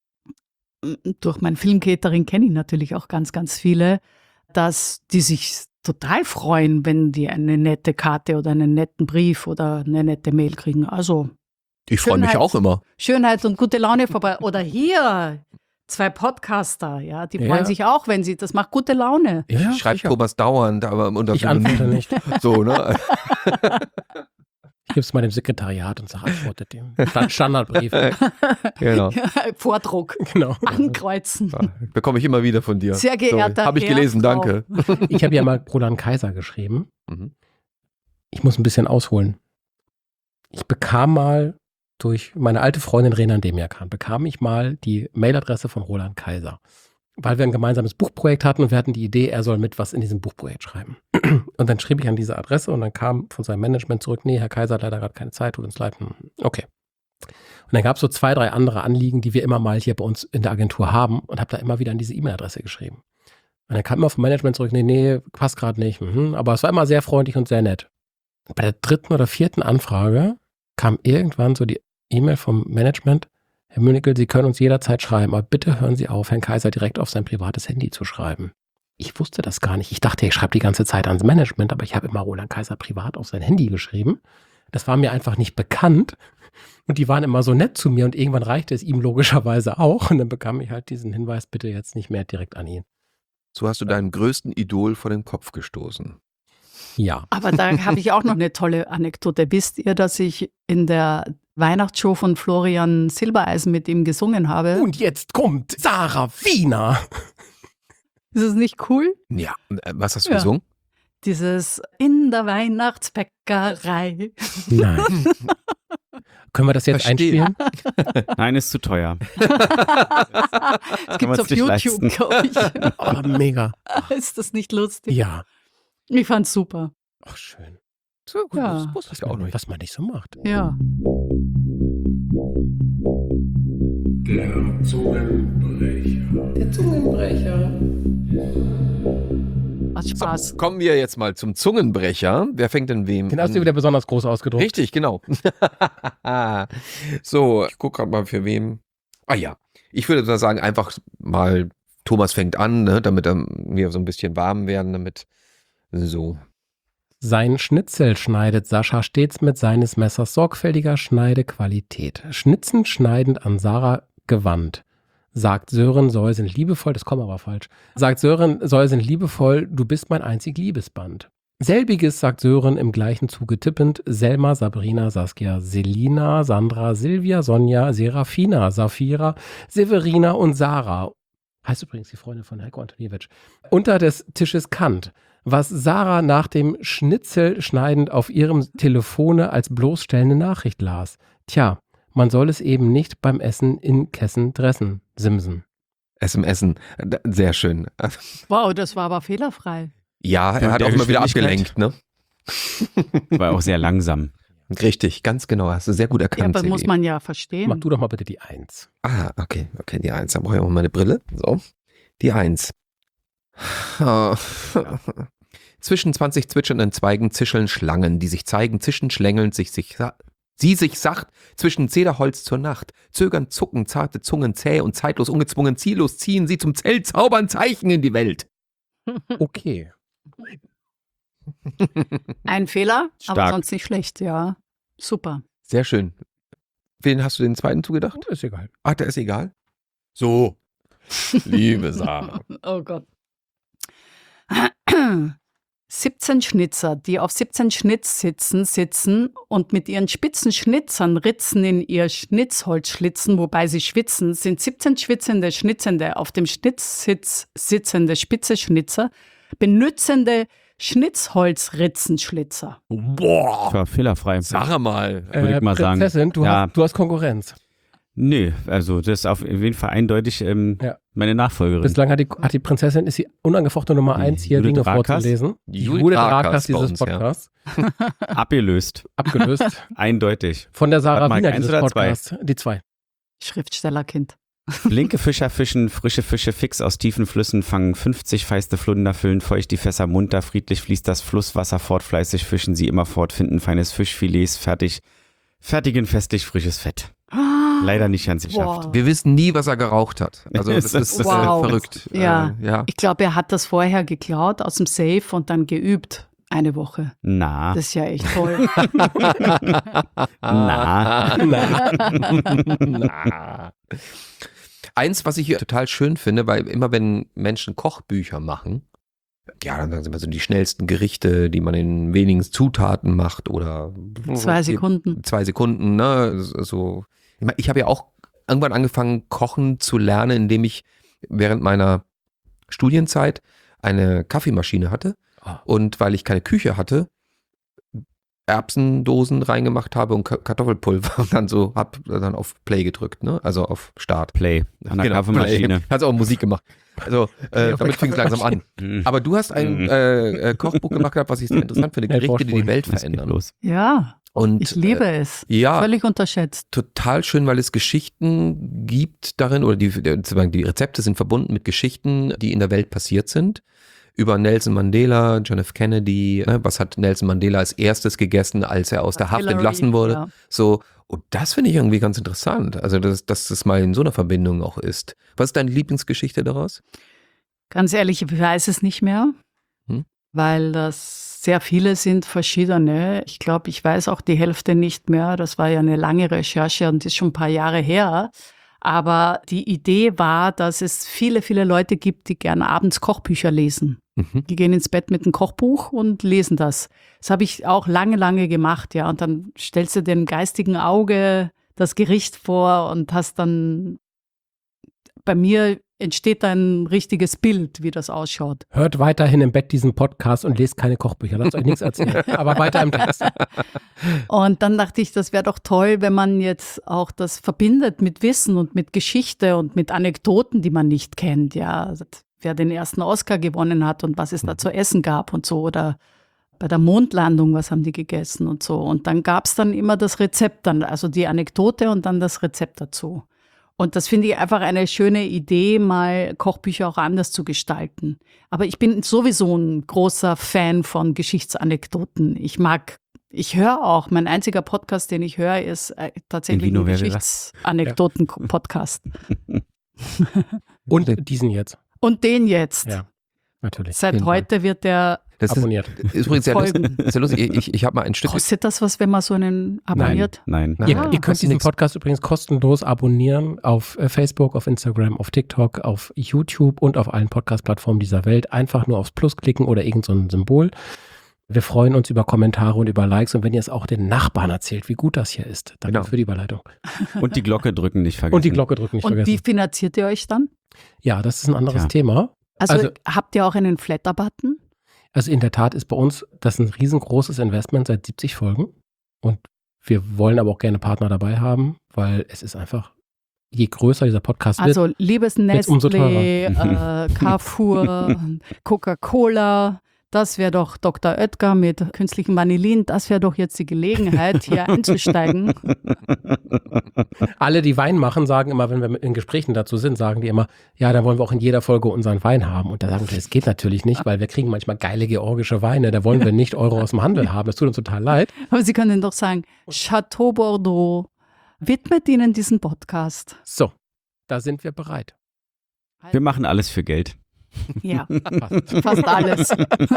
Speaker 1: durch mein Filmcatering kenne ich natürlich auch ganz, ganz viele, dass die sich total freuen, wenn die eine nette Karte oder einen netten Brief oder eine nette Mail kriegen. Also
Speaker 2: Ich freue mich
Speaker 1: Schönheit-
Speaker 2: auch immer.
Speaker 1: Schönheit und gute Laune vorbei. Oder hier 2 Podcaster, ja, die freuen
Speaker 3: Ja.
Speaker 1: sich auch, wenn sie, das macht gute Laune.
Speaker 3: Ja,
Speaker 2: Schreibt
Speaker 3: sicher.
Speaker 2: Thomas dauernd, aber unter
Speaker 3: Ich antworte
Speaker 2: Synonym.
Speaker 3: nicht.
Speaker 2: So, ne?
Speaker 3: Ich gebe es mal dem Sekretariat und sage, antwortet dem. Standardbrief.
Speaker 2: Genau.
Speaker 1: Vordruck,
Speaker 3: Genau.
Speaker 1: ankreuzen.
Speaker 2: Ja, bekomme ich immer wieder von dir.
Speaker 1: Sehr geehrter
Speaker 2: Habe ich
Speaker 1: Herr,
Speaker 2: gelesen,
Speaker 1: Frau.
Speaker 2: danke.
Speaker 3: Ich habe ja mal Roland Kaiser geschrieben.
Speaker 2: Mhm.
Speaker 3: Ich muss ein bisschen ausholen. Ich bekam mal durch meine alte Freundin Renan Demirkan, bekam ich mal die Mailadresse von Roland Kaiser. Weil wir ein gemeinsames Buchprojekt hatten und wir hatten die Idee, er soll mit was in diesem Buchprojekt schreiben. Und dann schrieb ich an diese Adresse und dann kam von seinem Management zurück, nee, Herr Kaiser hat leider gerade keine Zeit, tut uns leid. Okay. Und dann gab es so 2, 3 andere Anliegen, die wir immer mal hier bei uns in der Agentur haben und habe da immer wieder an diese E-Mail-Adresse geschrieben. Und dann kam immer vom Management zurück, nee, passt gerade nicht. Aber es war immer sehr freundlich und sehr nett. Und bei der 3. oder 4. Anfrage kam irgendwann so die E-Mail vom Management, Herr Münickel, Sie können uns jederzeit schreiben, aber bitte hören Sie auf, Herrn Kaiser direkt auf sein privates Handy zu schreiben. Ich wusste das gar nicht. Ich dachte, ich schreibe die ganze Zeit ans Management, aber ich habe immer Roland Kaiser privat auf sein Handy geschrieben. Das war mir einfach nicht bekannt. Und die waren immer so nett zu mir und irgendwann reichte es ihm logischerweise auch. Und dann bekam ich halt diesen Hinweis, bitte jetzt nicht mehr direkt an ihn.
Speaker 2: So hast du deinen größten Idol vor den Kopf gestoßen.
Speaker 3: Ja.
Speaker 1: Aber da habe ich auch noch eine tolle Anekdote. Wisst ihr, dass ich in der Weihnachtsshow von Florian Silbereisen mit ihm gesungen habe?
Speaker 3: Und jetzt kommt Sarah Wiener.
Speaker 1: Ist es nicht cool?
Speaker 2: Ja, was hast du
Speaker 1: Ja.
Speaker 2: gesungen?
Speaker 1: Dieses in der Weihnachtsbäckerei.
Speaker 3: Nein. Können wir das jetzt
Speaker 2: Verstehe.
Speaker 3: einspielen?
Speaker 4: Nein, ist zu teuer.
Speaker 1: Es gibt es
Speaker 4: man's
Speaker 1: auf
Speaker 4: nicht
Speaker 1: YouTube,
Speaker 4: leisten.
Speaker 1: glaube ich.
Speaker 3: Oh, mega.
Speaker 1: Ist das nicht lustig?
Speaker 3: Ja.
Speaker 1: Ich fand's super.
Speaker 3: Ach, schön.
Speaker 2: So gut,
Speaker 1: Ja.
Speaker 2: das wusste ich auch noch nicht.
Speaker 3: Was man nicht so macht.
Speaker 1: Ja.
Speaker 5: Der Zungenbrecher.
Speaker 3: Der Zungenbrecher.
Speaker 1: Hat Spaß.
Speaker 2: Kommen wir jetzt mal zum Zungenbrecher. Wer fängt denn wem
Speaker 3: Den hast du
Speaker 2: an?
Speaker 3: wieder besonders groß ausgedruckt.
Speaker 2: Richtig, genau. So, ich gucke gerade mal für wen. Ah ja, ich würde da sagen, einfach mal Thomas fängt an, ne, damit wir so ein bisschen warm werden, damit so.
Speaker 3: Sein Schnitzel schneidet Sascha stets mit seines Messers sorgfältiger Schneidequalität. Schnitzen schneidend an Sarah gewandt. Sagt Sören säuselnd liebevoll, das kommt aber falsch. Sagt Sören säuselnd liebevoll, du bist mein einzig Liebesband. Selbiges sagt Sören im gleichen Zuge tippend, Selma, Sabrina, Saskia, Selina, Sandra, Silvia, Sonja, Serafina, Safira, Severina und Sarah. Heißt übrigens die Freundin von Heiko Antoniewicz. Unter des Tisches Kant. Was Sarah nach dem Schnitzel schneidend auf ihrem Telefone als bloßstellende Nachricht las. Tja, Man soll es eben nicht beim Essen in Kessen dressen, Simsen.
Speaker 2: Essen. Sehr schön.
Speaker 1: Wow, das war aber fehlerfrei.
Speaker 2: Ja, er
Speaker 4: Und
Speaker 2: hat
Speaker 4: der
Speaker 2: auch immer wieder
Speaker 4: Geschwindigkeit.
Speaker 2: abgelenkt, ne?
Speaker 4: War auch sehr langsam.
Speaker 2: Richtig, ganz genau. Hast du sehr gut
Speaker 1: Ja,
Speaker 2: erkannt.
Speaker 1: aber muss
Speaker 2: Sigi.
Speaker 1: man ja verstehen.
Speaker 3: Mach du doch mal bitte die 1.
Speaker 2: Okay, die 1. Dann brauche ich auch mal meine Brille. So, die 1. Zwischen 20 zwitschernden Zweigen zischeln Schlangen, die sich zeigen, zischen, schlängeln, sie sich sacht, zwischen Zederholz zur Nacht, zögern, zucken, zarte Zungen, zäh und zeitlos, ungezwungen, ziellos ziehen sie zum Zelt, zaubern Zeichen in die Welt.
Speaker 3: Okay.
Speaker 1: Ein Fehler, aber
Speaker 4: Stark.
Speaker 1: sonst nicht schlecht, ja. Super.
Speaker 2: Sehr schön. Wen hast du den zweiten zugedacht?
Speaker 3: Ist egal.
Speaker 2: Ach, der ist egal. So, liebe Sarah.
Speaker 1: Oh Gott. 17 Schnitzer, die auf 17 Schnitz sitzen und mit ihren spitzen Schnitzern Ritzen in ihr Schnitzholz schlitzen, wobei sie schwitzen, sind 17 schnitzende, auf dem Schnitzsitz sitzende spitze Schnitzer, benützende Schnitzholzritzenschlitzer.
Speaker 2: Boah,
Speaker 4: War fehlerfrei.
Speaker 2: Sarah mal.
Speaker 4: Würde ich mal sagen.
Speaker 3: Prinzessin, du hast Konkurrenz.
Speaker 4: Nö, also das ist auf jeden Fall eindeutig meine Nachfolgerin.
Speaker 3: Bislang hat die Prinzessin, ist sie unangefochten Nummer 1 hier
Speaker 4: Judith
Speaker 3: Dinge
Speaker 4: Rakers?
Speaker 3: vorzulesen.
Speaker 2: Judith
Speaker 3: Judith
Speaker 2: Rakers
Speaker 3: Rakers
Speaker 2: bei
Speaker 3: dieses
Speaker 2: uns, ja.
Speaker 3: Podcasts.
Speaker 4: Abgelöst.
Speaker 3: Abgelöst.
Speaker 4: Eindeutig.
Speaker 3: Von der Sarah
Speaker 4: Warte mal,
Speaker 3: Wiener
Speaker 4: 1
Speaker 3: dieses
Speaker 4: oder 2?
Speaker 3: Podcasts. Die 2.
Speaker 1: Schriftstellerkind.
Speaker 4: Flinke Fischer fischen, frische Fische fix aus tiefen Flüssen fangen, 50 feiste Flunder füllen feucht die Fässer munter, friedlich fließt das Flusswasser fort, fleißig fischen sie immerfort, finden feines Fischfilets, fertigen festlich frisches Fett. Leider nicht ganz geschafft.
Speaker 1: Wow.
Speaker 2: Wir wissen nie, was er geraucht hat. Also das ist
Speaker 1: Wow.
Speaker 2: verrückt.
Speaker 1: Ja.
Speaker 2: Ja.
Speaker 1: Ich glaube, er hat das vorher geklaut aus dem Safe und dann geübt. Eine Woche.
Speaker 4: Na,
Speaker 1: Das ist ja echt toll.
Speaker 4: na.
Speaker 2: Eins, was ich hier total schön finde, weil immer wenn Menschen Kochbücher machen, ja, dann sagen sie immer so die schnellsten Gerichte, die man in wenigen Zutaten macht oder
Speaker 1: 2 Sekunden.
Speaker 2: 2 Sekunden, ne? So. Ich habe ja auch irgendwann angefangen, Kochen zu lernen, indem ich während meiner Studienzeit eine Kaffeemaschine hatte. Und weil ich keine Küche hatte, Erbsendosen reingemacht habe und Kartoffelpulver und dann so hab dann auf Play gedrückt, ne? Also auf Start.
Speaker 4: Play an der Kaffeemaschine.
Speaker 2: Hat auch Musik gemacht. Also damit fing es langsam an. Aber du hast ein Kochbuch gemacht gehabt, was ich sehr interessant finde. Gerichte, die die Welt
Speaker 4: Was geht
Speaker 2: verändern.
Speaker 4: los?
Speaker 1: Ja,
Speaker 2: Und
Speaker 1: ich liebe es.
Speaker 2: ja,
Speaker 1: Völlig unterschätzt.
Speaker 2: total schön, weil es Geschichten gibt darin, oder die Rezepte sind verbunden mit Geschichten, die in der Welt passiert sind. Über Nelson Mandela, John F. Kennedy, ne, was hat Nelson Mandela als erstes gegessen, als er aus der Haft
Speaker 1: Hillary,
Speaker 2: entlassen wurde.
Speaker 1: ja.
Speaker 2: So, und das finde ich irgendwie ganz interessant. Also, dass es mal in so einer Verbindung auch ist. Was ist deine Lieblingsgeschichte daraus?
Speaker 1: Ganz ehrlich, ich weiß es nicht mehr, weil das sehr viele sind, verschiedene. Ich glaube, ich weiß auch die Hälfte nicht mehr. Das war ja eine lange Recherche und ist schon ein paar Jahre her. Aber die Idee war, dass es viele, viele Leute gibt, die gern abends Kochbücher lesen. Die gehen ins Bett mit einem Kochbuch und lesen das. Das habe ich auch lange, lange gemacht, ja. Und dann stellst du dem geistigen Auge das Gericht vor und hast dann, bei mir entsteht ein richtiges Bild, wie das ausschaut.
Speaker 3: Hört weiterhin im Bett diesen Podcast und lest keine Kochbücher. Lasst euch nichts erzählen. Aber weiter im Text.
Speaker 1: Und dann dachte ich, das wäre doch toll, wenn man jetzt auch das verbindet mit Wissen und mit Geschichte und mit Anekdoten, die man nicht kennt. Ja, also, wer den ersten Oscar gewonnen hat und was es da zu essen gab und so. Oder bei der Mondlandung, was haben die gegessen und so. Und dann gab es dann immer das Rezept, dann, also die Anekdote und dann das Rezept dazu. Und das finde ich einfach eine schöne Idee, mal Kochbücher auch anders zu gestalten. Aber ich bin sowieso ein großer Fan von Geschichtsanekdoten. Ich höre auch, mein einziger Podcast, den ich höre, ist tatsächlich ein Geschichtsanekdoten-Podcast.
Speaker 3: Und diesen jetzt.
Speaker 1: Und den jetzt.
Speaker 3: Ja, natürlich.
Speaker 1: Seit heute wird der
Speaker 2: Das
Speaker 3: Abonniert.
Speaker 2: ist übrigens sehr lustig.
Speaker 1: folgen.
Speaker 2: Ist ja lustig. Ich habe mal ein Stück.
Speaker 1: Kostet das was, wenn man so einen abonniert?
Speaker 4: Nein.
Speaker 2: Nein.
Speaker 3: Ihr
Speaker 2: kostet
Speaker 3: könnt diesen
Speaker 2: nix.
Speaker 3: Podcast übrigens kostenlos abonnieren auf Facebook, auf Instagram, auf TikTok, auf YouTube und auf allen Podcast-Plattformen dieser Welt. Einfach nur aufs Plus klicken oder irgend so ein Symbol. Wir freuen uns über Kommentare und über Likes und wenn ihr es auch den Nachbarn erzählt, wie gut das hier ist. Danke
Speaker 2: Genau.
Speaker 3: für die Überleitung.
Speaker 4: Und die Glocke drücken nicht vergessen.
Speaker 3: Und die Glocke drücken nicht
Speaker 1: Und wie
Speaker 3: vergessen.
Speaker 1: finanziert ihr euch dann?
Speaker 3: Ja, das ist ein anderes
Speaker 4: Tja.
Speaker 3: Thema.
Speaker 1: Also habt ihr auch einen Flatter-Button?
Speaker 3: Also in der Tat ist bei uns das ein riesengroßes Investment seit 70 Folgen und wir wollen aber auch gerne Partner dabei haben, weil es ist einfach, je größer dieser Podcast wird,
Speaker 1: Also liebes
Speaker 3: wird's umso
Speaker 1: Nestlé, Carrefour, Coca-Cola, das wäre doch Dr. Oetker mit künstlichem Vanillin, das wäre doch jetzt die Gelegenheit, hier einzusteigen.
Speaker 3: alle, die Wein machen, sagen immer, wenn wir in Gesprächen dazu sind, sagen die immer, ja, da wollen wir auch in jeder Folge unseren Wein haben. Und da sagen wir, das geht natürlich nicht, weil wir kriegen manchmal geile georgische Weine, da wollen wir nicht Euro aus dem Handel haben. Das tut uns total leid.
Speaker 1: Aber Sie können doch sagen, Chateau Bordeaux widmet Ihnen diesen Podcast.
Speaker 3: So, da sind wir bereit.
Speaker 4: Wir machen alles für Geld.
Speaker 1: Ja, fast alles.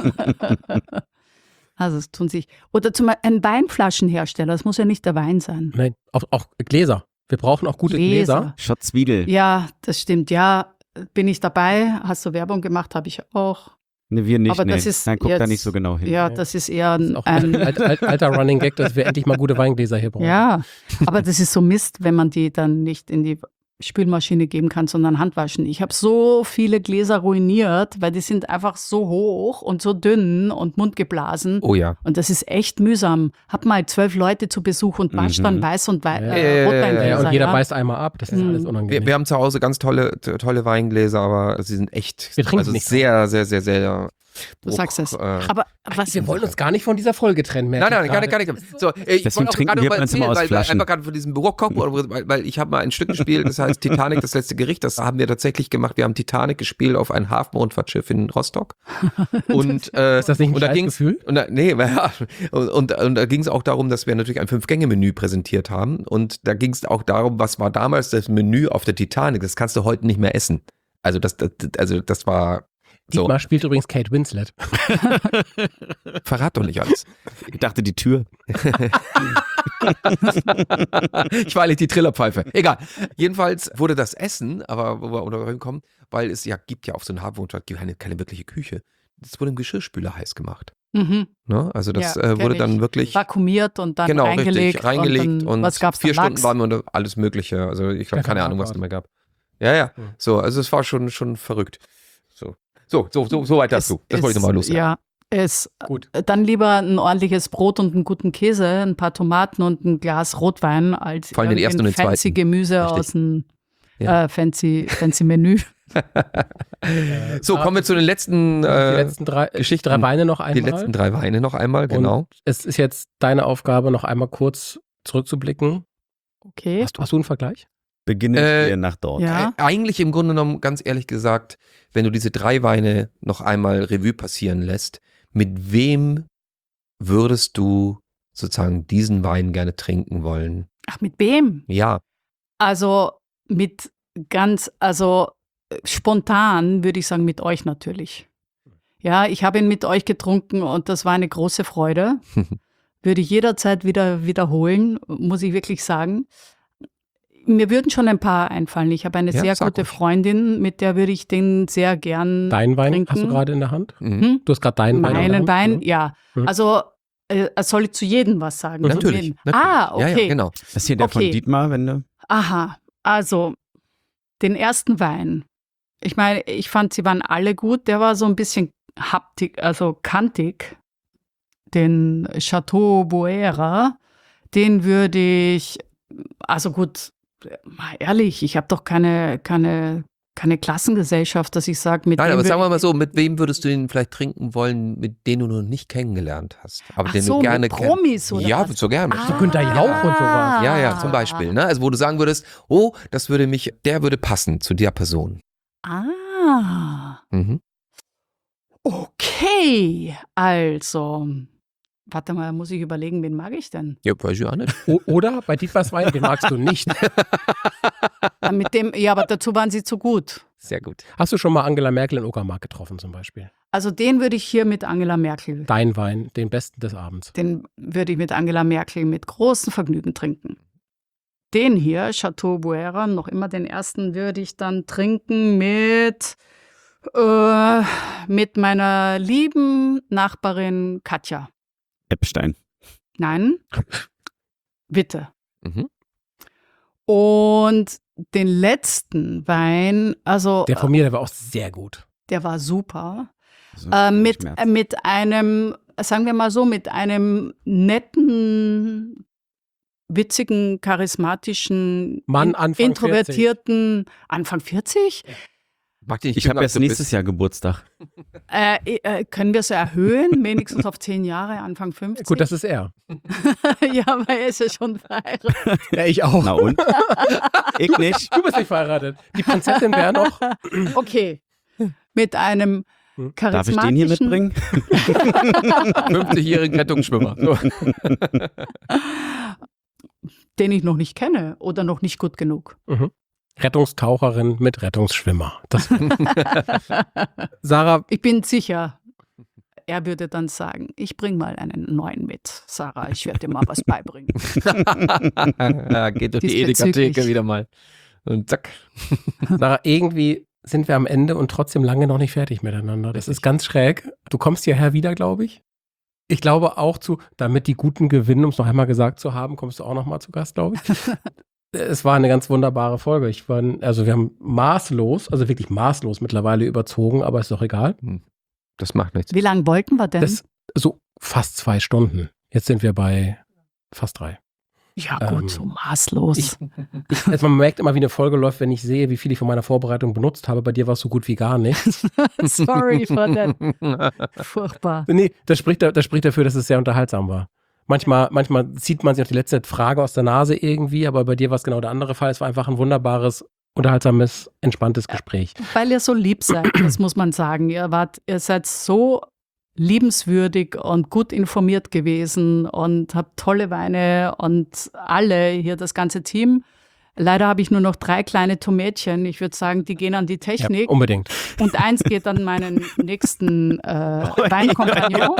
Speaker 1: Also es tun sich. Oder zum Beispiel ein Weinflaschenhersteller, das muss ja nicht der Wein sein.
Speaker 3: Nein, auch Gläser. Wir brauchen auch gute Gläser.
Speaker 4: Schotzwiedel.
Speaker 1: Ja, das stimmt. Ja, bin ich dabei. Hast du Werbung gemacht, habe ich auch.
Speaker 4: Ne, wir nicht.
Speaker 1: Aber
Speaker 4: nee.
Speaker 1: das ist
Speaker 4: Nein, guck da
Speaker 1: jetzt-
Speaker 4: nicht so genau hin.
Speaker 1: Ja, das ist eher
Speaker 3: Das ist auch
Speaker 1: ein
Speaker 3: alter Running Gag, dass wir endlich mal gute Weingläser hier brauchen.
Speaker 1: ja, aber das ist so Mist, wenn man die dann nicht in die Spülmaschine geben kann, sondern Handwaschen. Ich habe so viele Gläser ruiniert, weil die sind einfach so hoch und so dünn und mundgeblasen.
Speaker 2: Oh ja.
Speaker 1: Und das ist echt mühsam. Hab mal 12 Leute zu Besuch und wasch dann Weiß- und Rotweingläser.
Speaker 3: Ja, und jeder
Speaker 1: ja.
Speaker 3: beißt einmal ab. Das ist alles unangenehm.
Speaker 2: Wir haben zu Hause ganz tolle Weingläser, aber sie sind echt
Speaker 3: Wir trinken nicht
Speaker 2: sehr, sehr, sehr, sehr.
Speaker 1: Du sagst es.
Speaker 2: Äh,
Speaker 1: Aber was
Speaker 3: Wir wollen uns gar nicht von dieser Folge trennen, merke
Speaker 2: Nein,
Speaker 3: ich
Speaker 2: gar
Speaker 3: gerade.
Speaker 2: nicht. So, ich
Speaker 4: Deswegen
Speaker 2: wollte auch
Speaker 4: trinken
Speaker 2: gerade
Speaker 4: wir
Speaker 2: mal
Speaker 4: uns immer
Speaker 2: erzählen,
Speaker 4: aus
Speaker 2: weil
Speaker 4: Flaschen.
Speaker 2: einfach gerade von diesem Burgkopf, weil ich habe mal ein Stück gespielt, das heißt Titanic, das letzte Gericht, das haben wir tatsächlich gemacht. Wir haben Titanic gespielt auf ein Hafenrundfahrtschiff in Rostock. Und,
Speaker 3: Ist das nicht ein
Speaker 2: und da ging's,
Speaker 3: Scheißgefühl?
Speaker 2: und da, nee, ja, und da ging es auch darum, dass wir natürlich ein 5-Gänge-Menü präsentiert haben. Und da ging es auch darum, was war damals das Menü auf der Titanic. Das kannst du heute nicht mehr essen. Also das war so.
Speaker 3: Dietmar spielt übrigens Kate Winslet.
Speaker 2: Verrat doch nicht alles.
Speaker 4: Ich dachte, die Tür.
Speaker 2: Ich war eigentlich die Trillerpfeife. Egal. Jedenfalls wurde das Essen, aber wo wir unter kommen, weil es ja gibt ja auf so einem Hafenrundfahrt keine wirkliche Küche. Das wurde im Geschirrspüler heiß gemacht.
Speaker 1: Mhm.
Speaker 2: Ne? Also das
Speaker 1: Ja,
Speaker 2: wurde
Speaker 1: kenn
Speaker 2: dann
Speaker 1: ich.
Speaker 2: wirklich
Speaker 1: Vakuumiert und dann
Speaker 2: genau
Speaker 1: reingelegt.
Speaker 2: reingelegt und
Speaker 1: was gab's
Speaker 2: 4
Speaker 1: dann?
Speaker 2: Stunden waren wir und alles Mögliche. Also ich habe keine Ahnung, was es da mehr gab. Ja.
Speaker 3: Ja.
Speaker 2: So, also es war schon verrückt. So weit dazu. Das wollte ich nochmal loswerden.
Speaker 1: Ja,
Speaker 3: Gut.
Speaker 1: dann lieber ein ordentliches Brot und einen guten Käse, ein paar Tomaten und ein Glas Rotwein als
Speaker 2: Vor allem den ersten und den
Speaker 1: fancy
Speaker 2: zweiten.
Speaker 1: Gemüse
Speaker 2: Richtig.
Speaker 1: aus dem
Speaker 2: Ja.
Speaker 1: fancy Menü.
Speaker 2: So, kommen wir zu den letzten
Speaker 3: Die letzten drei
Speaker 2: Geschichten.
Speaker 3: 3 Weine noch einmal.
Speaker 2: Die letzten 3 Weine noch einmal, genau.
Speaker 3: Und es ist jetzt deine Aufgabe, noch einmal kurz zurückzublicken.
Speaker 1: Okay.
Speaker 3: Hast du einen Vergleich?
Speaker 4: Beginnen wir nach dort.
Speaker 1: Ja.
Speaker 2: Eigentlich im Grunde genommen, ganz ehrlich gesagt, wenn du diese 3 Weine noch einmal Revue passieren lässt, mit wem würdest du sozusagen diesen Wein gerne trinken wollen?
Speaker 1: Ach, mit wem?
Speaker 2: Ja,
Speaker 1: Also spontan würde ich sagen mit euch natürlich. Ja, ich habe ihn mit euch getrunken und das war eine große Freude. Würde ich jederzeit wieder wiederholen, muss ich wirklich sagen. Mir würden schon ein paar einfallen. Ich habe eine
Speaker 2: Ja,
Speaker 1: sehr
Speaker 2: sag
Speaker 1: gute
Speaker 2: ruhig.
Speaker 1: Freundin, mit der würde ich den sehr gern
Speaker 3: Dein Wein
Speaker 1: trinken.
Speaker 3: hast du gerade in der Hand?
Speaker 2: mhm.
Speaker 3: Du hast gerade deinen Wein in der
Speaker 1: Meinen
Speaker 3: Hand?
Speaker 1: Wein,
Speaker 3: Mhm.
Speaker 1: ja.
Speaker 3: Mhm.
Speaker 1: Also soll ich zu jedem was sagen? Zu
Speaker 2: Natürlich,
Speaker 1: jedem?
Speaker 2: natürlich.
Speaker 1: Ah, okay.
Speaker 2: Ja, genau.
Speaker 4: Das ist hier der
Speaker 1: Okay.
Speaker 4: von Dietmar, wenn du.
Speaker 1: Aha, also den ersten Wein. Ich meine, ich fand, sie waren alle gut. Der war so ein bisschen haptik, also kantig. Den Chateau Boera, den würde ich, also gut, mal ehrlich, ich habe doch keine Klassengesellschaft, dass ich sage, mit
Speaker 2: Nein,
Speaker 1: dem
Speaker 2: aber
Speaker 1: würde
Speaker 2: sagen wir
Speaker 1: ich-
Speaker 2: mal so, mit wem würdest du ihn vielleicht trinken wollen, mit dem du noch nicht kennengelernt hast? Aber
Speaker 1: Ach
Speaker 2: den
Speaker 1: so,
Speaker 2: du gerne
Speaker 1: mit Promis oder
Speaker 2: Ja,
Speaker 1: was?
Speaker 2: so gerne.
Speaker 1: Ah.
Speaker 3: So Günther Jauch und sowas.
Speaker 2: Ja, zum Beispiel. Ne? Also wo du sagen würdest, oh, der würde passen zu der Person.
Speaker 1: Ah,
Speaker 2: Mhm.
Speaker 1: okay. Also, warte mal, muss ich überlegen, wen mag ich denn?
Speaker 2: Ja, weiß ich auch nicht.
Speaker 3: Oder bei Dietmars Wein, den magst du nicht.
Speaker 1: Mit dem, ja, aber dazu waren sie zu gut.
Speaker 2: Sehr gut.
Speaker 3: Hast du schon mal Angela Merkel in Uckermark getroffen zum Beispiel?
Speaker 1: Also den würde ich hier mit Angela Merkel,
Speaker 3: Dein Wein, den besten des Abends.
Speaker 1: den würde ich mit Angela Merkel mit großem Vergnügen trinken. Den hier, Chateau Boera, noch immer den ersten, würde ich dann trinken mit meiner lieben Nachbarin Katja.
Speaker 4: Epstein.
Speaker 1: Nein, Witte.
Speaker 2: Mhm.
Speaker 1: Und den letzten Wein, also
Speaker 3: Der von mir, der war auch sehr gut.
Speaker 1: der war super.
Speaker 4: Also,
Speaker 1: Mit
Speaker 4: Schmerz.
Speaker 1: einem, sagen wir mal so, mit einem netten witzigen, charismatischen,
Speaker 3: Mann, Anfang
Speaker 1: introvertierten, Anfang 40?
Speaker 4: Ich habe erst nächstes Jahr Geburtstag.
Speaker 1: Können wir es erhöhen, wenigstens auf 10 Jahre, Anfang 50?
Speaker 3: Gut, das ist er.
Speaker 1: Ja, weil er ist ja schon verheiratet.
Speaker 3: Ja, ich auch.
Speaker 4: Na und? Ich nicht.
Speaker 3: Du bist nicht verheiratet. Die Prinzessin wäre noch.
Speaker 1: Okay, mit einem
Speaker 4: Darf ich den hier
Speaker 1: charismatischen,
Speaker 4: mitbringen?
Speaker 2: 50-jährigen Rettungsschwimmer. So.
Speaker 1: den ich noch nicht kenne oder noch nicht gut genug.
Speaker 3: Rettungstaucherin mit Rettungsschwimmer. Das Sarah,
Speaker 1: Ich bin sicher, er würde dann sagen, ich bringe mal einen neuen mit. Sarah, ich werde dir mal was beibringen.
Speaker 2: Geht durch die
Speaker 1: Diesbezüglich.
Speaker 2: Edeka-Theke wieder mal. Und zack.
Speaker 3: Sarah, irgendwie sind wir am Ende und trotzdem lange noch nicht fertig miteinander. Das ist ganz schräg. Du kommst hierher wieder, glaube ich. Ich glaube auch damit die Guten gewinnen, um es noch einmal gesagt zu haben, kommst du auch noch mal zu Gast, glaube ich. Es war eine ganz wunderbare Folge. Wir haben also wirklich maßlos mittlerweile überzogen, aber ist doch egal.
Speaker 2: Das macht nichts.
Speaker 1: Wie lange wollten wir denn?
Speaker 3: Das so fast 2 Stunden. Jetzt sind wir bei fast 3.
Speaker 1: Ja gut, so maßlos.
Speaker 3: Also man merkt immer, wie eine Folge läuft, wenn ich sehe, wie viel ich von meiner Vorbereitung benutzt habe. Bei dir war es so gut wie gar nichts.
Speaker 1: Sorry for that. Furchtbar.
Speaker 3: Nee, das spricht dafür, dass es sehr unterhaltsam war. Manchmal zieht man sich auch die letzte Frage aus der Nase irgendwie, aber bei dir war es genau der andere Fall. Es war einfach ein wunderbares, unterhaltsames, entspanntes Gespräch.
Speaker 1: Weil ihr so lieb seid, das muss man sagen. Ihr seid so liebenswürdig und gut informiert gewesen und habt tolle Weine und alle hier, das ganze Team. Leider habe ich nur noch 3 kleine Tomätchen. Ich würde sagen, die gehen an die Technik.
Speaker 3: Ja, unbedingt.
Speaker 1: Und 1 geht an meinen nächsten Weinkompagnon.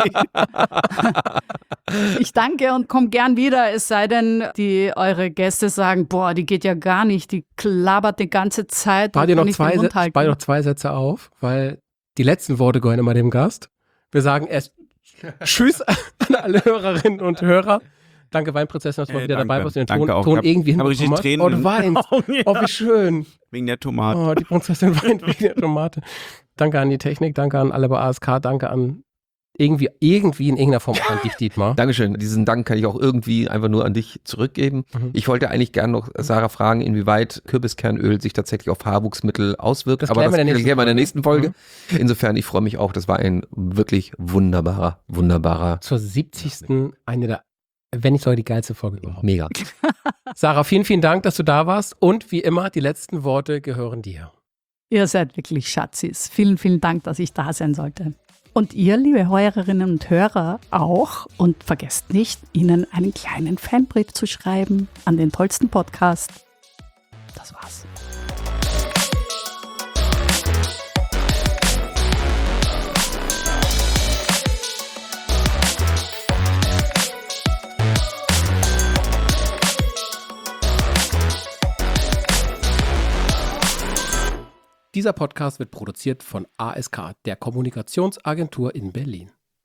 Speaker 1: Ich danke und komme gern wieder, es sei denn, eure Gäste sagen, boah, die geht ja gar nicht, die klappert die ganze Zeit.
Speaker 3: Ich spare dir
Speaker 1: halten.
Speaker 3: noch 2 Sätze auf, weil die letzten Worte gehören immer dem Gast. Wir sagen erst Tschüss an alle Hörerinnen und Hörer. Danke, Weinprinzessin, dass du mal wieder dabei warst und den Ton irgendwie hinbekommen hast. Oh, du weinst. Oh, wie schön.
Speaker 4: Wegen der Tomate.
Speaker 3: Oh, die Prinzessin weint wegen der Tomate. Danke an die Technik, danke an alle bei ASK, danke an irgendwie in irgendeiner Form an dich, Dietmar.
Speaker 2: Dankeschön. Diesen Dank kann ich auch irgendwie einfach nur an dich zurückgeben. Ich wollte eigentlich gerne noch Sarah fragen, inwieweit Kürbiskernöl sich tatsächlich auf Haarwuchsmittel auswirkt. Aber das klären wir in der nächsten Folge. Insofern, ich freue mich auch. Das war ein wirklich wunderbarer.
Speaker 3: Zur 70. eine der, wenn nicht sogar die geilste Folge überhaupt.
Speaker 2: Mega.
Speaker 3: Sarah, vielen, vielen Dank, dass du da warst. Und wie immer, die letzten Worte gehören dir.
Speaker 1: Ihr seid wirklich Schatzis. Vielen, vielen Dank, dass ich da sein sollte. Und ihr, liebe Hörerinnen und Hörer, auch. Und vergesst nicht, ihnen einen kleinen Fanbrief zu schreiben an den tollsten Podcast. Das war's.
Speaker 3: Dieser Podcast wird produziert von ASK, der Kommunikationsagentur in Berlin.